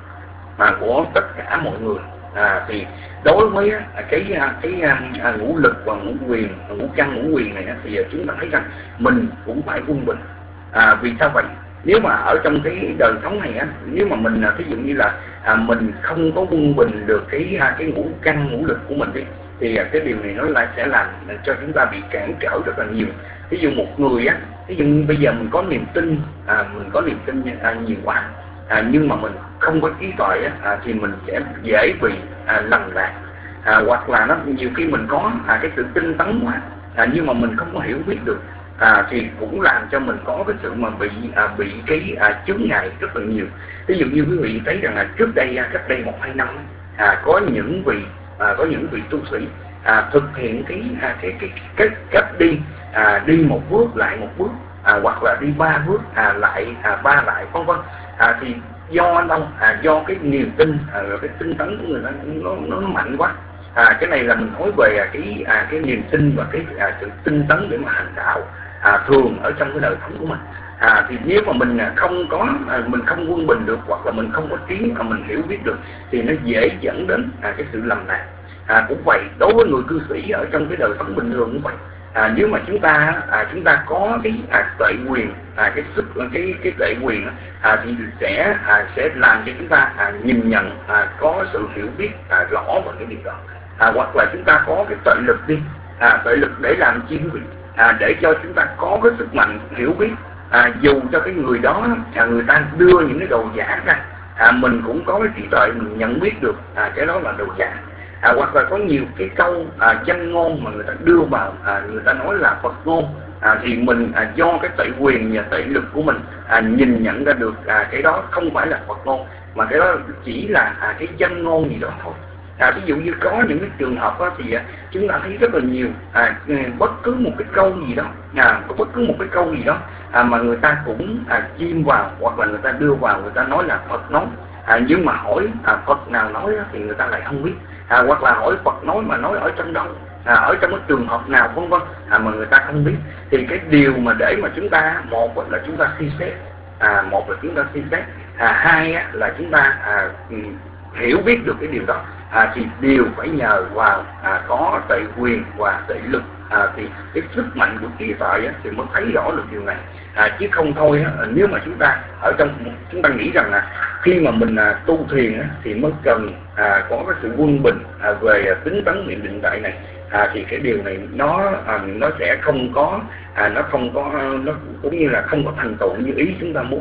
mà của tất cả mọi người, à, thì đối với à, cái cái à, ngũ lực và ngũ quyền, ngũ căn ngũ quyền này thì chúng ta thấy rằng mình cũng phải quân bình. À, vì sao vậy? Nếu mà ở trong cái đời sống này á, nếu mà mình ví dụ như là à, mình không có quân bình được cái cái ngũ căn ngũ lực của mình đi, thì cái điều này nó lại sẽ làm cho chúng ta bị cản trở rất là nhiều. Ví dụ một người á, ví dụ như bây giờ mình có niềm tin, à, mình có niềm tin à, nhiều quá, à, nhưng mà mình không có trí tuệ á, à, thì mình sẽ dễ bị à, lầm lạc, à, hoặc là nó nhiều khi mình có à, cái sự tinh tấn quá, à, nhưng mà mình không có hiểu biết được, à, thì cũng làm cho mình có cái sự mà bị à, bị cái à, chướng ngại rất là nhiều. Ví dụ như quý vị thấy rằng là trước đây cách đây một hai năm à, có những vị à, có những vị tu sĩ à, thực hiện cái à, cái cái cái cách đi à, đi một bước lại một bước, à, hoặc là đi ba bước à, lại à, ba lại vân vân, à, thì do đâu à, do cái niềm tin, à, cái tinh tấn của người ta nó, nó, nó mạnh quá. À, cái này là mình nói về cái à, cái niềm tin và cái à, sự tinh tấn để mà hành đạo à, thường ở trong cái đời sống của mình. À, thì nếu mà mình không có à, mình không quân bình được, hoặc là mình không có trí mà mình hiểu biết được, thì nó dễ dẫn đến à, cái sự lầm lạc. À, cũng vậy đối với người cư sĩ ở trong cái đời sống bình thường cũng vậy. À, nếu mà chúng ta à, chúng ta có cái à, tuệ quyền, à, cái sức cái cái tuệ quyền à, thì sẽ à, sẽ làm cho chúng ta à, nhìn nhận à, có sự hiểu biết à, rõ về cái điều đó, à, hoặc là chúng ta có cái tuệ lực đi, à, tuệ lực để làm chi quý vị, à, để cho chúng ta có cái sức mạnh hiểu biết, à, dù cho cái người đó à, người ta đưa những cái đồ giả ra, à, mình cũng có cái trí tuệ mình nhận biết được à, cái đó là đồ giả. À, hoặc là có nhiều cái câu à, danh ngôn mà người ta đưa vào, à, người ta nói là Phật ngôn, à, thì mình à, do cái tuệ quyền và tuệ lực của mình à, nhìn nhận ra được à, cái đó không phải là Phật ngôn, mà cái đó chỉ là à, cái danh ngôn gì đó thôi. À, ví dụ như có những cái trường hợp đó, thì à, chúng ta thấy rất là nhiều, à, bất cứ một cái câu gì đó, à, bất cứ một cái câu gì đó à, mà người ta cũng à, chim vào, hoặc là người ta đưa vào, người ta nói là Phật nói, à, nhưng mà hỏi à, Phật nào nói đó, thì người ta lại không biết. À, hoặc là hỏi Phật nói mà nói ở trong đâu, à, ở trong cái trường hợp nào vân vân, à, mà người ta không biết. Thì cái điều mà để mà chúng ta, một là chúng ta suy xét, à, một là chúng ta suy xét, à, hai á, là chúng ta à, hiểu biết được cái điều đó, à, thì đều phải nhờ vào à, có tuệ quyền và tuệ lực, à, thì cái sức mạnh của trí tuệ thì mới thấy rõ được điều này. À, chứ không thôi á, nếu mà chúng ta ở trong chúng ta nghĩ rằng là khi mà mình à, tu thiền á, thì mới cần à, có cái sự quân bình à, về à, tính tấn niệm định tuệ này, à, thì cái điều này nó à, nó sẽ không có à, nó không có nó cũng như là không có thành tựu như ý chúng ta muốn.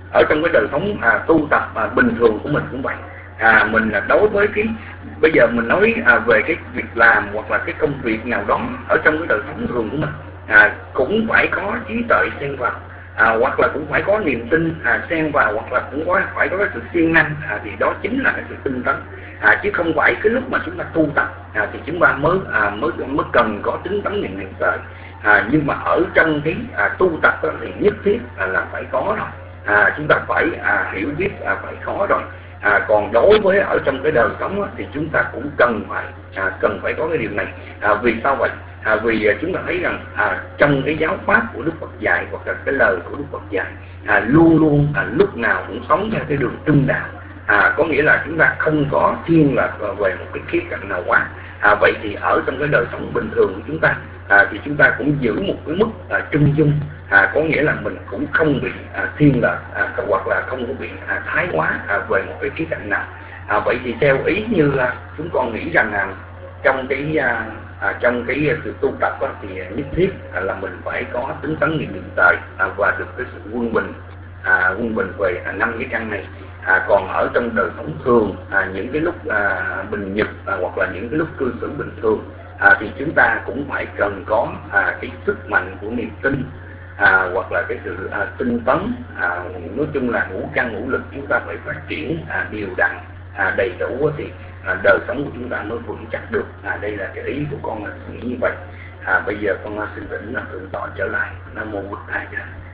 ở trong cái đời sống à, tu tập à, bình thường của mình cũng vậy. À, mình đối với cái bây giờ mình nói à, về cái việc làm hoặc là cái công việc nào đó ở trong cái đời sống thường của mình, à, cũng phải có trí tuệ xen vào, à, hoặc là cũng phải có niềm tin à, xen vào, hoặc là cũng có phải có cái sự siêng năng, à, thì đó chính là cái sự tinh tấn, à, chứ không phải cái lúc mà chúng ta tu tập à, thì chúng ta mới à, mới mới cần có tính tấn niệm niệm tuệ. À, nhưng mà ở trong cái à, tu tập đó, thì nhất thiết à, là phải có rồi, à, chúng ta phải à, hiểu biết à, phải có rồi. À, còn đối với ở trong cái đời sống á, thì chúng ta cũng cần phải à, cần phải có cái điều này. À, vì sao vậy? À, vì à, chúng ta thấy rằng à, trong cái giáo pháp của Đức Phật dạy, hoặc là cái lời của Đức Phật dạy, à, luôn luôn à, lúc nào cũng sống theo cái đường trung đạo. À, có nghĩa là chúng ta không có thiên là về một cái khía cạnh nào quá. À, vậy thì ở trong cái đời sống bình thường của chúng ta, à, thì chúng ta cũng giữ một cái mức à, trung dung. À, có nghĩa là mình cũng không bị à, thiên là à, hoặc là không có bị à, thái quá à, về một cái khía cạnh nào. À, vậy thì theo ý như à, chúng con nghĩ rằng à, trong cái à, à, trong cái sự tu tập á, thì nhất thiết à, là mình phải có tính tấn niệm niệm tuệ à, và được cái sự quân bình à, quân bình về à, năm cái căn này. À, còn ở trong đời sống thường, à, những cái lúc à, bình nhật à, hoặc là những cái lúc cư xử bình thường, à, thì chúng ta cũng phải cần có à, cái sức mạnh của niềm tin, à, hoặc là cái sự à, tinh tấn. À, nói chung là ngũ căn ngũ lực chúng ta phải phát triển à, đều đặn à, đầy đủ, thì à, đời sống của chúng ta mới vững chắc được. À, đây là cái ý của con là nghĩ như vậy. À, bây giờ con xin thỉnh là thượng tọa trở lại. Nam mô Bụt Thầy.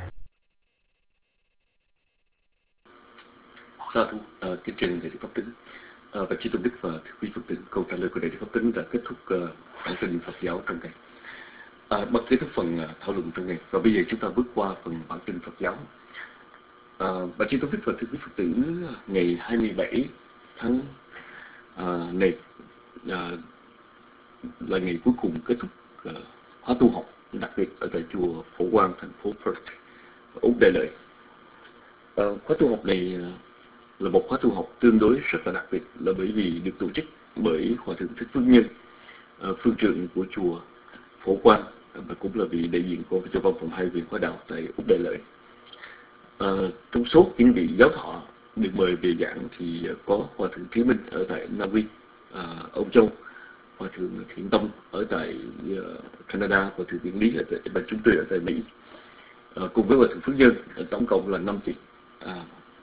Sa thú, à, kính trình Đại Đức Pháp Tính, à, và chư tôn đức và thưa quý Phật tử, câu trả lời của Đại Đức Pháp Tính đã kết thúc uh, bản tin Phật giáo trong ngày. À, bật kết thúc phần uh, thảo luận trong ngày, và bây giờ chúng ta bước qua phần bản tin Phật giáo. À, và chư tôn đức và thưa quý Phật tử, ngày hai mươi bảy tháng à, này à, là ngày cuối cùng kết thúc uh, khóa tu học, đặc biệt ở tại chùa Phổ Quang, thành phố Perth, Úc Đại Lợi. À, khóa tu học này uh, là một khóa tu học tương đối rất là đặc biệt, là bởi vì được tổ chức bởi Hòa Thượng Thích Phước Nhân, phương trượng của chùa Phổ Quang, và cũng là vị đại diện của cho văn phòng hai viện khóa đạo tại Úc Đại Lợi. À, trong số những vị giáo thọ được mời về giảng thì có Hòa Thượng Thế Minh ở tại Na Uy, à, Âu Châu, Hòa Thượng Thiện Tông ở tại uh, Canada, Hòa Thượng Viễn Lý ở tại và chúng tôi ở tại Mỹ, à, cùng với Hòa Thượng Phước Nhân, tổng cộng là năm vị à,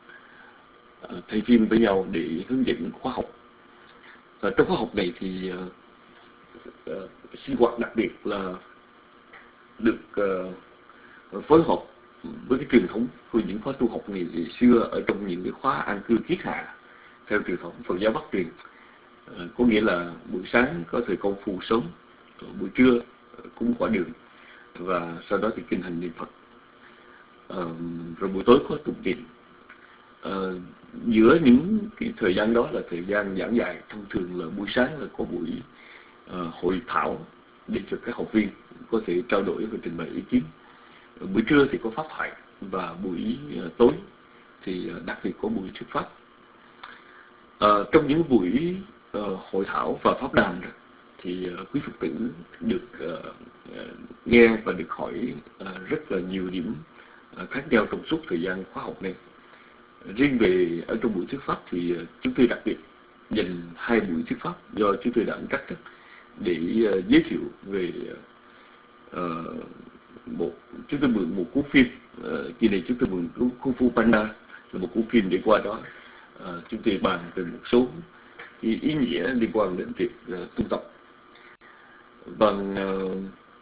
thầy phiên với nhau để hướng dẫn khóa học. À, trong khóa học này thì uh, uh, sinh hoạt đặc biệt là được uh, phối hợp với cái truyền thống của những khóa tu học ngày xưa ở trong những cái khóa an cư kiết hạ theo truyền thống Phật giáo Bắc truyền. Uh, có nghĩa là buổi sáng có thời công phu sớm, buổi trưa cúng quả đường, và sau đó thì kinh hành niệm Phật, uh, rồi buổi tối có tụng niệm. Uh, giữa những cái thời gian đó là thời gian giảng dạy. Thông thường là buổi sáng là có buổi uh, hội thảo để cho các học viên có thể trao đổi và trình bày ý kiến. Uh, buổi trưa thì có pháp thoại, và buổi uh, tối thì uh, đặc biệt có buổi thuyết pháp. Uh, trong những buổi uh, hội thảo và pháp đàm đó, thì uh, quý Phật tử được uh, uh, nghe và được hỏi uh, rất là nhiều điểm uh, khác nhau trong suốt thời gian khóa học này. Riêng về ở trong buổi thuyết pháp thì chúng tôi đặc biệt dành hai buổi thuyết pháp do chúng tôi đã ăn trách để uh, giới thiệu về uh, một chúng tôi mượn một cuốn phim. Uh, kỳ này chúng tôi mượn Kung Fu Panda là một cuốn phim, để qua đó uh, chúng tôi bàn về một số ý, ý nghĩa liên quan đến việc uh, tu tập. Và uh,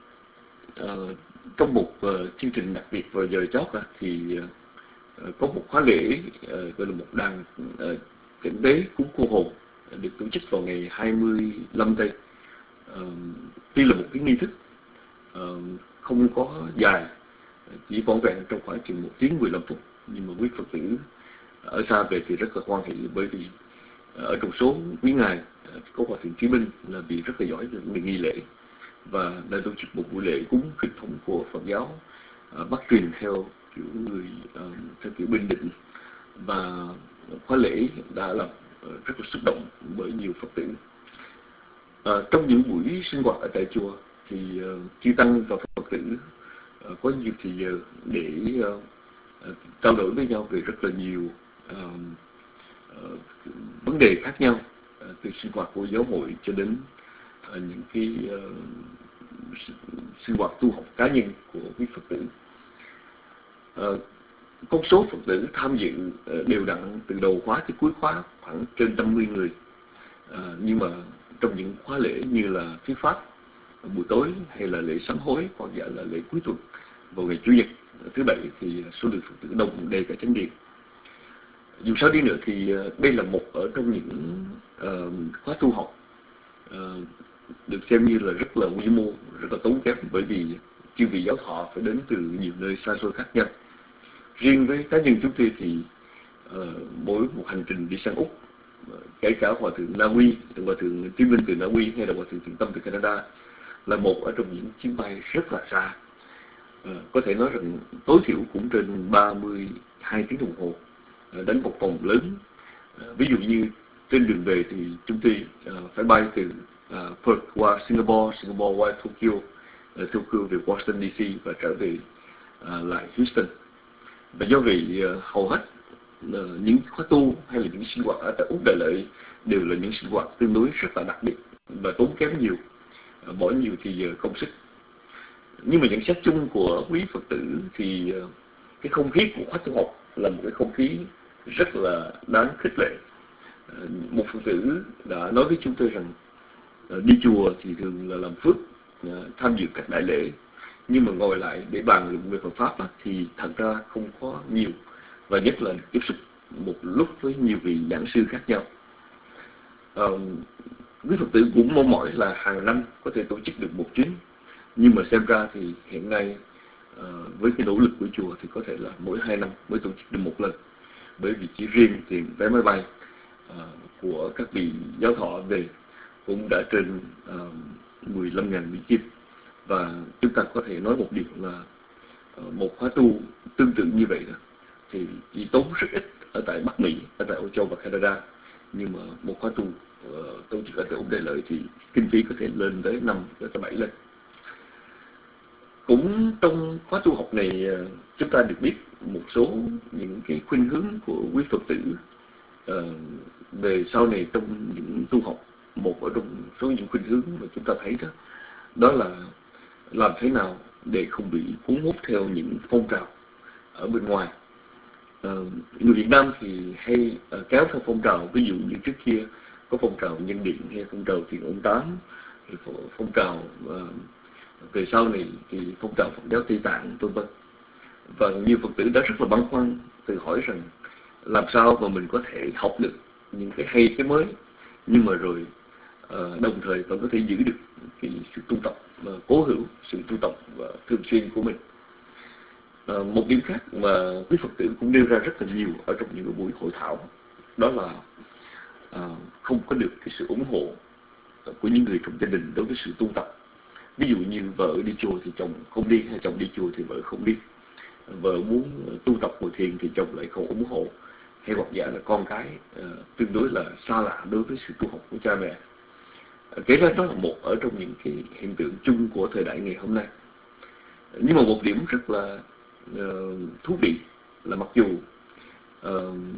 uh, trong một uh, chương trình đặc biệt vào giờ chót uh, thì uh, có một khóa lễ uh, gọi là một đàn uh, cảnh đế cúng cô hồn uh, được tổ chức vào ngày hai mươi lăm tây. Uh, tuy là một cái nghi thức uh, không có dài, chỉ vỏn vẹn trong khoảng chừng một tiếng mười lăm phút, nhưng mà quý Phật tử ở xa về thì rất là hoan hỷ, bởi vì uh, ở trong số quý ngài uh, có Hòa Thượng Chí Minh là vị rất là giỏi về vấn đề nghi lễ, và đã tổ chức một buổi lễ cúng truyền thống của Phật giáo uh, Bắc truyền theo kiểu người uh, theo kiểu Bình Định, và khóa lễ đã làm uh, rất là xúc động bởi nhiều Phật tử. Uh, trong những buổi sinh hoạt ở tại chùa thì uh, chư tăng và Phật tử uh, có nhiều thời giờ để uh, uh, trao đổi với nhau về rất là nhiều uh, uh, vấn đề khác nhau, uh, từ sinh hoạt của giáo hội cho đến uh, những cái uh, sinh hoạt tu học cá nhân của quý Phật tử. Uh, con số Phật tử tham dự uh, đều đặn từ đầu khóa tới cuối khóa khoảng trên năm mươi người. Uh, nhưng mà trong những khóa lễ như là thuyết pháp buổi tối hay là lễ sám hối hoặc giả là lễ cuối tuần vào ngày Chủ nhật thứ bảy thì số lượng Phật tử đông đầy cả chánh điện. Dù sao đi nữa thì đây là một ở trong những uh, khóa tu học uh, được xem như là rất là quy mô, rất là tốn kém, bởi vì chư vị giáo thọ phải đến từ nhiều nơi xa xôi khác nhau. Riêng với cá nhân chúng tôi thì uh, mỗi một hành trình đi sang Úc, uh, kể cả Hòa thượng Na Uy, Hòa thượng Trí Minh từ Na Uy hay là Hòa thượng Thiện Tâm từ Canada, là một ở trong những chuyến bay rất là xa. Uh, có thể nói rằng tối thiểu cũng trên ba mươi hai tiếng đồng hồ uh, đánh một vòng lớn. Uh, ví dụ như trên đường về thì chúng tôi uh, phải bay từ uh, Perth qua Singapore, Singapore qua Tokyo, uh, Tokyo về Washington D C và trở về uh, lại Houston. Và do vậy uh, hầu hết uh, những khóa tu hay là những sinh hoạt ở tại Úc Đại Lợi đều là những sinh hoạt tương đối rất là đặc biệt và tốn kém nhiều, uh, bỏ nhiều thì giờ công sức. Nhưng mà nhận xét chung của quý Phật tử thì uh, cái không khí của khóa tu học là một cái không khí rất là đáng khích lệ. Uh, một Phật tử đã nói với chúng tôi rằng uh, đi chùa thì thường là làm phước, uh, tham dự các đại lễ, nhưng mà ngồi lại để bàn luận về Phật pháp á, thì thật ra không có nhiều, và nhất là tiếp xúc một lúc với nhiều vị giảng sư khác nhau. Uh, quý Phật tử cũng mong mỏi là hàng năm có thể tổ chức được một chuyến, nhưng mà xem ra thì hiện nay uh, với cái nỗ lực của chùa thì có thể là mỗi hai năm mới tổ chức được một lần, bởi vì chỉ riêng tiền vé máy bay uh, của các vị giáo thọ về cũng đã trên uh, mười lăm nghìn Mỹ Kim. Và chúng ta có thể nói một điều là uh, một khóa tu tương tự như vậy đó, thì chỉ tốn rất ít ở tại Bắc Mỹ, ở tại Âu Châu và Canada, nhưng mà một khóa tu uh, tổ chức ở tại Úc Đại Lợi thì kinh phí có thể lên tới năm tới bảy lần. Cũng trong khóa tu học này chúng ta được biết một số những cái khuynh hướng của quý Phật tử uh, về sau này trong những tu học. Một ở trong số những khuynh hướng mà chúng ta thấy đó, đó là làm thế nào để không bị cuốn hút theo những phong trào ở bên ngoài. Uh, người Việt Nam thì hay uh, kéo theo phong trào, ví dụ như trước kia có phong trào nhân điện hay phong trào thiền ông tám, phong trào uh, về sau này thì phong trào Phật giáo Tây Tạng vân vân. Và nhiều Phật tử đã rất là băn khoăn, tự hỏi rằng làm sao mà mình có thể học được những cái hay cái mới, nhưng mà rồi uh, đồng thời vẫn có thể giữ được cái sự tu tập uh, cố hữu, sự tu tập uh, thường xuyên của mình. Uh, một điểm khác mà quý Phật tử cũng nêu ra rất là nhiều ở trong những buổi hội thảo, đó là uh, không có được cái sự ủng hộ của những người trong gia đình đối với sự tu tập. Ví dụ như vợ đi chùa thì chồng không đi, hay chồng đi chùa thì vợ không đi. Vợ muốn tu tập ngồi thiền thì chồng lại không ủng hộ, hay hoặc giả là con cái uh, tương đối là xa lạ đối với sự tu học của cha mẹ. Uh, kể ra đó là một ở trong những cái hiện tượng chung của thời đại ngày hôm nay. Uh, nhưng mà một điểm rất là uh, thú vị là mặc dù uh,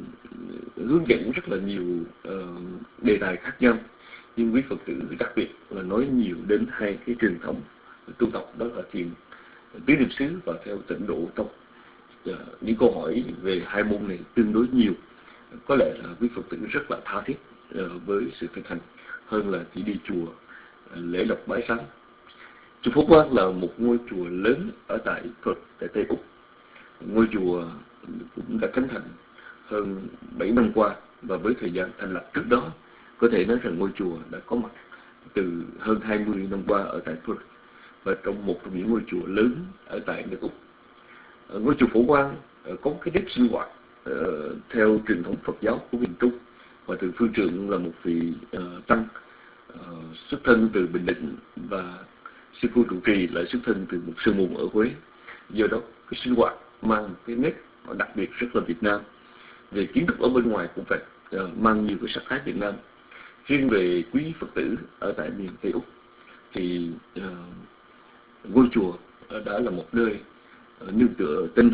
hướng dẫn rất là nhiều uh, đề tài khác nhau, nhưng quý Phật tử đặc biệt là nói nhiều đến hai cái truyền thống tu tập, đó là thiền tứ niệm xứ và theo tịnh độ tông. Những câu hỏi về hai môn này tương đối nhiều, có lẽ là quý Phật tử rất là tha thiết với sự thực hành hơn là chỉ đi chùa lễ lộc bái sám. Chùa Phổ Quang là một ngôi chùa lớn ở tại Perth, tại Tây Úc. Ngôi chùa cũng đã khánh thành hơn bảy năm qua, và với thời gian thành lập trước đó, có thể nói rằng ngôi chùa đã có mặt từ hơn hai mươi năm qua ở tại Perth, và trong một trong những ngôi chùa lớn ở tại nước Úc. Ngôi chùa Phổ Quang có cái nếp sinh hoạt uh, theo truyền thống Phật giáo của miền Trung, và từ phương trượng là một vị uh, tăng uh, xuất thân từ Bình Định, và sư cô trụ trì lại xuất thân từ một sư môn ở Huế. Do đó cái sinh hoạt mang cái nét đặc biệt rất là Việt Nam. Về kiến trúc ở bên ngoài cũng vậy, uh, mang nhiều cái sắc thái Việt Nam. Riêng về quý Phật tử ở tại miền Tây Úc thì uh, ngôi chùa đã là một nơi uh, nương tựa tinh thần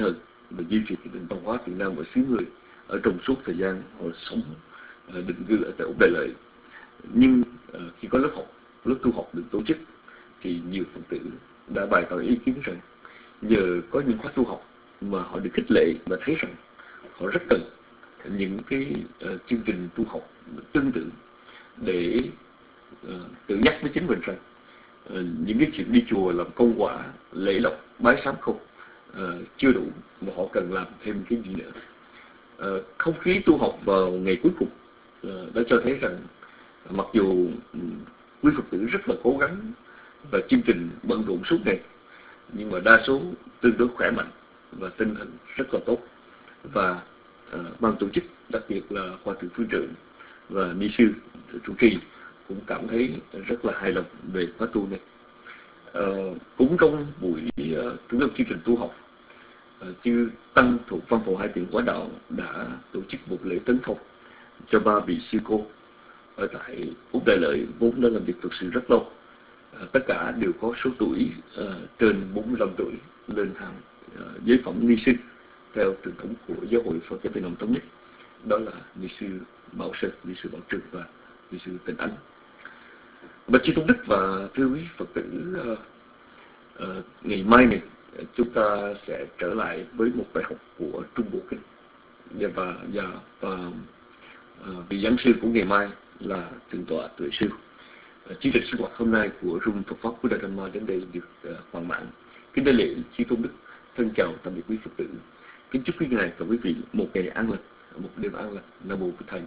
và duy trì cái nền văn hóa Việt Nam ở xứ người ở trong suốt thời gian họ sống uh, định cư ở tại Úc Đại Lợi. Nhưng uh, khi có lớp học, lớp tu học được tổ chức thì nhiều Phật tử đã bày tỏ ý kiến rằng nhờ có những khóa tu học mà họ được khích lệ và thấy rằng họ rất cần những cái uh, chương trình tu học tương tự để uh, tự nhắc với chính mình rằng uh, những cái chuyện đi chùa làm công quả, lễ lộc, bái sám không uh, chưa đủ, mà họ cần làm thêm cái gì nữa. Uh, không khí tu học vào ngày cuối cùng uh, đã cho thấy rằng uh, mặc dù um, quý Phật tử rất là cố gắng và chương trình bận rộn suốt ngày, nhưng mà đa số tương đối khỏe mạnh và tinh thần rất là tốt. Và uh, ban tổ chức, đặc biệt là Hòa thượng Phương Trượng và ni sư trụ trì cũng cảm thấy rất là hài lòng về khóa tu này. Uh, cũng trong buổi uh, trung tâm chương trình tu học, uh, chư tăng thuộc văn phòng Hai Viện Hóa Đạo đã tổ chức một lễ tấn phong cho ba vị sư cô ở tại Úc Đại Lợi vốn đã làm việc thực sự rất lâu. Uh, tất cả đều có số tuổi uh, trên bốn mươi lăm tuổi, lên hàng uh, giới phẩm ni sư theo truyền thống của Giáo hội Phật giáo Việt Nam Thống nhất, đó là ni sư Bảo Sơn, ni sư Bảo Trừng và ni sư Tịnh Ánh. Bạch Chí Tôn Đức và thưa quý Phật tử, uh, uh, ngày mai này chúng ta sẽ trở lại với một bài học của Trung Bộ Kinh, và và, và, và uh, vị giảng sư của ngày mai là Thượng tọa Tuệ Sư. Uh, chương trình sinh hoạt hôm nay của Room Phật pháp của Đại Đàm Ma đến đây được uh, hoàn mãn. Kính đại lễ Chí Tôn Đức thân chào tạm biệt quý Phật tử. Kính chúc quý ngài và quý vị một ngày an lành, một đêm an lành. Nam mô Bổn Thầy.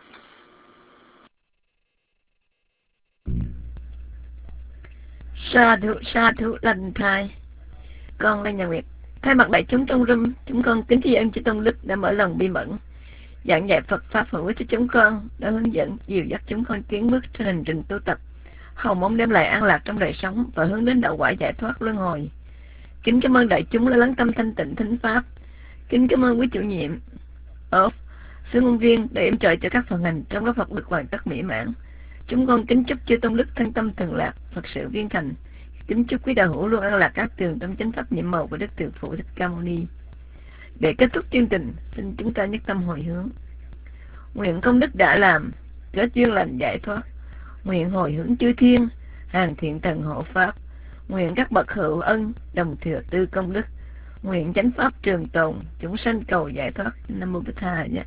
Sa thú, sa thú lành thai. Con Lê Nhà Nguyệt, thay mặt đại chúng trong room, chúng con kính tri ân chư Tôn Đức đã mở lòng bi mẫn giảng dạy Phật pháp hữu ích cho chúng con, đã hướng dẫn dìu dắt chúng con tiến bước trên hành trình tu tập, hầu mong đem lại an lạc trong đời sống và hướng đến đạo quả giải thoát luân hồi. Kính cảm ơn đại chúng đã lắng tâm thanh tịnh thính pháp. Kính cảm ơn quý chủ nhiệm Off, sứ ngôn viên để yểm trợ cho các phần hành trong các Phật được hoàn tất mỹ mãn. Chúng con kính chúc chư Tôn Đức thân tâm thường lạc, Phật sự viên thành. Kính chúc quý đạo hữu luôn an lạc các tường trong chánh pháp nhiệm màu của Đức Từ Phụ Thích Ca Mâu Ni. Để kết thúc chương trình, xin chúng ta nhất tâm hồi hướng. Nguyện công đức đã làm, kết duyên lành giải thoát. Nguyện hồi hướng chư thiên, hàng thiện thần hộ pháp. Nguyện các bậc hữu ân, đồng thừa tư công đức. Nguyện chánh pháp trường tồn, chúng sanh cầu giải thoát. Nam mô Bích Tha nhé.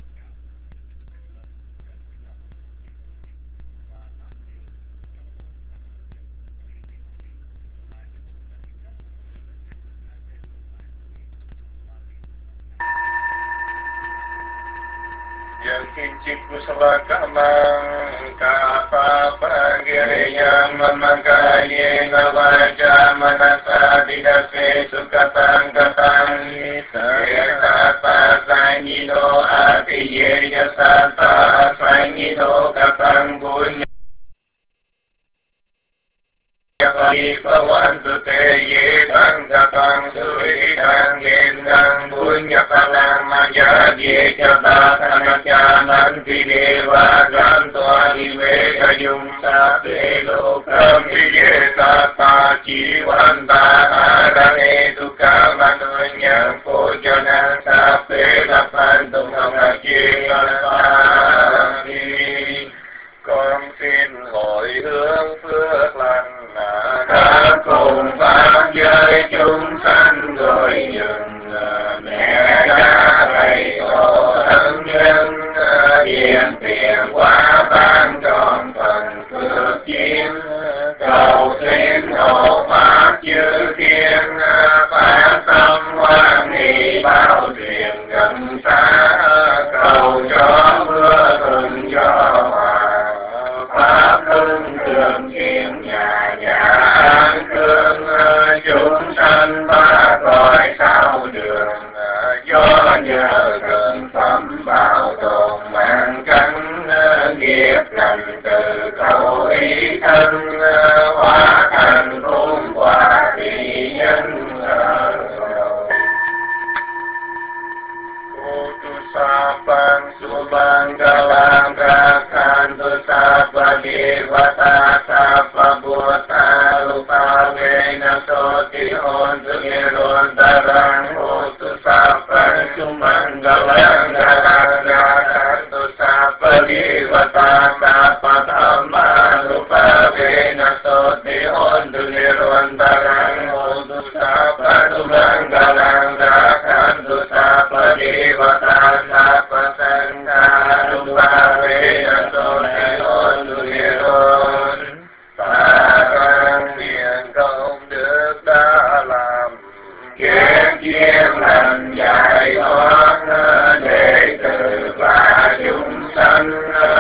Yakinchit kusala kamang kapapa giriyam mamakaye navaja manasa didase sukatang katang yasata sanyido atiye yasata sanyido katang bunya Pavantu te ye tang katang sui tang yen tang bunya palang maya ye chata tanacha nanti deva gantoa dive kayum sate lokam ye tata chivanta arane tukam manunya pojana sape dapantung amachi alami. Con xin hồi hướng phước lành đã cùng pháp giới chúng sanh rồi dừng mẹ cha thầy tổ ân nhân điền tiền quá ban tròn phần phước duyên cầu xin hộ pháp chư thiên phát tâm hoan hỷ bao truyền gần xa cầu cho mưa thuận gió hòa pháp hưng trường kiền nhà nhà an cương chúng sanh ba cõi sao đường do nhờ gần phẩm bảo tồn mạng căn nghiệp lành từ cầu ý thân hóa thành khôn quả thị nhân Sapang subang galang kakan tu sapa devata sapa buta lupa vena soti on tu geron darang tu sapa ta sa pa tham ma lu pa ve na so ti on tu ni ron ta rang on tu sa pa tu rang ga rang ra kan tu sa pa di va ta sa pa san ka lu pa ve na so ti on tu ni ron ta rang miền công đức đã làm kết duyên lành giải thoát đệ tử và chúng sanh